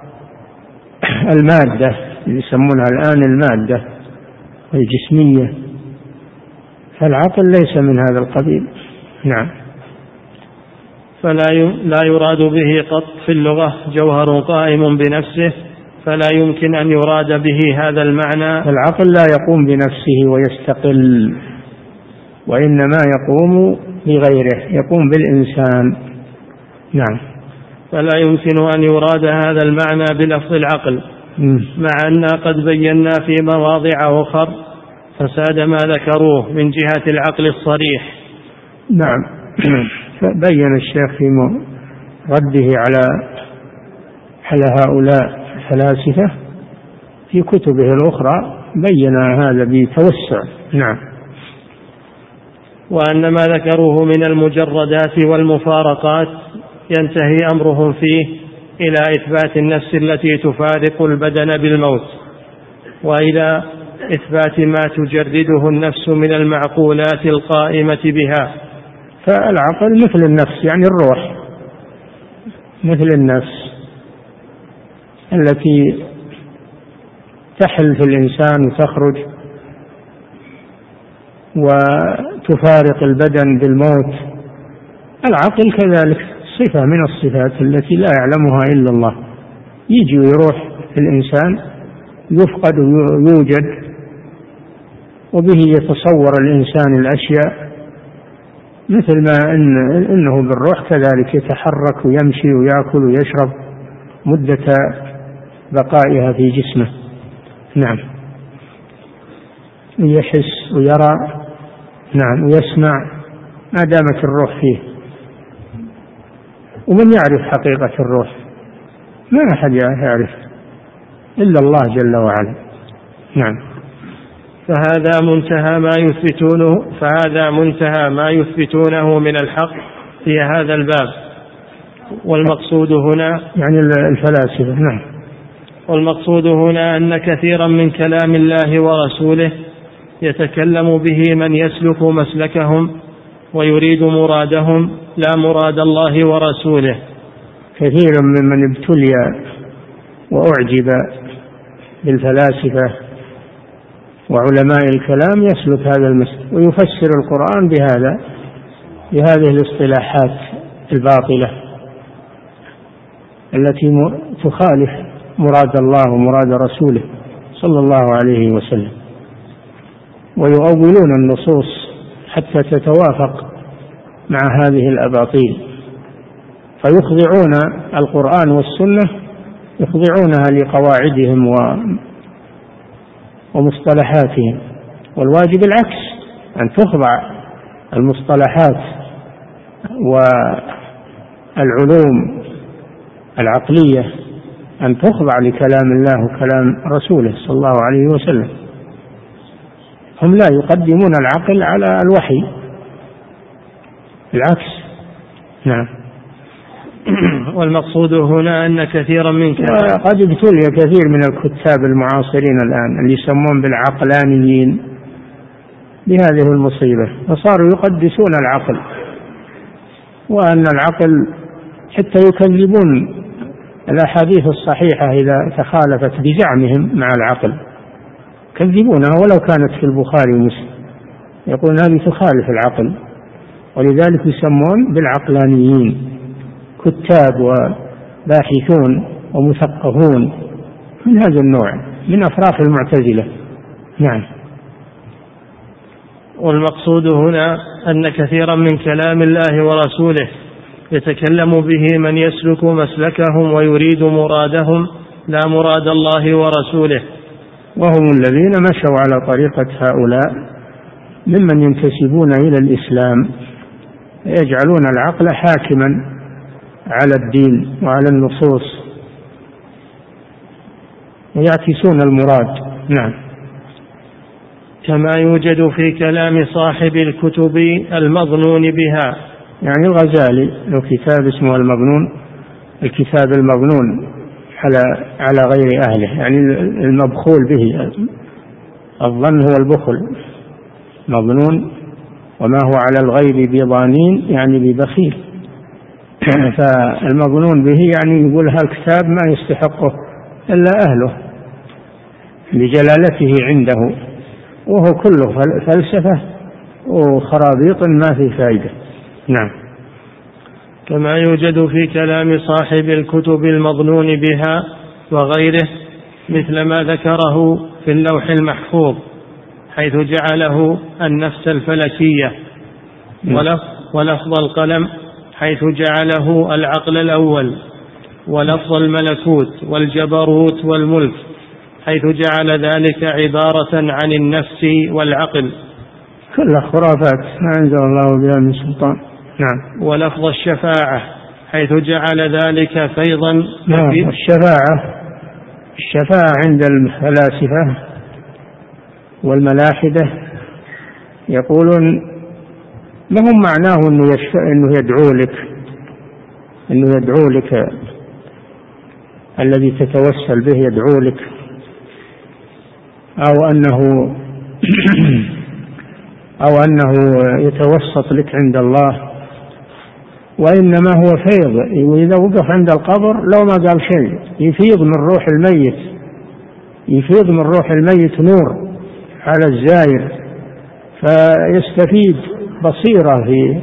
المادة يسمونها الآن المادة الجسمية، فالعقل ليس من هذا القبيل. نعم. فلا لا يراد به قط في اللغة جوهر قائم بنفسه، فلا يمكن أن يراد به هذا المعنى. العقل لا يقوم بنفسه ويستقل، وإنما يقوم بغيره، يقوم بالإنسان. نعم. فلا يمكن أن يراد هذا المعنى بلفظ العقل، مع أن قد بينا في مواضع أخر فساد ما ذكروه من جهة العقل الصريح. نعم. فبين الشيخ في رده على على هؤلاء الفلاسفة في كتبه الأخرى بين هذا بتوسع. نعم. وأن ما ذكروه من المجردات والمفارقات ينتهي أمرهم فيه إلى إثبات النفس التي تفارق البدن بالموت، وإلى إثبات ما تجرده النفس من المعقولات القائمة بها. فالعقل مثل النفس، يعني الروح مثل النفس التي تحل في الإنسان وتخرج وتفارق البدن بالموت. العقل كذلك صفة من الصفات التي لا يعلمها إلا الله، يجي ويروح الإنسان، يفقد ويوجد، وبه يتصور الإنسان الأشياء، مثل ما إن إنه بالروح كذلك يتحرك ويمشي ويأكل ويشرب مدة بقائها في جسمه. نعم. ويحس ويرى. نعم. ويسمع ما دامت الروح فيه. ومن يعرف حقيقة الروح؟ ما أحد يعرف إلا الله جل وعلا. نعم. فهذا منتهى ما يثبتونه فهذا منتهى ما يثبتونه من الحق في هذا الباب. والمقصود هنا يعني الفلاسفة. نعم. والمقصود هنا أن كثيرا من كلام الله ورسوله يتكلم به من يسلك مسلكهم ويريد مرادهم لا مراد الله ورسوله. كثير ممن ابتلي وأعجب بالفلاسفة وعلماء الكلام يسلك هذا المسلك ويفسر القرآن بهذا بهذه الاصطلاحات الباطلة التي تخالف مراد الله ومراد رسوله صلى الله عليه وسلم، ويؤولون النصوص حتى تتوافق مع هذه الأباطيل، فيخضعون القرآن والسنة يخضعونها لقواعدهم ومصطلحاتهم، والواجب العكس، أن تخضع المصطلحات والعلوم العقلية أن تخضع لكلام الله وكلام رسوله صلى الله عليه وسلم. هم لا يقدمون العقل على الوحي، العكس. نعم. والمقصود هنا أن كثيرا من قد ابتلي كثير من الكتاب المعاصرين الآن اللي يسمون بالعقلانيين بهذه المصيبة، فصاروا يقدسون العقل، وأن العقل حتى يكذبون الأحاديث الصحيحة إذا تخالفت بزعمهم مع العقل، يكذبونها ولو كانت في البخاري ومسلم، يقولون هذه تخالف العقل، ولذلك يسمون بالعقلانيين، كتاب وباحثون ومثقفون من هذا النوع من أفراح المعتزلة. نعم. والمقصود هنا أن كثيرا من كلام الله ورسوله يتكلم به من يسلك مسلكهم ويريد مرادهم لا مراد الله ورسوله، وهم الذين مشوا على طريقة هؤلاء ممن ينتسبون إلى الإسلام، يجعلون العقل حاكما على الدين وعلى النصوص ويعكسون المراد. نعم. كما يوجد في كلام صاحب الكتب المظنون بها، يعني الغزالي له كتاب اسمه المظنون، الكتاب المظنون على على غير أهله، يعني المبخول به، الظن هو البخل، مظنون وما هو على الغيب بضانين يعني ببخيل، فالمظنون به يعني يقول هالكتاب ما يستحقه إلا أهله لجلالته عنده، وهو كله فلسفة وخرابيط ما في فائدة. نعم. كما يوجد في كلام صاحب الكتب المظنون بها وغيره مثل ما ذكره في اللوح المحفوظ حيث جعله النفس الفلكية، ولفظ القلم حيث جعله العقل الأول، ولفظ الملكوت والجبروت والملك حيث جعل ذلك عبارة عن النفس والعقل، كلها خرافات ما أنزل الله بها من سلطان. نعم. ولفظ الشفاعة حيث جعل ذلك فيضا. نعم. الشفاعة الشفاعة عند الفلاسفة والملاحدة يقولون ما هم معناه إنه, إنه يدعو لك إنه يدعو لك الذي تتوسل به يدعو لك، أو أنه أو أنه يتوسط لك عند الله، وإنما هو فيض، وإذا وقف عند القبر لو ما قال شيء يفيض من روح الميت، يفيض من روح الميت نور على الزائر فيستفيد بصيرة في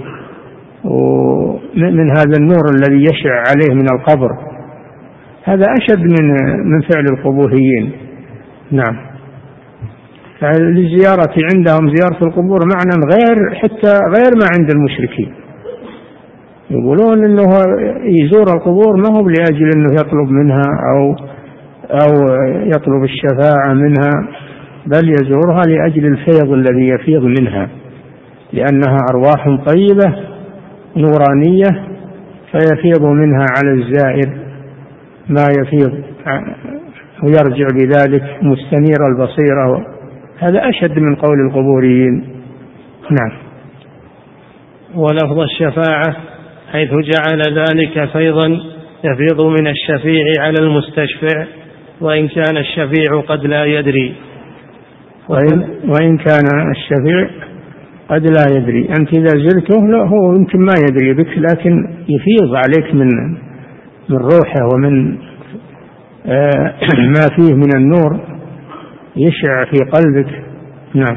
من هذا النور الذي يشع عليه من القبر، هذا أشد من من فعل القبوريين. نعم. فالزيارة عندهم زيارة القبور معنى غير حتى غير ما عند المشركين، يقولون إنه يزور القبور ما هو لأجل إنه يطلب منها أو أو يطلب الشفاعة منها، بل يزورها لأجل الفيض الذي يفيض منها، لأنها أرواح طيبة نورانية فيفيض منها على الزائر ما يفيض ويرجع بذلك مستنير البصيرة، هذا أشد من قول القبوريين. نعم. ولفظ الشفاعة حيث جعل ذلك فيضا يفيض من الشفيع على المستشفع، وإن كان الشفيع قد لا يدري. وإن, وإن كان الشفيع قد لا يدري، أنت إذا زلته لا هو يمكن ما يدري بك، لكن يفيض عليك من من روحه ومن ما فيه من النور يشع في قلبك. نعم.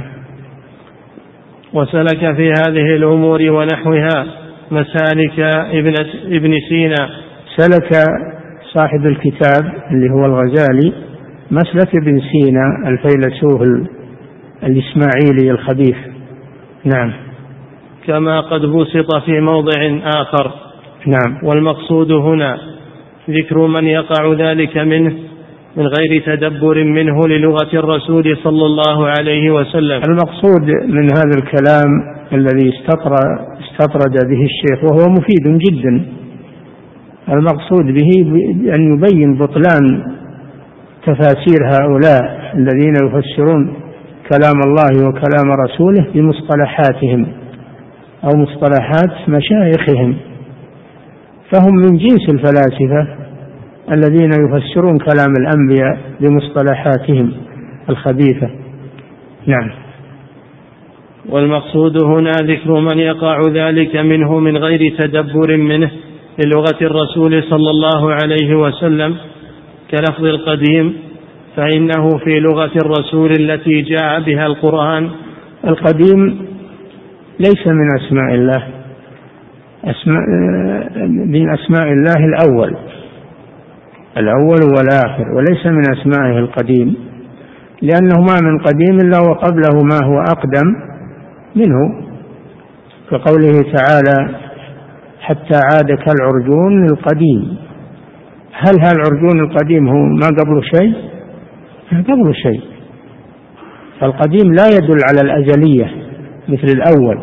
وسلك في هذه الأمور ونحوها مسالك ابن, ابن سينا. سلك صاحب الكتاب اللي هو الغزالي مسلك ابن سينا الفيلسوف الإسماعيلي الخبيث. نعم. كما قد بسط في موضع آخر. نعم. والمقصود هنا ذكر من يقع ذلك منه من غير تدبر منه للغة الرسول صلى الله عليه وسلم. المقصود من هذا الكلام الذي استطرد به الشيخ وهو مفيد جدا، المقصود به أن يبين بطلان تفاسير هؤلاء الذين يفسرون كلام الله وكلام رسوله بمصطلحاتهم أو مصطلحات مشايخهم، فهم من جنس الفلاسفة الذين يفسرون كلام الأنبياء بمصطلحاتهم الخبيثة. نعم. والمقصود هنا ذكر من يقع ذلك منه من غير تدبر منه للغة الرسول صلى الله عليه وسلم كلفظ القديم، فإنه في لغة الرسول التي جاء بها القرآن. القديم ليس من أسماء الله، أسماء من أسماء الله الأول الأول والآخر، وليس من أسمائه القديم، لأنه ما من قديم إلا وقبله ما هو أقدم منه، كقوله تعالى حتى عاد كالعرجون القديم. هل هذا العرجون القديم هو ما قبله شيء؟ ما قبله شيء. فالقديم لا يدل على الأزلية مثل الأول،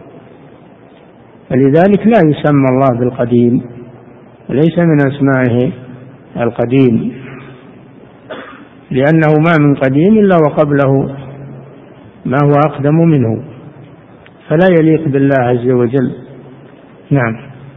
فلذلك لا يسمى الله بالقديم، وليس من أسمائه القديم، لأنه ما من قديم إلا وقبله ما هو أقدم منه، فلا يليق بالله عز وجل. نعم.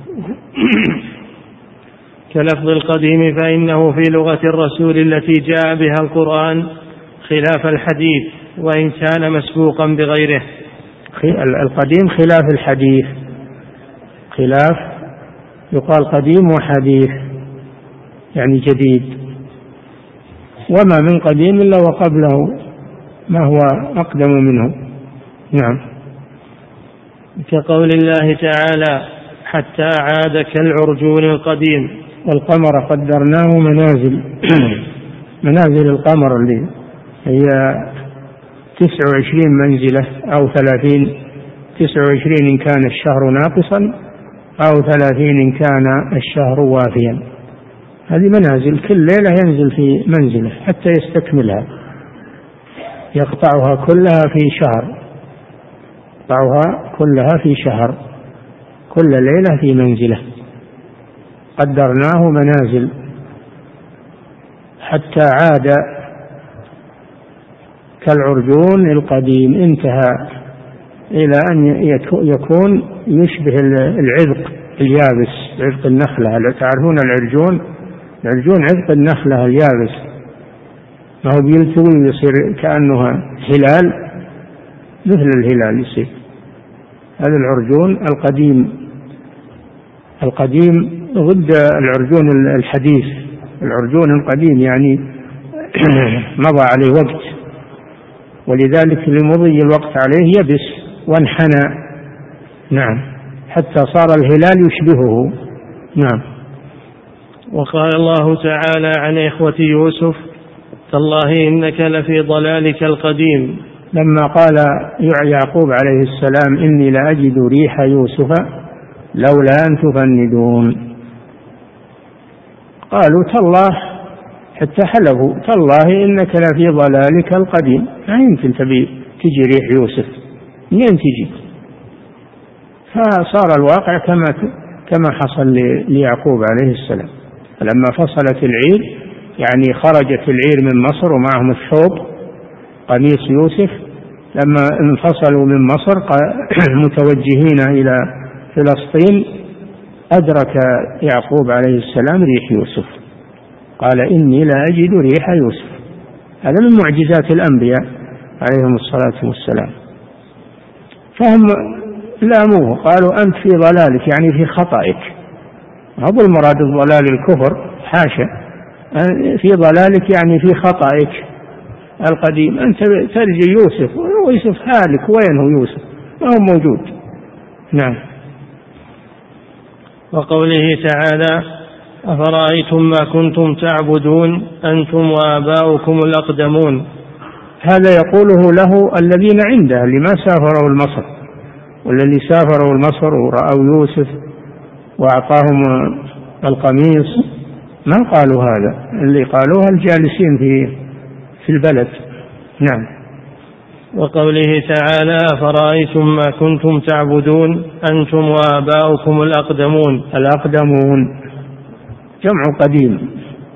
كلفظ القديم فإنه في لغة الرسول التي جاء بها القرآن خلاف الحديث وإن كان مسبوقا بغيره. القديم خلاف الحديث، خلاف يقال قديم وحديث يعني جديد، وما من قديم إلا وقبله ما هو أقدم منه. نعم. كقول الله تعالى حتى عاد كالعرجون القديم. والقمر قدرناه منازل منازل القمر اللي هي تسع وعشرين منزلة أو ثلاثين، تسع وعشرين إن كان الشهر ناقصا أو ثلاثين إن كان الشهر وافيا. هذه منازل كل ليلة ينزل في منزلة حتى يستكملها، يقطعها كلها في شهر، يقطعها كلها في شهر، كل ليلة في منزلة، قدرناه منازل حتى عاد كالعرجون القديم، انتهى إلى أن يكون يشبه العذق اليابس، عذق النخلة. تعرفون العرجون؟ العرجون عذق النخلة اليابس، ما هو بيلتوي ويصير كأنه هلال، مثل الهلال يصير، هذا العرجون القديم. القديم ضد العرجون الحديث، العرجون القديم يعني مضى عليه وقت، ولذلك لمضي الوقت عليه يبس وانحنى. نعم. حتى صار الهلال يشبهه. نعم. وقال الله تعالى عن إخوة يوسف تالله إنك لفي ضلالك القديم، لما قال يعقوب عليه السلام إني لأجد ريح يوسف لولا أن تفندون، قالوا تالله، حتى حلفوا تالله إنك لفي ضلالك القديم، ما يمكن تبي تجي ريح يوسف، منين تجي؟ فصار الواقع كما كما حصل ليعقوب عليه السلام، لما فصلت العير يعني خرجت العير من مصر ومعهم الثوب قميص يوسف، لما انفصلوا من مصر متوجهين إلى فلسطين أدرك يعقوب عليه السلام ريح يوسف، قال إني لا أجد ريح يوسف. هذا من معجزات الأنبياء عليهم الصلاة والسلام. فهم لاموه، قالوا أنت في ضلالك يعني في خطئك، هذا المراد الضلال الكفر، حاشا، في ضلالك يعني في خطأك القديم. أنت ترجي يوسف ويوسف هالك، وين هو يوسف؟ ما هو موجود. نعم. وقوله تعالى أفرأيتم ما كنتم تعبدون أنتم وآباؤكم الأقدمون، هذا يقوله له الذين عنده اللي ما سافروا المصر، والذي سافروا المصر ورأوا يوسف وأعطاهم القميص ما قالوا هذا، اللي قالوها الجالسين في في البلد. نعم. وقوله تعالى أفرأيتم ما كنتم تعبدون أنتم وآباؤكم الأقدمون، الأقدمون جمع قديم،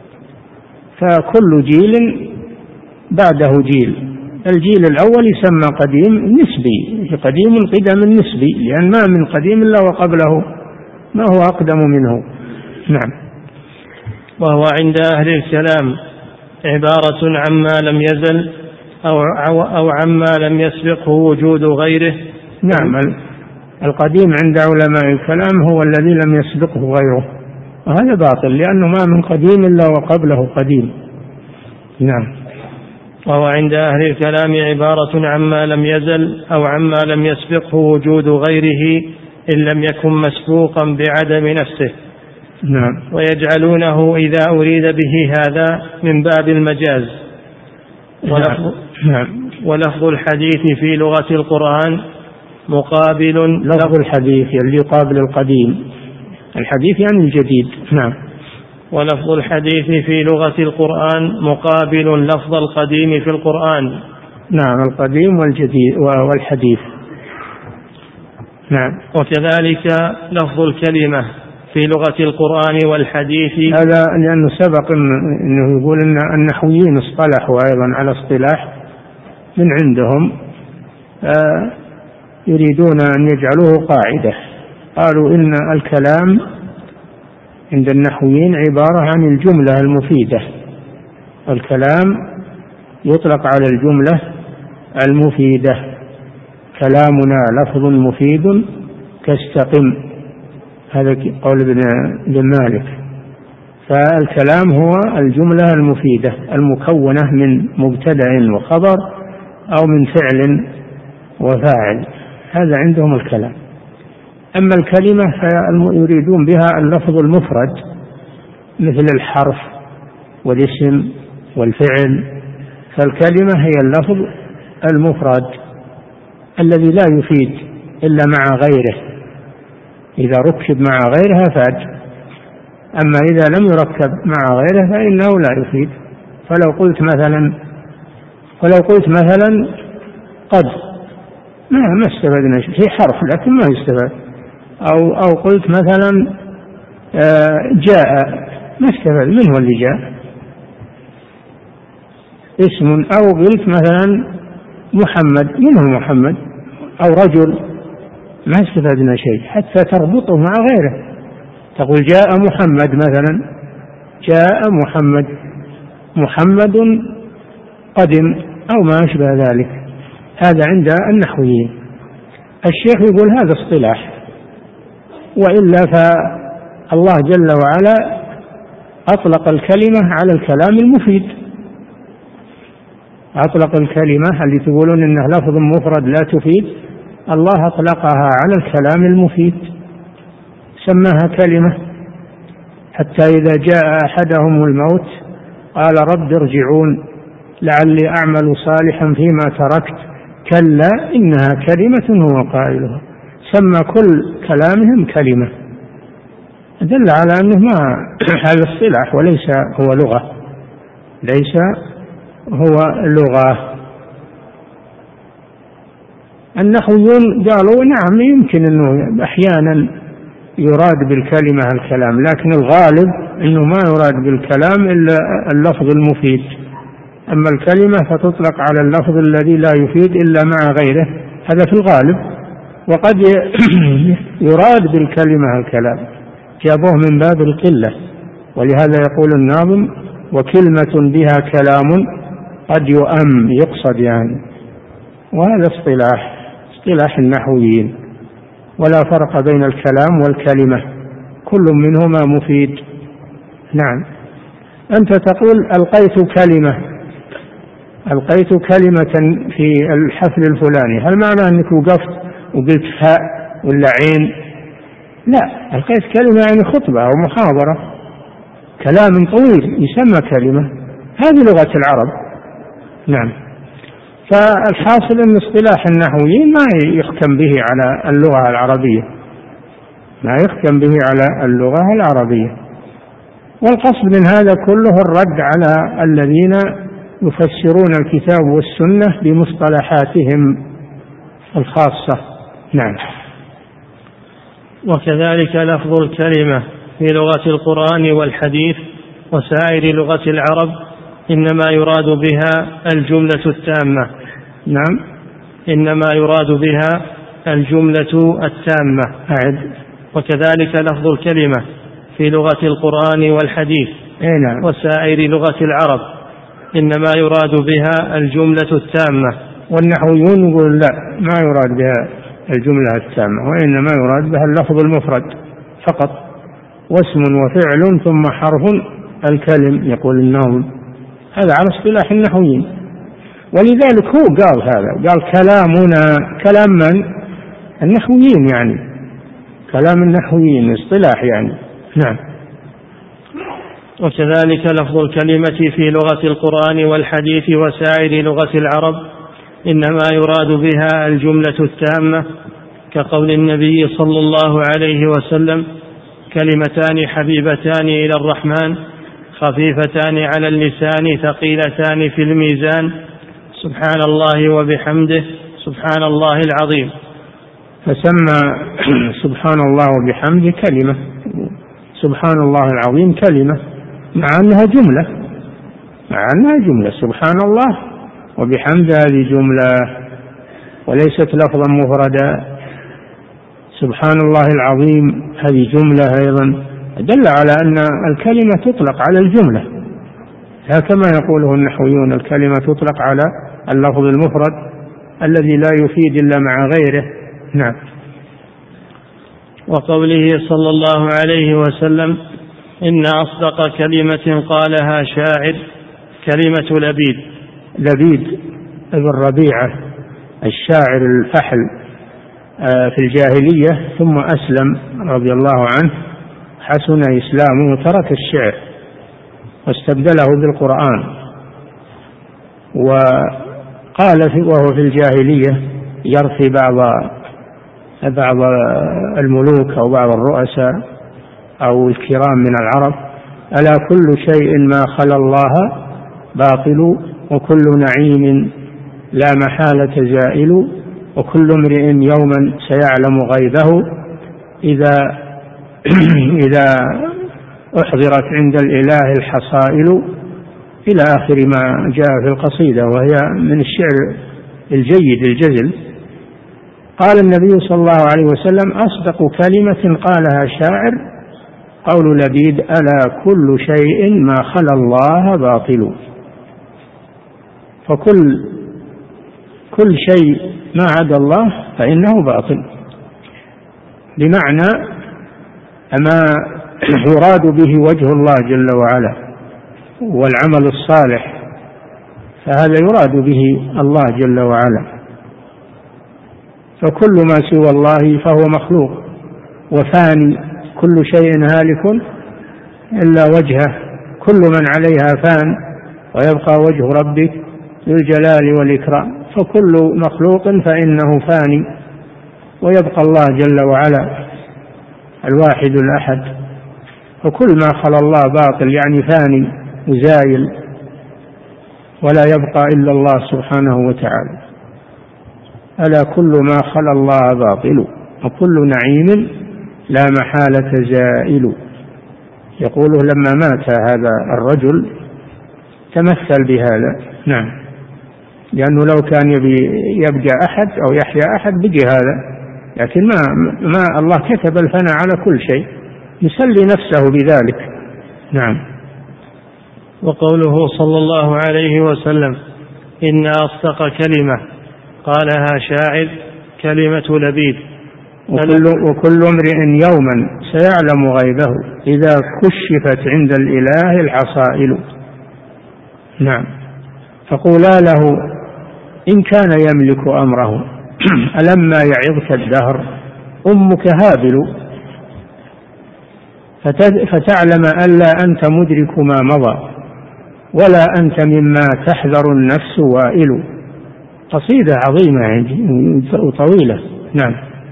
فكل جيل بعده جيل. الجيل الأول يسمى قديم نسبي، قديم القدم النسبي، لأن ما من قديم إلا وقبله ما هو أقدم منه. نعم. وهو عند أهل الكلام عبارة عما لم يزل أو, أو عما لم يسبقه وجود غيره. نعم. القديم عند علماء الكلام هو الذي لم يسبقه غيره، وهذا باطل لأنه ما من قديم إلا وقبله قديم. نعم. وهو عند أهل الكلام عبارة عما لم يزل أو عما لم يسبقه وجود غيره إن لم يكن مسبوقا بعدم نفسه. نعم. ويجعلونه إذا أريد به هذا من باب المجاز. ولفظ, نعم. ولفظ الحديث في لغة القرآن مقابل لفظ الحديث اللي يقابل القديم، الحديث يعني الجديد. نعم. ولفظ الحديث في لغة القرآن مقابل لفظ القديم في القرآن. نعم. القديم والجديد والحديث. نعم. وكذلك لفظ الكلمة في لغة القرآن والحديث، هذا لأنه سبق أنه يقول أن النحويين اصطلحوا أيضا على اصطلاح من عندهم آه يريدون أن يجعلوه قاعدة. قالوا إن الكلام عند النحويين عبارة عن الجملة المفيدة. الكلام يطلق على الجملة المفيدة. كلامنا لفظ مفيد كاستقم، هذا قول ابن مالك. فالكلام هو الجملة المفيدة المكونة من مبتدأ وخبر أو من فعل وفاعل، هذا عندهم الكلام. أما الكلمة فيريدون بها اللفظ المفرد مثل الحرف والاسم والفعل. فالكلمة هي اللفظ المفرد الذي لا يفيد إلا مع غيره، إذا ركب مع غيرها فاد، أما إذا لم يركب مع غيره فإنه لا يفيد. فلو قلت مثلا فلو قلت مثلا قد ما ما استفدنا شيء، هي حرف لكن ما يستفاد. أو أو قلت مثلا جاء، ما استفاد، من هو اللي جاء؟ اسم. أو قلت مثلا محمد، من هو محمد؟ أو رجل، ما استفدنا شيء حتى تربطه مع غيره. تقول جاء محمد مثلا، جاء محمد، محمد قدم، أو ما أشبه ذلك. هذا عند النحويين. الشيخ يقول هذا اصطلاح، وإلا فالله جل وعلا أطلق الكلمة على الكلام المفيد. أطلق الكلمة اللي تقولون إنه لفظ مفرد لا تفيد، الله أطلقها على الكلام المفيد، سماها كلمة. حتى إذا جاء أحدهم الموت قال رب ارجعون لعلي أعمل صالحا فيما تركت كلا إنها كلمة هو قائلها. سمى كل كلامهم كلمة، دل على أنه ما هذا اصطلاح وليس هو لغة، ليس هو لغة. النحويون قالوا نعم يمكن أنه أحيانا يراد بالكلمة الكلام، لكن الغالب أنه ما يراد بالكلام إلا اللفظ المفيد. أما الكلمة فتطلق على اللفظ الذي لا يفيد إلا مع غيره، هذا في الغالب. وقد يراد بالكلمة الكلام، جابوه من باب القلة، ولهذا يقول الناظم وكلمة بها كلام قد يؤم، يقصد يعني. وهذا اصطلاح اصطلاح النحويين، ولا فرق بين الكلام والكلمة، كل منهما مفيد. نعم. أنت تقول ألقيت كلمة ألقيت كلمة في الحفل الفلاني، هل معنى أنك وقفت وقلت فاء ولا عين؟ لا، ألقيت كلمة يعني خطبة أو محاضرة، كلام طويل يسمى كلمة، هذه لغة العرب. نعم. فالحاصل أن اصطلاح النحويين ما يحكم به على اللغة العربية، ما يحكم به على اللغة العربية. والقصد من هذا كله الرد على الذين يفسرون الكتاب والسنة بمصطلحاتهم الخاصة. نعم. وكذلك لفظ الكلمة في لغة القرآن والحديث وسائر لغة العرب إنما يراد بها الجملة التامة. نعم، إنما يراد بها الجملة التامة. أعد. وكذلك لفظ الكلمة في لغة القرآن والحديث نعم. وسائر لغة العرب إنما يراد بها الجملة التامة. والنحويون يقول لا، ما يراد بها الجملة التامة، وإنما يراد بها اللفظ المفرد فقط، واسم وفعل ثم حرف الكلم، يقول الناظم. هذا على اصطلاح النحويين، ولذلك هو قال هذا، قال كلامنا، كلام من؟ النحويين، يعني كلام النحويين اصطلاح يعني. نعم. وكذلك لفظ الكلمة في لغة القرآن والحديث وسائر لغة العرب إنما يراد بها الجملة التامة، كقول النبي صلى الله عليه وسلم: كلمتان حبيبتان إلى الرحمن خفيفتان على اللسان ثقيلتان في الميزان سبحان الله وبحمده سبحان الله العظيم. فسمى سبحان الله وبحمده كلمة، سبحان الله العظيم كلمة، مع أنها جملة، مع أنها جملة سبحان الله وبحمده هذه جملة وليست لفظا مفردا. سبحان الله العظيم هذه جملة أيضا، دل على أن الكلمة تطلق على الجملة، كما يقوله النحويون الكلمة تطلق على اللفظ المفرد الذي لا يفيد إلا مع غيره. نعم. وقوله صلى الله عليه وسلم: إن أصدق كلمة قالها شاعر كلمة لبيد. لبيد ابن ربيعة الشاعر الفحل في الجاهلية، ثم أسلم رضي الله عنه، حسن إسلامه وترك الشعر واستبدله بالقرآن. وقال وهو في الجاهلية يرثي بعض بعض الملوك أو بعض الرؤساء أو الكرام من العرب: ألا كل شيء ما خلا الله باطل، وكل نعيم لا محالة زائل، وكل امرئ يوما سيعلم غيبه إذا إذا أحضرت عند الإله الحصائل، إلى آخر ما جاء في القصيدة، وهي من الشعر الجيد الجزل. قال النبي صلى الله عليه وسلم: أصدق كلمة قالها شاعر قول لبيد: ألا كل شيء ما خلا الله باطل. فكل كل شيء ما عدا الله فإنه باطل، بمعنى ما يراد به وجه الله جل وعلا والعمل الصالح، فهذا يراد به الله جل وعلا. فكل ما سوى الله فهو مخلوق وفاني، كل شيء هالك إلا وجهه، كل من عليها فان ويبقى وجه ربك ذو الجلال والإكرام. فكل مخلوق فإنه فاني، ويبقى الله جل وعلا الواحد الأحد. فكل ما خلا الله باطل، يعني فاني وزايل، ولا يبقى إلا الله سبحانه وتعالى. ألا كل ما خلا الله باطل، وكل نعيم لا محالة زائل. يقوله لما مات هذا الرجل تمثل بهذا. نعم. لأنه لو كان يبي يبقى أحد أو يحيا أحد بقي هذا، لكن ما, ما الله كتب الفناء على كل شيء، يسلي نفسه بذلك. نعم. وقوله صلى الله عليه وسلم: إن أصدق كلمة قالها شاعر كلمة لبيد، وكل, وكل امرئ يوما سيعلم غيبه إذا كشفت عند الإله العصائل. نعم. فقولا له إن كان يملك أمره ألما يعظك الدهر أمك هابل، فتعلم ألا أنت مدرك ما مضى ولا أنت مما تحذر النفس وائل. قصيدة عظيمة عندي وطويلة. نعم.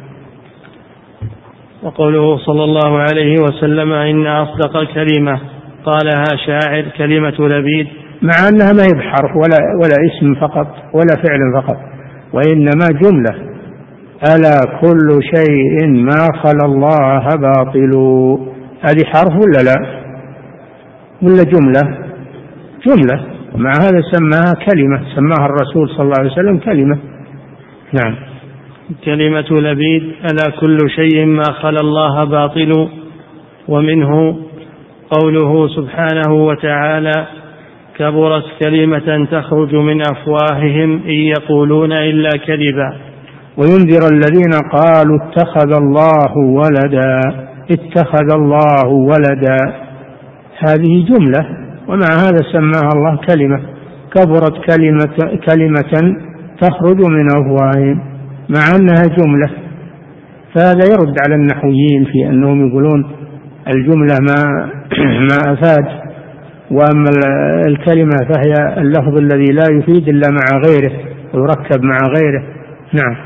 وقوله صلى الله عليه وسلم إن أصدق كلمة قالها شاعر كلمة لبيد، مع أنها ما هي بحرف ولا, ولا اسم فقط ولا فعل فقط، وإنما جملة. ألا كل شيء ما خلا الله باطل، هذه حرف ولا لا ولا جملة؟ جملة، مع هذا سماها كلمة، سماها الرسول صلى الله عليه وسلم كلمة. نعم. كلمة لبيد ألا كل شيء ما خلا الله باطل. ومنه قوله سبحانه وتعالى كبرت كلمة تخرج من أفواههم إن يقولون إلا كذبا. وينذر الذين قالوا اتخذ الله ولدا، اتخذ الله ولدا، هذه جملة، ومع هذا سماها الله كلمة. كبرت كلمة, كلمة تخرج من أفواههم، مع أنها جملة. فهذا يرد على النحويين في أنهم يقولون الجملة ما, ما أفاد، وأما الكلمة فهي اللفظ الذي لا يفيد إلا مع غيره ويركب مع غيره. نعم.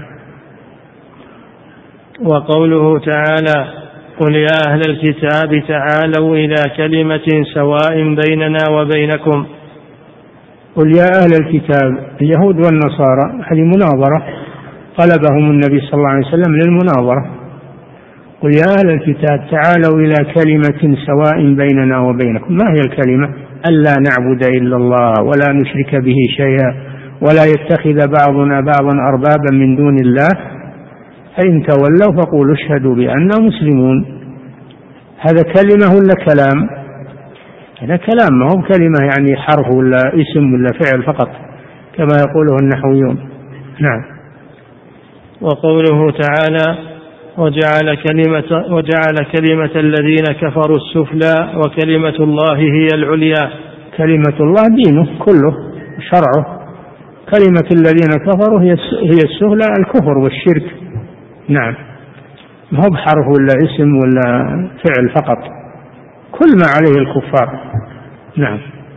وقوله تعالى قل يا أهل الكتاب تعالوا إلى كلمة سواء بيننا وبينكم. قل يا أهل الكتاب، اليهود والنصارى، هذه مناظرة طلبهم النبي صلى الله عليه وسلم للمناظرة. قل يا أهل الكتاب تعالوا إلى كلمة سواء بيننا وبينكم. ما هي الكلمة؟ ألا نعبد إلا الله ولا نشرك به شيئا ولا يتخذ بعضنا بعضا أربابا من دون الله فإن تولوا فقولوا اشهدوا بأننا مسلمون. هذا كلمة ولا كلام؟ هذا كلام، ما هو كلمة يعني حرف ولا اسم ولا فعل فقط كما يقوله النحويون. نعم. وقوله تعالى وجعل كلمة, وجعل كلمة الذين كفروا السفلى وكلمة الله هي العليا. كلمة الله دينه كله شرعه، كلمة الذين كفروا هي السفلى الكفر والشرك. نعم. ما هو بحرف ولا اسم ولا فعل فقط، كل ما عليه الكفار. نعم.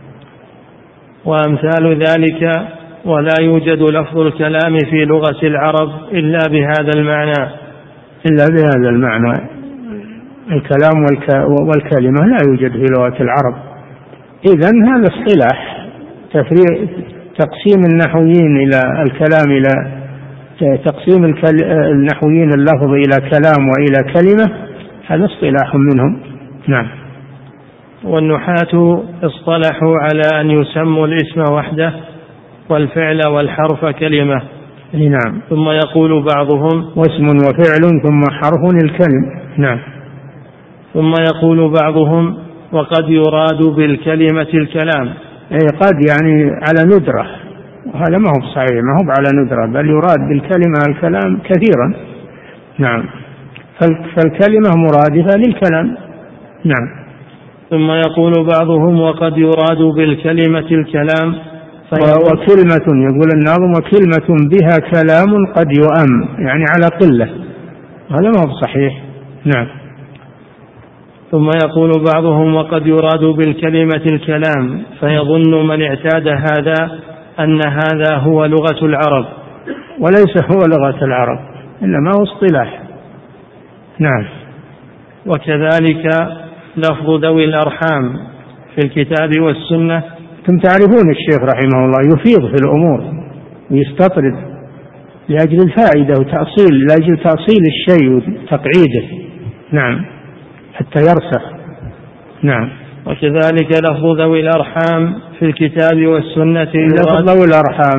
وأمثال ذلك ولا يوجد لفظ الكلام في لغة العرب إلا بهذا المعنى إلا بهذا المعنى. الكلام والكلمة لا يوجد في لغة العرب. إذن هذا اصطلاح تفريق، تقسيم النحويين إلى الكلام إلى تقسيم النحويين اللفظ إلى كلام وإلى كلمة، هذا اصطلاح منهم. نعم. والنحاة اصطلحوا على أن يسموا الاسم وحده والفعل والحرف كلمة. نعم. ثم يقول بعضهم واسم وفعل ثم حرف الكلم. نعم. ثم يقول بعضهم وقد يراد بالكلمة الكلام. أي قد يعني على ندرة، وهذا ما هو صحيح، ما هو على ندرة، بل يراد بالكلمة الكلام كثيرا. نعم. فالكلمة مرادفة للكلام. نعم. ثم يقول بعضهم وقد يراد بالكلمة الكلام وكلمة، يقول الناظم وكلمة بها كلام قد يؤم، يعني على قلة، هذا ما هو صحيح. نعم. ثم يقول بعضهم وقد يراد بالكلمة الكلام فيظن من اعتاد هذا أن هذا هو لغة العرب، وليس هو لغة العرب إنما هو اصطلاح. نعم. وكذلك لفظ ذوي الأرحام في الكتاب والسنة. أنتم تعرفون الشيخ رحمه الله يفيض في الأمور ويستطرد لأجل الفائدة وتأصيل، لأجل تأصيل الشيء وتقعيده. نعم. حتى يرسخ. نعم. وكذلك لفظ ذوي الأرحام في الكتاب والسنة. لفظ ذوي الأرحام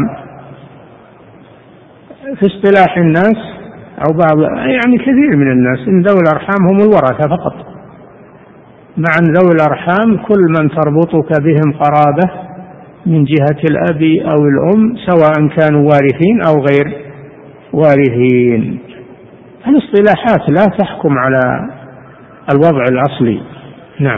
في اصطلاح الناس أو بعض يعني كثير من الناس إن ذوي الأرحام هم الورثة فقط، مع أن ذوي الأرحام كل من تربطك بهم قرابة من جهة الأب أو الأم، سواء كانوا وارثين أو غير وارثين، الاصطلاحات لا تحكم على الوضع الأصلي. نعم.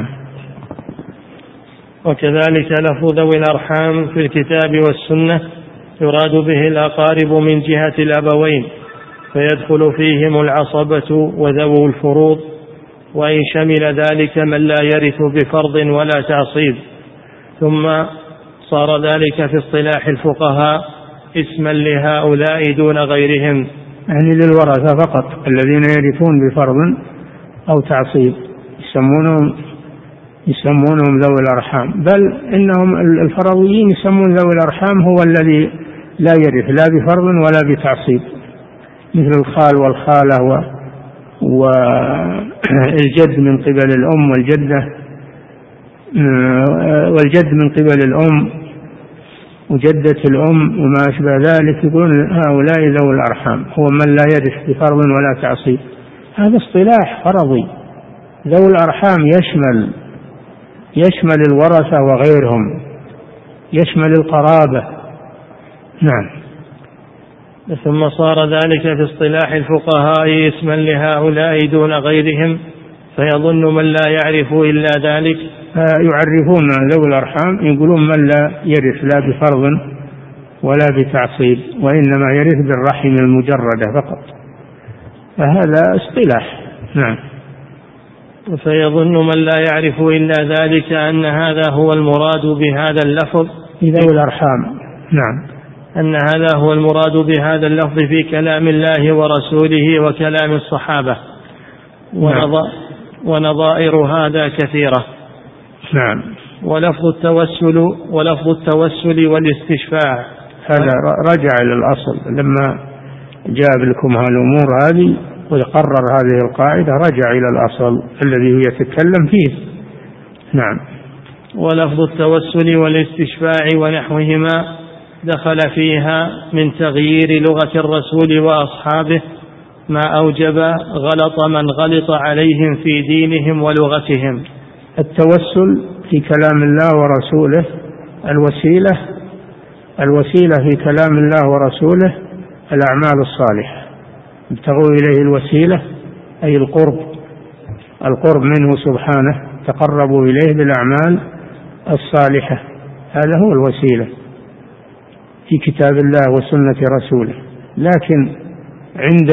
وكذلك لفظ ذوي الأرحام في الكتاب والسنة يراد به الأقارب من جهة الأبوين، فيدخل فيهم العصبة وذوو الفروض، وإن شمل ذلك من لا يرث بفرض ولا تعصيب. ثم صار ذلك في اصطلاح الفقهاء اسما لهؤلاء دون غيرهم، يعني للورثة فقط الذين يرثون بفرض أو تعصيب يسمونهم يسمونهم ذوي الأرحام، بل إنهم الفرضيين يسمون ذوي الأرحام هو الذي لا يرث لا بفرض ولا بتعصيب، مثل الخال والخالة والجد من قبل الأم والجدة والجد من قبل الأم وجدة الأم وما أشبه ذلك، يقولون هؤلاء ذوي الأرحام هو من لا يرث بفرض ولا تعصيب. هذا اصطلاح فرضي. ذوي الأرحام يشمل يشمل الورثة وغيرهم، يشمل القرابة. نعم. ثم صار ذلك في اصطلاح الفقهاء اسما لهؤلاء دون غيرهم، فيظن من لا يعرف إلا ذلك. يعرفون ذوي الأرحام يقولون من لا يرث لا بفرض ولا بتعصيب، وإنما يرث بالرحم المجردة فقط، فهذا اصطلاح. نعم. فيظن من لا يعرف إلا ذلك أن هذا هو المراد بهذا اللفظ ذوي الأرحام. نعم. أن هذا هو المراد بهذا اللفظ في كلام الله ورسوله وكلام الصحابة. نعم. ونظائر هذا كثيرة. نعم. ولفظ التوسل ولفظ التوسل والاستشفاع هذا رجع إلى الأصل، لما جاب لكم هالأمور هذه ويقرر هذه القاعدة رجع إلى الأصل الذي هو يتكلم فيه. نعم. ولفظ التوسل والاستشفاع ونحوهما دخل فيها من تغيير لغة الرسول وأصحابه ما أوجب غلط من غلط عليهم في دينهم ولغتهم. التوسل في كلام الله ورسوله، الوسيلة الوسيلة في كلام الله ورسوله الأعمال الصالحة، ابتغوا إليه الوسيلة أي القرب القرب منه سبحانه، تقربوا إليه بالأعمال الصالحة، هذا هو الوسيلة في كتاب الله وسنة رسوله. لكن عند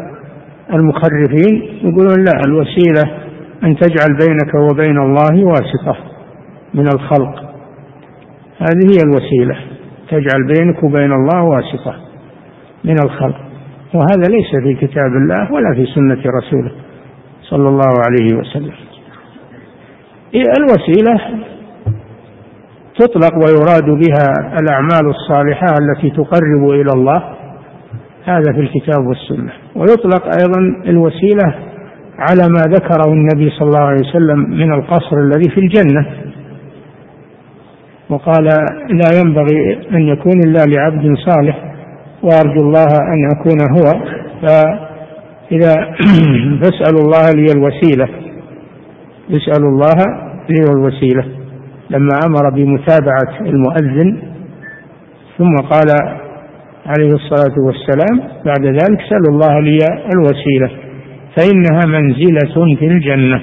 المخرفين يقولون لا، الوسيلة أن تجعل بينك وبين الله واسطة من الخلق، هذه هي الوسيلة، تجعل بينك وبين الله واسطة من الخلق، وهذا ليس في كتاب الله ولا في سنة رسوله صلى الله عليه وسلم. الوسيلة تطلق ويراد بها الأعمال الصالحة التي تقرب إلى الله، هذا في الكتاب والسنة. ويطلق أيضا الوسيلة على ما ذكره النبي صلى الله عليه وسلم من القصر الذي في الجنة، وقال لا ينبغي أن يكون إلا لعبد صالح وأرجو الله أن أكون هو، فإذا فاسألوا الله لي الوسيلة اسألوا الله لي الوسيلة لما أمر بمتابعة المؤذن، ثم قال عليه الصلاة والسلام بعد ذلك سألوا الله لي الوسيلة فإنها منزلة في الجنة.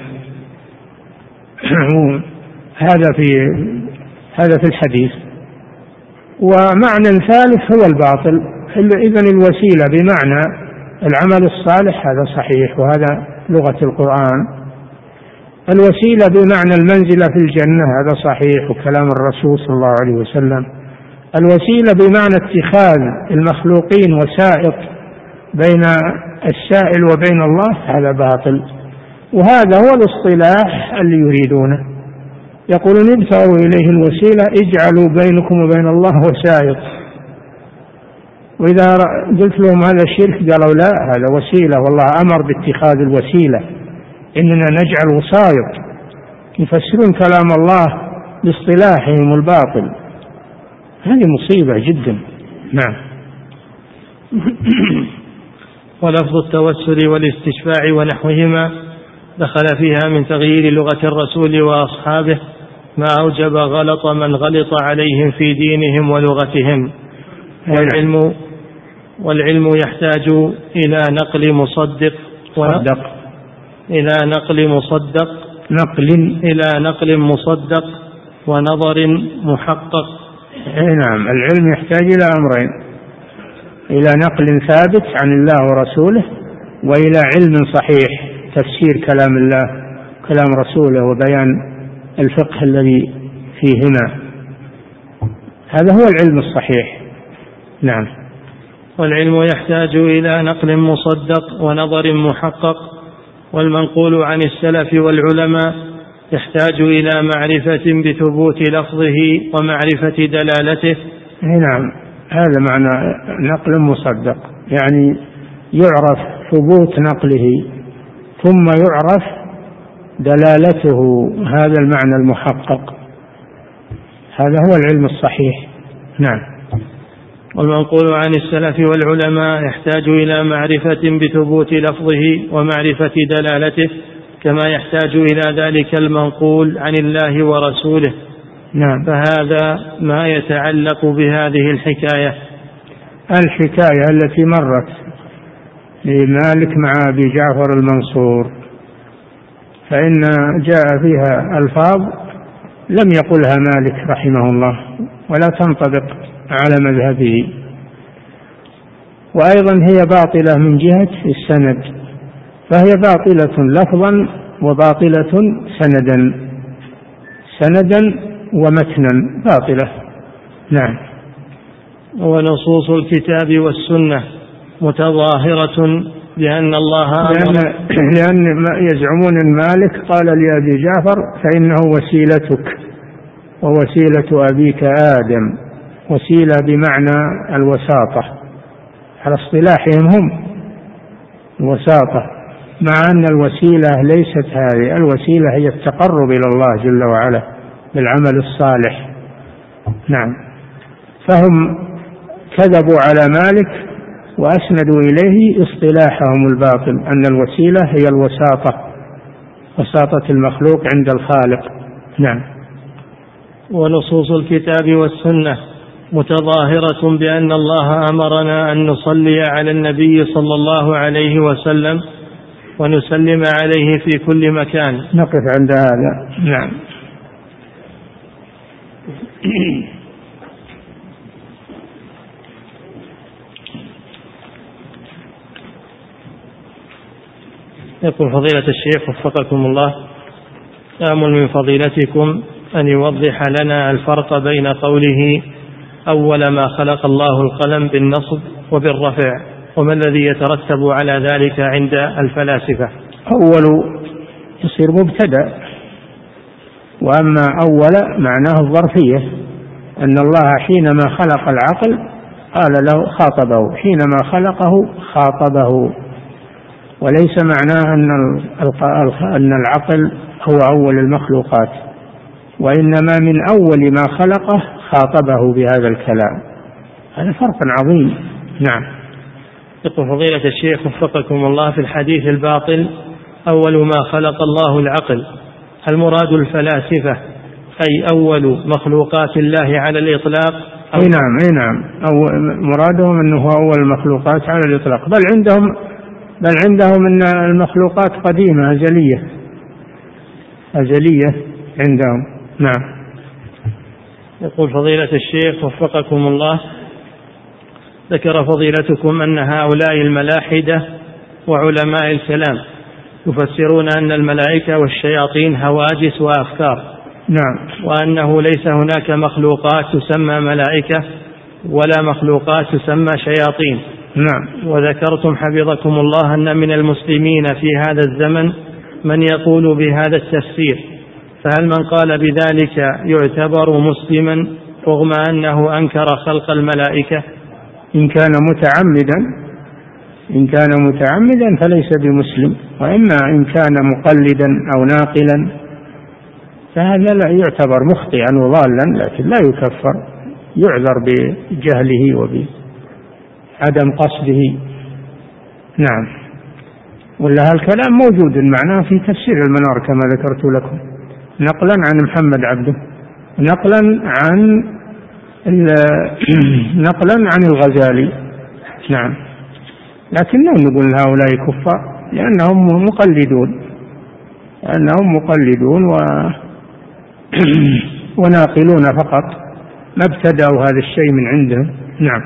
هذا في هذا في الحديث. ومعنى ثالث هو الباطل، إذن الوسيلة بمعنى العمل الصالح هذا صحيح وهذا لغة القرآن، الوسيلة بمعنى المنزلة في الجنة هذا صحيح وكلام الرسول صلى الله عليه وسلم، الوسيلة بمعنى اتخاذ المخلوقين وسائط بين السائل وبين الله هذا باطل، وهذا هو الاصطلاح اللي يريدونه، يقولون ابتغوا إليه الوسيلة اجعلوا بينكم وبين الله وسائط، وإذا قلت لهم هذا شرك قالوا لا هذا وسيلة، والله أمر باتخاذ الوسيلة إننا نجعل وسائط، يفسرون كلام الله باصطلاحهم الباطل، هذه مصيبة جدا. نعم. ولفظ التوسل والاستشفاع ونحوهما دخل فيها من تغيير لغة الرسول وأصحابه ما أوجب غلط من غلط عليهم في دينهم ولغتهم. والعلم والعلم يحتاج إلى نقل مصدق صدق إلى نقل مصدق نقل إلى نقل مصدق ونظر محقق. نعم، العلم يحتاج إلى أمرين: إلى نقل ثابت عن الله ورسوله، وإلى علم صحيح تفسير كلام الله كلام رسوله وبيان الفقه الذي فيهما. هذا هو العلم الصحيح. نعم. والعلم يحتاج إلى نقل مصدق ونظر محقق، والمنقول عن السلف والعلماء يحتاج إلى معرفة بثبوت لفظه ومعرفة دلالته. نعم، هذا معنى نقل مصدق، يعني يعرف ثبوت نقله ثم يعرف دلالته، هذا المعنى المحقق، هذا هو العلم الصحيح. نعم. والمنقول عن السلف والعلماء يحتاج إلى معرفة بثبوت لفظه ومعرفة دلالته، كما يحتاج إلى ذلك المنقول عن الله ورسوله. نعم. فهذا ما يتعلق بهذه الحكاية. الحكاية التي مرت لمالك مع أبي جعفر المنصور، فإن جاء فيها ألفاظ لم يقلها مالك رحمه الله ولا تنطبق على مذهبه، وأيضا هي باطلة من جهة السند، فهي باطلة لفظا وباطلة سندا، سندا ومتنا باطلة. نعم. ونصوص الكتاب والسنة متظاهرة بأن الله لأن, لأن يزعمون أن مالك قال لأبي جعفر فإنه وسيلتك ووسيلة أبيك آدم، وسيلة بمعنى الوساطة على اصطلاحهم هم الوساطة، مع أن الوسيلة ليست هذه، الوسيلة هي التقرب إلى الله جل وعلا بالعمل الصالح. نعم. فهم كذبوا على مالك وأسندوا إليه اصطلاحهم الباطل أن الوسيلة هي الوساطة، وساطة المخلوق عند الخالق. نعم. ونصوص الكتاب والسنة متظاهرة بأن الله أمرنا أن نصلي على النبي صلى الله عليه وسلم ونسلم عليه في كل مكان. نقف عند هذا. نعم. يقول فضيلة الشيخ وفقكم الله: آمل من فضيلتكم أن يوضح لنا الفرق بين قوله أول ما خلق الله القلم بالنصب وبالرفع، وما الذي يترتب على ذلك عند الفلاسفة؟ أول يصير مبتدأ، وأما أول معناه الظرفية، أن الله حينما خلق العقل قال له خاطبه، حينما خلقه خاطبه، وليس معناه أن أن العقل هو أول المخلوقات، وإنما من أول ما خلقه خاطبه بهذا الكلام. هذا فرق عظيم. نعم. يقول فضيلة الشيخ وفقكم الله: في الحديث الباطل أول ما خلق الله العقل، هل مراد الفلاسفة أي أول مخلوقات الله على الإطلاق؟ أي نعم أي نعم أو مرادهم أنه هو أول المخلوقات على الإطلاق، بل عندهم بل عندهم أن المخلوقات قديمة أزلية أزلية عندهم. نعم. يقول فضيلة الشيخ وفقكم الله: ذكر فضيلتكم أن هؤلاء الملاحدة وعلماء الكلام يفسرون أن الملائكة والشياطين هواجس وأفكار. نعم. وأنه ليس هناك مخلوقات تسمى ملائكة ولا مخلوقات تسمى شياطين. نعم. وذكرتم حفظكم الله أن من المسلمين في هذا الزمن من يقول بهذا التفسير، فهل من قال بذلك يعتبر مسلما رغم أنه أنكر خلق الملائكة؟ إن كان متعمدا إن كان متعمدا فليس بمسلم، وإما إن كان مقلدا أو ناقلا فهذا لا يعتبر مخطئا وضالا، لكن لا يكفر، يعذر بجهله وبعدم قصده. نعم. ولا هالكلام موجود معناه في تفسير المنار كما ذكرت لكم، نقلا عن محمد عبده، نقلا عن نقلا عن الغزالي، نعم، لكن لا نقول هؤلاء كفار لأنهم مقلدون لأنهم مقلدون و وناقلون فقط، ما ابتدأوا هذا الشيء من عندهم. نعم.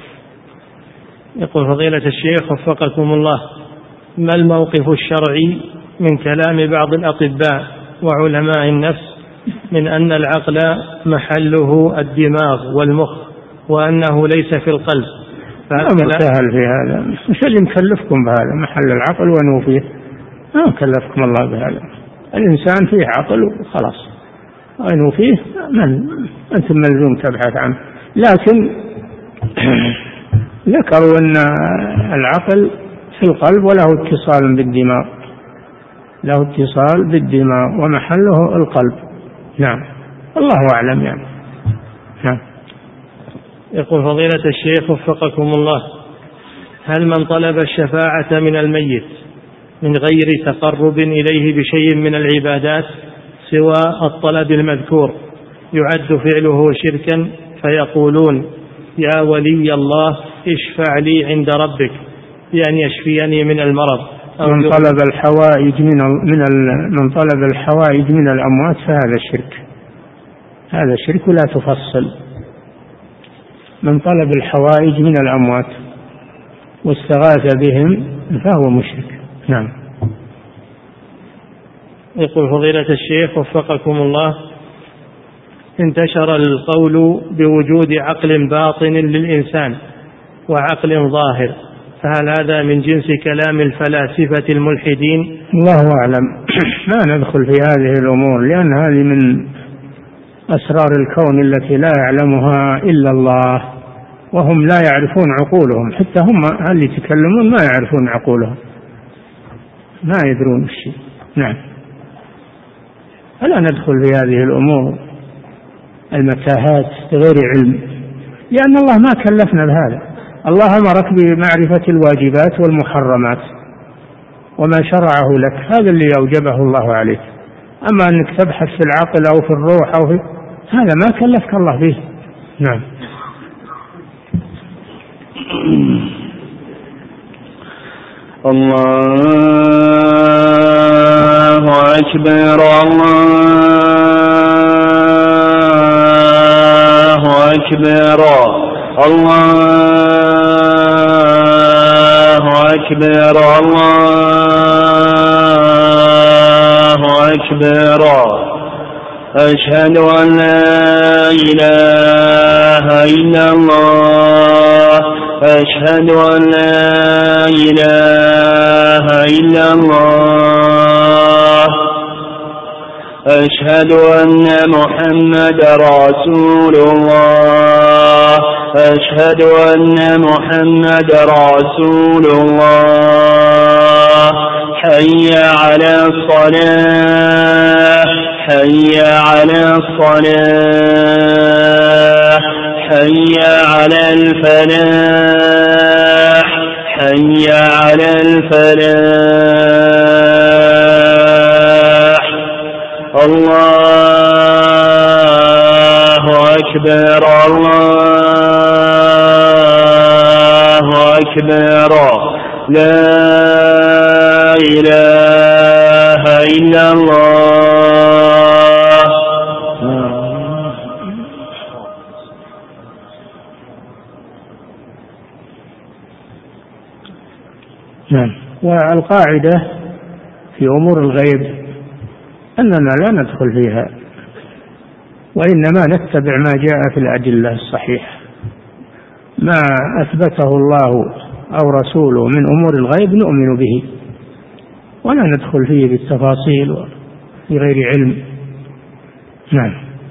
يقول فضيلة الشيخ وفقكم الله، ما الموقف الشرعي من كلام بعض الأطباء وعلماء النفس من أن العقل محله الدماغ والمخ وأنه ليس في القلب؟ أمر سهل في هذا، مش اللي مكلفكم بهذا؟ محل العقل وأنه فيه، ما كلفكم الله بهذا. الإنسان فيه عقل وخلاص، وأنه فيه من أنت ملزوم تبحث عنه. لكن ذكروا أن العقل في القلب وله اتصال بالدماغ، له اتصال بالدماغ ومحله القلب. نعم، الله أعلم يعني. نعم. يقول فضيلة الشيخ وفقكم الله، هل من طلب الشفاعة من الميت من غير تقرب إليه بشيء من العبادات سوى الطلب المذكور يعد فعله شركا، فيقولون يا ولي الله اشفع لي عند ربك بأن يشفيني من المرض؟ من طلب الحوائج من من من طلب الحوائج من الأموات فهذا شرك، هذا شرك لا تفصل. من طلب الحوائج من الأموات واستغاث بهم فهو مشرك. نعم. يقول فضيلة الشيخ وفقكم الله، انتشر القول بوجود عقل باطن للإنسان وعقل ظاهر، فهل هذا من جنس كلام الفلاسفة الملحدين؟ الله أعلم، ما ندخل في هذه الأمور لأن هذه من أسرار الكون التي لا يعلمها إلا الله، وهم لا يعرفون عقولهم، حتى هم اللي يتكلمون ما يعرفون عقولهم، ما يدرون الشيء. نعم. فلا ندخل في هذه الأمور المتاهات بغير علم، لأن الله ما كلفنا بهذا. الله أمرك بمعرفة الواجبات والمحرمات وما شرعه لك، هذا اللي أوجبه الله عليك. أما أنك تبحث في العقل أو في الروح أو في هذا ما كلفك الله به. نعم. الله أكبر الله أكبر الله أكبر الله أكبر. أشهد أن لا إله إلا الله أشهد أن لا إله إلا الله أشهد أن محمد رسول الله أشهد أن محمد رسول الله. حي على الصلاة حي على الصلاة حي على الفلاح حي على الفلاح. الله أكبر الله أكبر. لا إله إلا الله. نعم. والقاعدة في أمور الغيب أننا لا ندخل فيها، وإنما نتبع ما جاء في الأدلة الصحيحة، ما أثبته الله أو رسوله من أمور الغيب نؤمن به، ولا ندخل فيه بالتفاصيل بغير علم. نعم.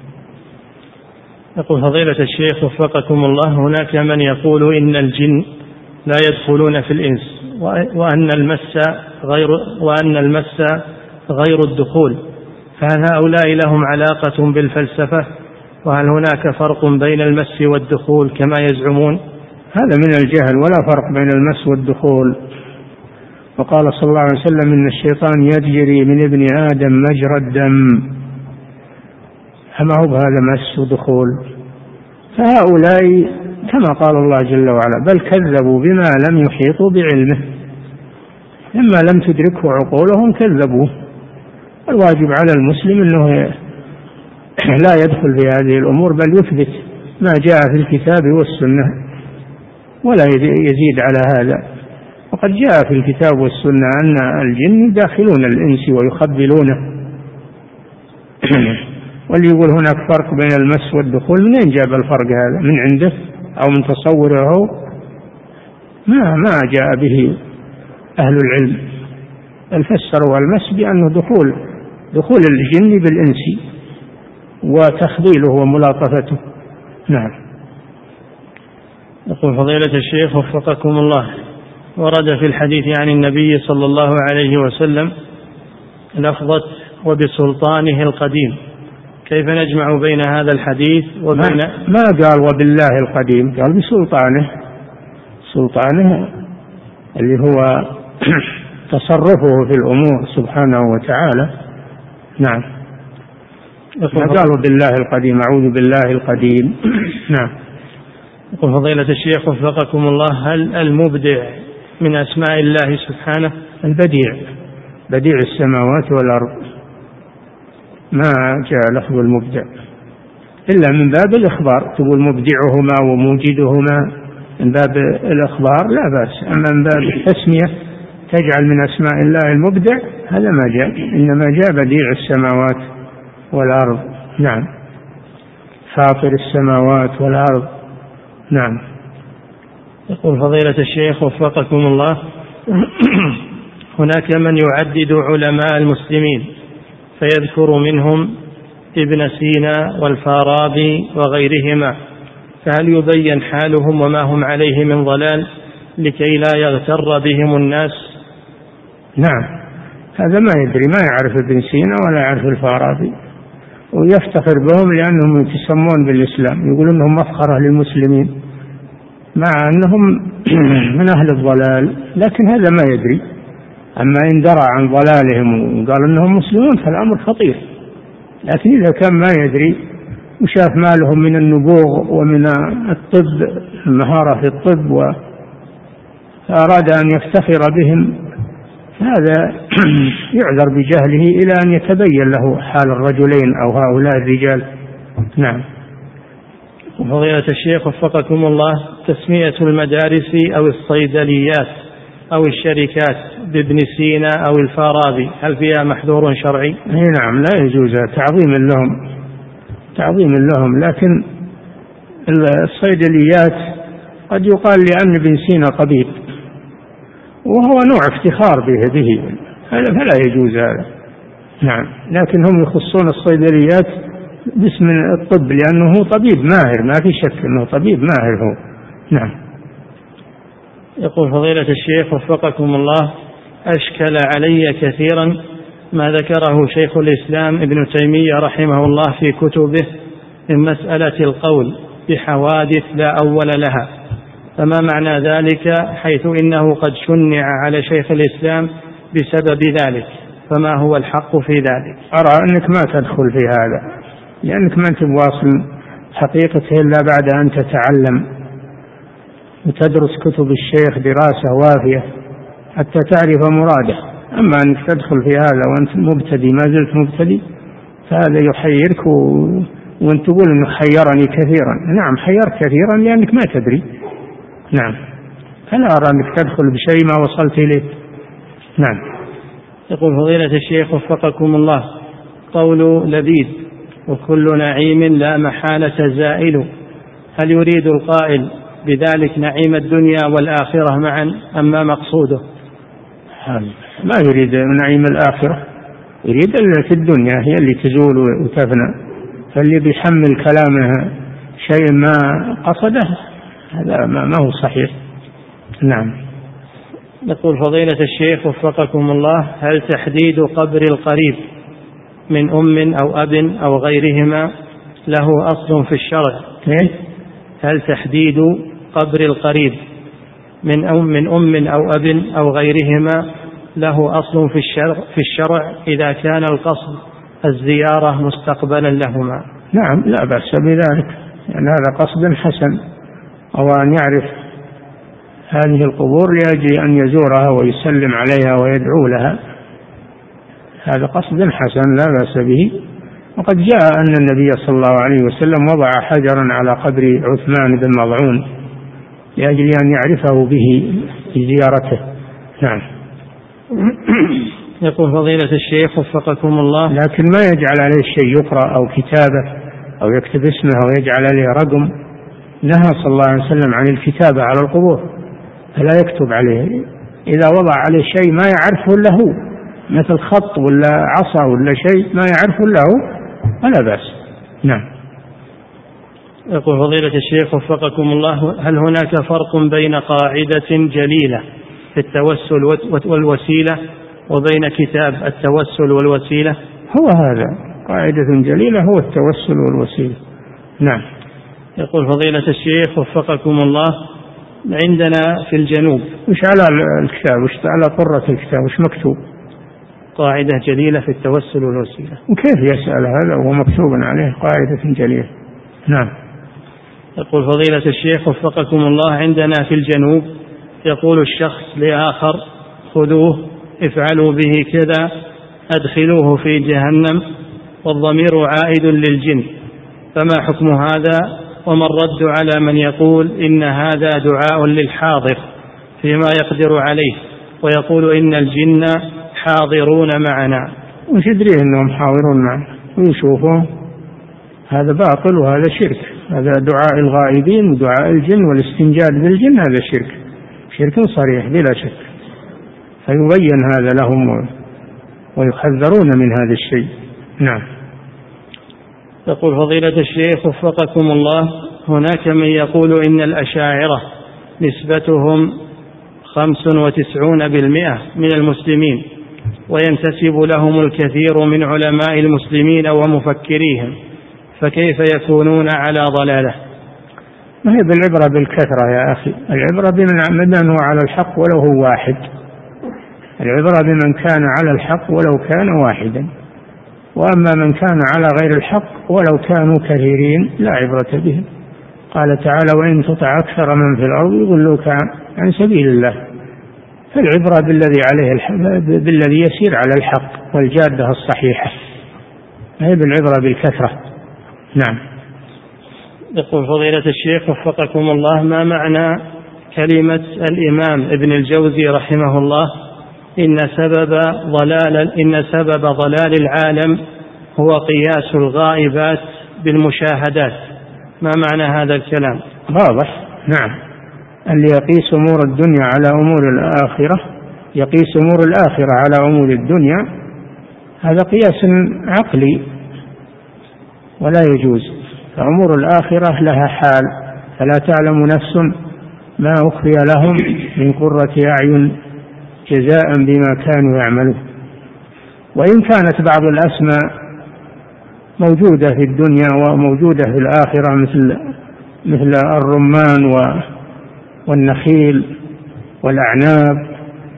يقول فضيلة الشيخ وفقكم الله، هناك من يقول إن الجن لا يدخلون في الإنس، وأن المس غير وأن المس غير الدخول، فهل هؤلاء لهم علاقة بالفلسفة؟ وهل هناك فرق بين المس والدخول كما يزعمون؟ هذا من الجهل، ولا فرق بين المس والدخول. وقال صلى الله عليه وسلم إن الشيطان يجري من ابن آدم مجرى الدم، فما هو بهذا مس ودخول. فهؤلاء كما قال الله جل وعلا: بل كذبوا بما لم يحيطوا بعلمه، لما لم تدركه عقولهم كذبوه. الواجب على المسلم أنه لا يدخل في هذه الأمور، بل يثبت ما جاء في الكتاب والسنة ولا يزيد على هذا. وقد جاء في الكتاب والسنة أن الجن يداخلون الإنس ويخبلونه. واللي يقول هناك فرق بين المس والدخول، منين جاب الفرق هذا؟ من عنده أو من تصوره؟ ما ما جاء به أهل العلم. بل فسروا المس بأنه دخول دخول الجن بالإنس وتخبيله وملاطفته. نعم. يقول فضيلة الشيخ وفقكم الله: ورد في الحديث عن النبي صلى الله عليه وسلم لفظة وبسلطانه القديم، كيف نجمع بين هذا الحديث وبين؟ ما قال وبالله القديم، قال بسلطانه. سلطانه اللي هو تصرفه في الأمور سبحانه وتعالى. نعم. ما قالوا بالله القديم، أعوذ بالله القديم. نعم. يقول فضيلة الشيخ وفقكم الله: هل المبدع من أسماء الله سبحانه؟ البديع، بديع السماوات والأرض، ما جاء لفظ المبدع إلا من باب الإخبار. تقول مبدعهما وموجدهما من باب الإخبار لا بأس، أما من باب التسمية تجعل من أسماء الله المبدع، هذا ما جاء، إنما جاء بديع السماوات والأرض. نعم. فاطر السماوات والأرض. نعم. يقول فضيلة الشيخ وفقكم الله: هناك من يعدد علماء المسلمين فيذكر منهم ابن سينا والفارابي وغيرهما، فهل يبين حالهم وما هم عليه من ضلال لكي لا يغتر بهم الناس؟ نعم، هذا ما يدري، ما يعرف ابن سينا ولا يعرف الفارابي، ويفتخر بهم لأنهم يتسمون بالإسلام، يقولون أنهم مفخرة للمسلمين مع أنهم من أهل الضلال، لكن هذا ما يدري. أما إن درى عن ضلالهم وقال أنهم مسلمون فالأمر خطير، لكن إذا كان ما يدري وشاف ما لهم من النبوغ ومن الطب، المهارة في الطب، وأراد أن يفتخر بهم، هذا يعذر بجهله إلى أن يتبين له حال الرجلين أو هؤلاء الرجال. نعم. فضيلة الشيخ وفقكم الله: تسمية المدارس أو الصيدليات أو الشركات بابن سينا أو الفارابي هل فيها محذور شرعي؟ نعم، لا يجوز، تعظيم لهم، تعظيم لهم. لكن الصيدليات قد يقال لأن ابن سينا طبيب وهو نوع افتخار به به فلا يجوز هذا. نعم، لكن هم يخصون الصيدليات باسم الطب لأنه طبيب ماهر، ما في شك أنه طبيب ماهر هو. نعم. يقول فضيلة الشيخ وفقكم الله: أشكل علي كثيرا ما ذكره شيخ الإسلام ابن تيمية رحمه الله في كتبه من مسألة القول بحوادث لا أول لها، فما معنى ذلك حيث إنه قد شنع على شيخ الإسلام بسبب ذلك، فما هو الحق في ذلك؟ أرى أنك ما تدخل في هذا، لأنك ما أنت واصل حقيقته إلا بعد أن تتعلم وتدرس كتب الشيخ دراسة وافية حتى تعرف مراده. أما أنك تدخل في هذا وأنت مبتدي، ما زلت مبتدي، فهذا يحيرك و... وأنت تقول أنه حيرني كثيرا. نعم، حيرك كثيرا لأنك ما تدري. نعم، فلا أرى أنك تدخل بشيء ما وصلت إليه. نعم. يقول فضيلة الشيخ وفقكم الله: قول لبيد وكل نعيم لا محالة زائل، هل يريد القائل بذلك نعيم الدنيا والآخرة معا أم ما مقصوده؟ ما يريد نعيم الآخرة، يريد في الدنيا هي اللي تزول وتفنى، فاللي بيحمل كلامها شيء ما قصده هذا ما هو صحيح. نعم. يقول فضيلة الشيخ وفقكم الله: هل تحديد قبر القريب من أم أو أب أو غيرهما له أصل في الشرع؟ هل تحديد قبر القريب من أم من أم أو أب أو غيرهما له أصل في الشرع في الشرع إذا كان القصد الزيارة مستقبلا لهما؟ نعم، لا بأس بذلك، يعني هذا قصد حسن، أو أن يعرف هذه القبور لأجل أن يزورها ويسلم عليها ويدعو لها، هذا قصد حسن لا بأس به. وقد جاء أن النبي صلى الله عليه وسلم وضع حجرا على قبر عثمان بن مظعون لأجل أن يعرفه به في زيارته. نعم. يقول فضيلة الشيخ وفقكم الله، لكن ما يجعل عليه شيء يقرأ أو كتابة أو يكتب اسمه أو يجعل عليه رقم. نهى صلى الله عليه وسلم عن الكتابة على القبور، فلا يكتب عليه. إذا وضع عليه شيء ما يعرفه إلا هو، مثل خط ولا عصا ولا شيء ما يعرفه إلا هو، فلا بأس. نعم. يقول فضيلة الشيخ وفقكم الله، هل هناك فرق بين قاعدة جليلة في التوسل والوسيلة وبين كتاب التوسل والوسيلة؟ هو هذا قاعدة جليلة، هو التوسل والوسيلة. نعم. يقول فضيلة الشيخ وفقكم الله، عندنا في الجنوب. وش على الكتاب؟ وش على قرة الكتاب؟ وش مكتوب؟ قاعدة جليلة في التوسل والوسيلة. وكيف يسأل هذا وهو مكتوب عليه قاعدة جليلة؟ نعم. يقول فضيلة الشيخ وفقكم الله، عندنا في الجنوب يقول الشخص لآخر خذوه افعلوا به كذا أدخلوه في جهنم، والضمير عائد للجن، فما حكم هذا؟ وما الرد على من يقول إن هذا دعاء للحاضر فيما يقدر عليه، ويقول إن الجن حاضرون معنا؟ وش يدريه أنهم حاضرون معنا ويشوفون؟ هذا باطل وهذا شرك. هذا دعاء الغائبين ودعاء الجن والاستنجاد بالجن، هذا شرك، شرك صريح بلا شك، فيبين هذا لهم ويحذرون من هذا الشيء. نعم. يقول فضيلة الشيخ وفقكم الله، هناك من يقول إن الأشاعرة نسبتهم خمس وتسعون بالمئة من المسلمين، وينتسب لهم الكثير من علماء المسلمين ومفكريهم، فكيف يكونون على ضلالة؟ ما هي بالعبرة بالكثرة يا أخي، العبرة بمن هو على الحق ولو هو واحد، العبرة بمن كان على الحق ولو كان واحدا، وأما من كان على غير الحق ولو كانوا كثيرين لا عبرة بهم. قال تعالى: وإن تطع أكثر من في الأرض يضلوك عن سبيل الله. فالعبرة بالذي عليه الحق، بالذي يسير على الحق والجادة الصحيحة، ما هي بالعبرة بالكثرة. نعم. يقول فضيلة الشيخ وفقكم الله، ما معنى كلمة الإمام ابن الجوزي رحمه الله إن سبب ضلال إن سبب ضلال العالم هو قياس الغائبات بالمشاهدات؟ ما معنى هذا الكلام؟ واضح. نعم. اللي يقيس أمور الدنيا على أمور الآخرة، يقيس أمور الآخرة على أمور الدنيا، هذا قياس عقلي ولا يجوز. فأمور الآخرة لها حال، فلا تعلم نفس ما أخفي لهم من قرة أعين جزاء بما كانوا يعملون. وإن كانت بعض الأسماء موجودة في الدنيا وموجودة في الآخرة مثل مثل الرمان والنخيل والأعناب،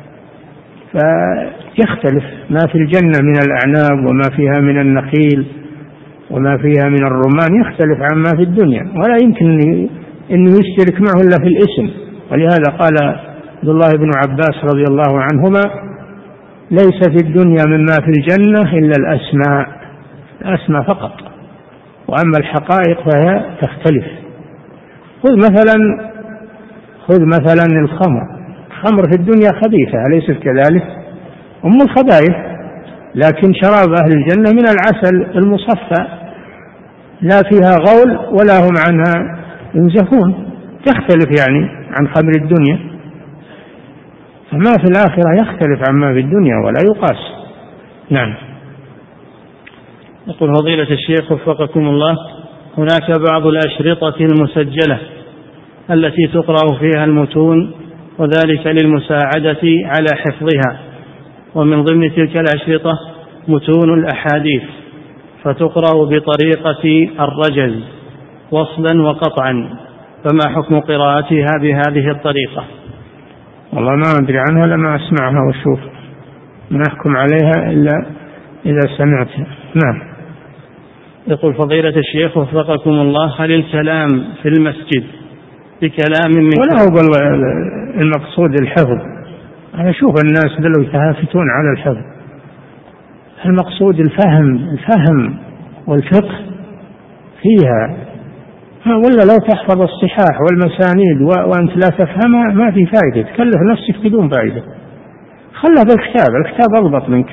فيختلف ما في الجنة من الأعناب وما فيها من النخيل وما فيها من الرمان، يختلف عما في الدنيا، ولا يمكن أن يشترك معه إلا في الاسم. ولهذا قال عبد الله بن عباس رضي الله عنهما: ليس في الدنيا مما في الجنة إلا الأسماء، الأسماء فقط، وأما الحقائق فهي تختلف. خذ مثلا خذ مثلا الخمر، الخمر في الدنيا خبيثة أليست كذلك؟ أم الخبائث، لكن شراب أهل الجنة من العسل المصفى، لا فيها غول ولا هم عنها ينزفون، تختلف يعني عن خمر الدنيا. فما في الآخرة يختلف عما في الدنيا ولا يقاس. نعم. يقول فضيلة الشيخ وفقكم الله، هناك بعض الأشرطة المسجلة التي تقرأ فيها المتون، وذلك للمساعدة على حفظها، ومن ضمن تلك الأشرطة متون الأحاديث، فتقرأ بطريقة الرجل وصلا وقطعا، فما حكم قراءتها بهذه الطريقة؟ والله ما أدري عنها، لما أسمعها وأشوف، ما أحكم عليها إلا إذا سمعتها. نعم. يقول فضيلة الشيخ وفقكم الله، هل الكلام في المسجد بكلام من ولا هو المقصود الحفظ. أنا أشوف الناس دلوا يتهافتون على الحفظ. المقصود الفهم، الفهم والفقه فيها، ولا لو تحفظ الصحاح والمسانيد وأنت لا تفهمها ما في فائدة، تكلف نفسك بدون فائدة. خلها بالكتاب، الكتاب أضبط منك.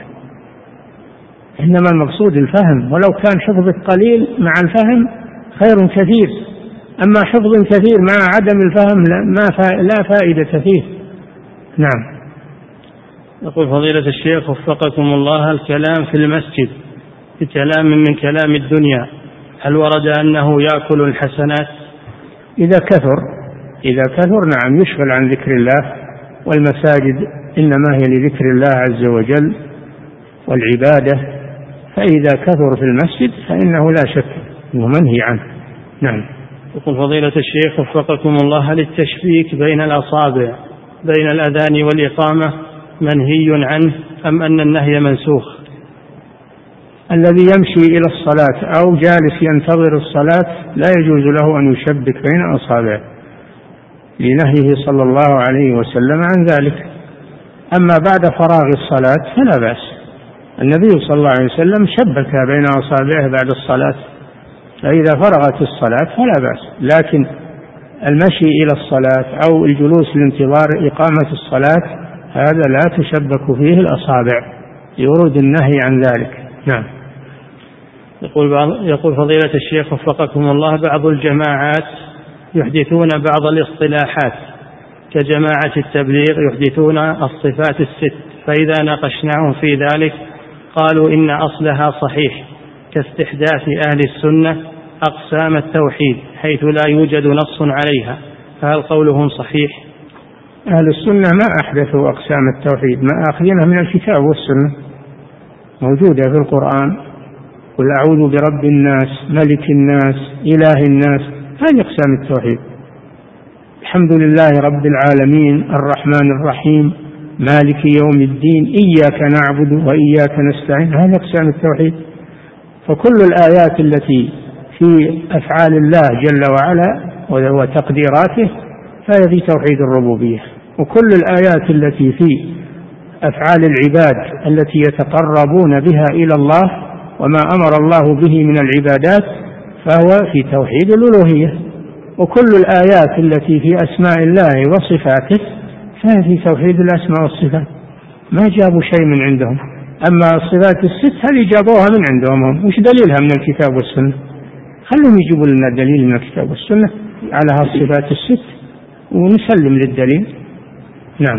إنما المقصود الفهم، ولو كان حفظك قليل مع الفهم خير كثير، أما حفظ كثير مع عدم الفهم لا فائدة فيه. نعم. يقول فضيلة الشيخ وفقكم الله: الكلام في المسجد بكلام من كلام الدنيا هل ورد أنه يأكل الحسنات؟ إذا كثر إذا كثر نعم يشغل عن ذكر الله، والمساجد إنما هي لذكر الله عز وجل والعبادة، فإذا كثر في المسجد فإنه لا شك أنه منهي عنه. نعم. يقول فضيلة الشيخ وفقكم الله: هل التشبيك بين الأصابع بين الأذان والإقامة منهي عنه أم أن النهي منسوخ؟ الذي يمشي إلى الصلاة أو جالس ينتظر الصلاة لا يجوز له أن يشبك بين أصابعه لنهيه صلى الله عليه وسلم عن ذلك. أما بعد فراغ الصلاة فلا بأس. النبي صلى الله عليه وسلم شبك بين أصابعه بعد الصلاة، فإذا فرغت الصلاة فلا بأس. لكن المشي إلى الصلاة أو الجلوس لانتظار إقامة الصلاة هذا لا تشبك فيه الأصابع، يورد النهي عن ذلك. نعم. يقول, يقول فضيلة الشيخ وفقكم الله: بعض الجماعات يحدثون بعض الاصطلاحات كجماعة التبليغ يحدثون الصفات الست، فإذا ناقشناهم في ذلك قالوا إن أصلها صحيح كاستحداث أهل السنة أقسام التوحيد حيث لا يوجد نص عليها، فهل قولهم صحيح؟ أهل السنة ما أحدثوا أقسام التوحيد، ما أخذينها من الكتاب والسنة، موجودة في القرآن: قل أعوذ برب الناس ملك الناس إله الناس، هذه أقسام التوحيد. الحمد لله رب العالمين الرحمن الرحيم مالك يوم الدين إياك نعبد وإياك نستعين، هذه أقسام التوحيد. فكل الآيات التي في أفعال الله جل وعلا وتقديراته فهي في توحيد الربوبية، وكل الآيات التي في أفعال العباد التي يتقربون بها إلى الله وما أمر الله به من العبادات فهو في توحيد الألوهية، وكل الآيات التي في أسماء الله وصفاته فهي في توحيد الأسماء والصفات. ما جابوا شيء من عندهم. أما الصفات الست هذه جابوها من عندهم، وش دليلها من الكتاب والسنة؟ خلهم يجيبوا لنا دليل من الكتاب والسنة على هالصفات الست ونسلم للدليل. نعم.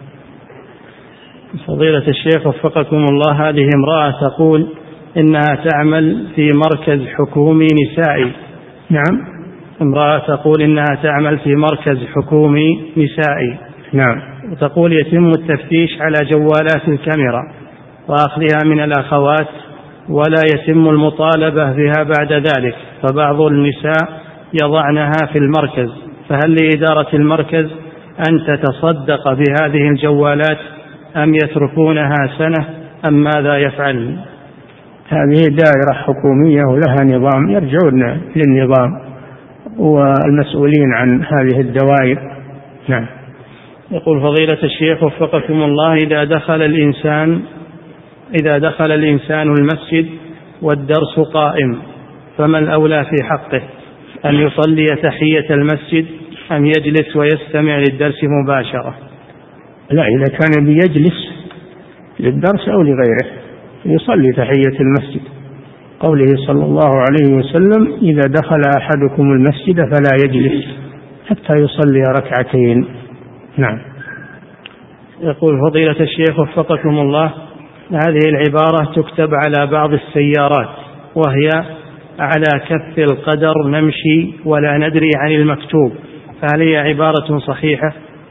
فضيلة الشيخ وفقكم الله: هذه امرأة تقول إنها تعمل في مركز حكومي نسائي. نعم. امرأة تقول إنها تعمل في مركز حكومي نسائي. نعم. وتقول يتم التفتيش على جوالات الكاميرا وأخذها من الأخوات ولا يتم المطالبة بها بعد ذلك، فبعض النساء يضعنها في المركز، فهل لإدارة المركز أن تتصدق بهذه الجوالات أم يتركونها سنة أم ماذا يفعل؟ هذه دائرة حكومية ولها نظام، يرجعون للنظام والمسؤولين عن هذه الدوائر. نعم. يقول فضيلة الشيخ وفقكم الله: إذا دخل الإنسان إذا دخل الإنسان المسجد والدرس قائم فما الأولى في حقه، أن يصلي تحية المسجد أم يجلس ويستمع للدرس مباشرة؟ لا، إذا كان بيجلس للدرس أو لغيره يصلي تحية المسجد، قوله صلى الله عليه وسلم: إذا دخل أحدكم المسجد فلا يجلس حتى يصلي ركعتين. نعم. يقول فضيلة الشيخ وفقكم الله: هذه العبارة تكتب على بعض السيارات وهي على كف القدر نمشي ولا ندري عن المكتوب، فهل هي عبارة صحيحة؟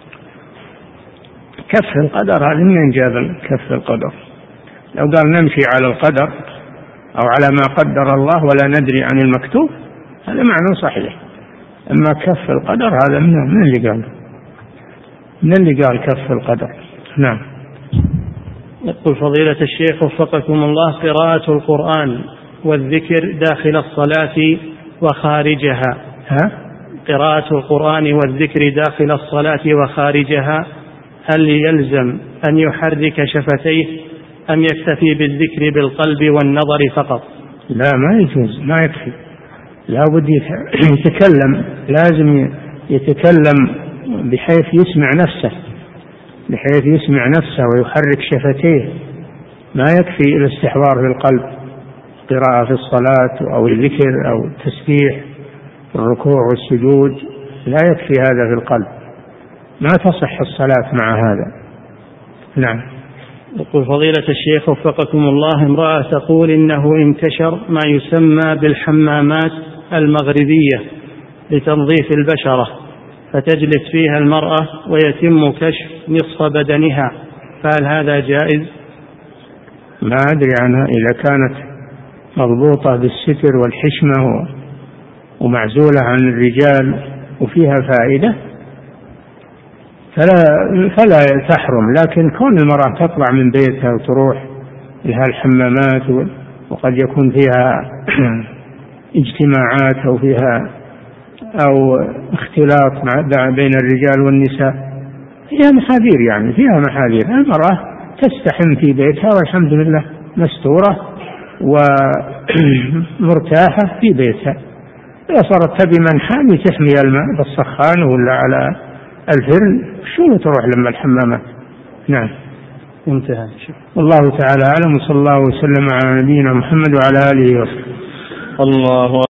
كف القدر هذا من جاب كف القدر؟ لو قال نمشي على القدر أو على ما قدر الله ولا ندري عن المكتوب هذا معنى صحيح. أما كف القدر هذا من من اللي قال من اللي قال كف القدر. نعم. يقول فضيلة الشيخ وفقكم الله: قراءة القرآن والذكر داخل الصلاة وخارجها. ها؟ قراءة القرآن والذكر داخل الصلاة وخارجها، هل يلزم أن يحرك شفتيه أم يكتفي بالذكر بالقلب والنظر فقط؟ لا، ما يجوز، ما يكفي، لا بد يتكلم، لازم يتكلم بحيث يسمع نفسه بحيث يسمع نفسه ويحرك شفتيه. ما يكفي الاستحضار في القلب، قراءة في الصلاة أو الذكر أو التسبيح في الركوع والسجود، لا يكفي هذا في القلب، ما تصح الصلاة مع هذا. نعم. يقول فضيلة الشيخ وفقكم الله، امرأة تقول إنه انتشر ما يسمى بالحمامات المغربية لتنظيف البشرة، فتجلس فيها المرأة ويتم كشف نصف بدنها، فهل هذا جائز؟ ما أدري عنها، إذا كانت مضبوطة بالستر والحشمة ومعزولة عن الرجال وفيها فائدة فلا, فلا تحرم، لكن كون المرأة تطلع من بيتها وتروح لها الحمامات وقد يكون فيها اجتماعات أو فيها أو اختلاط بين الرجال والنساء، فيها محاذير، يعني فيها محاذير. المرأة تستحم في بيتها والحمد لله مستورة ومرتاحة في بيتها. إذا صارت تبي منحى تحمي الماء بالسخان ولا على الفرن، شو تروح لما الحمامات. نعم. انتهى. والله تعالى أعلم، وصلى الله وسلم على نبينا محمد وعلى آله وصحبه. الله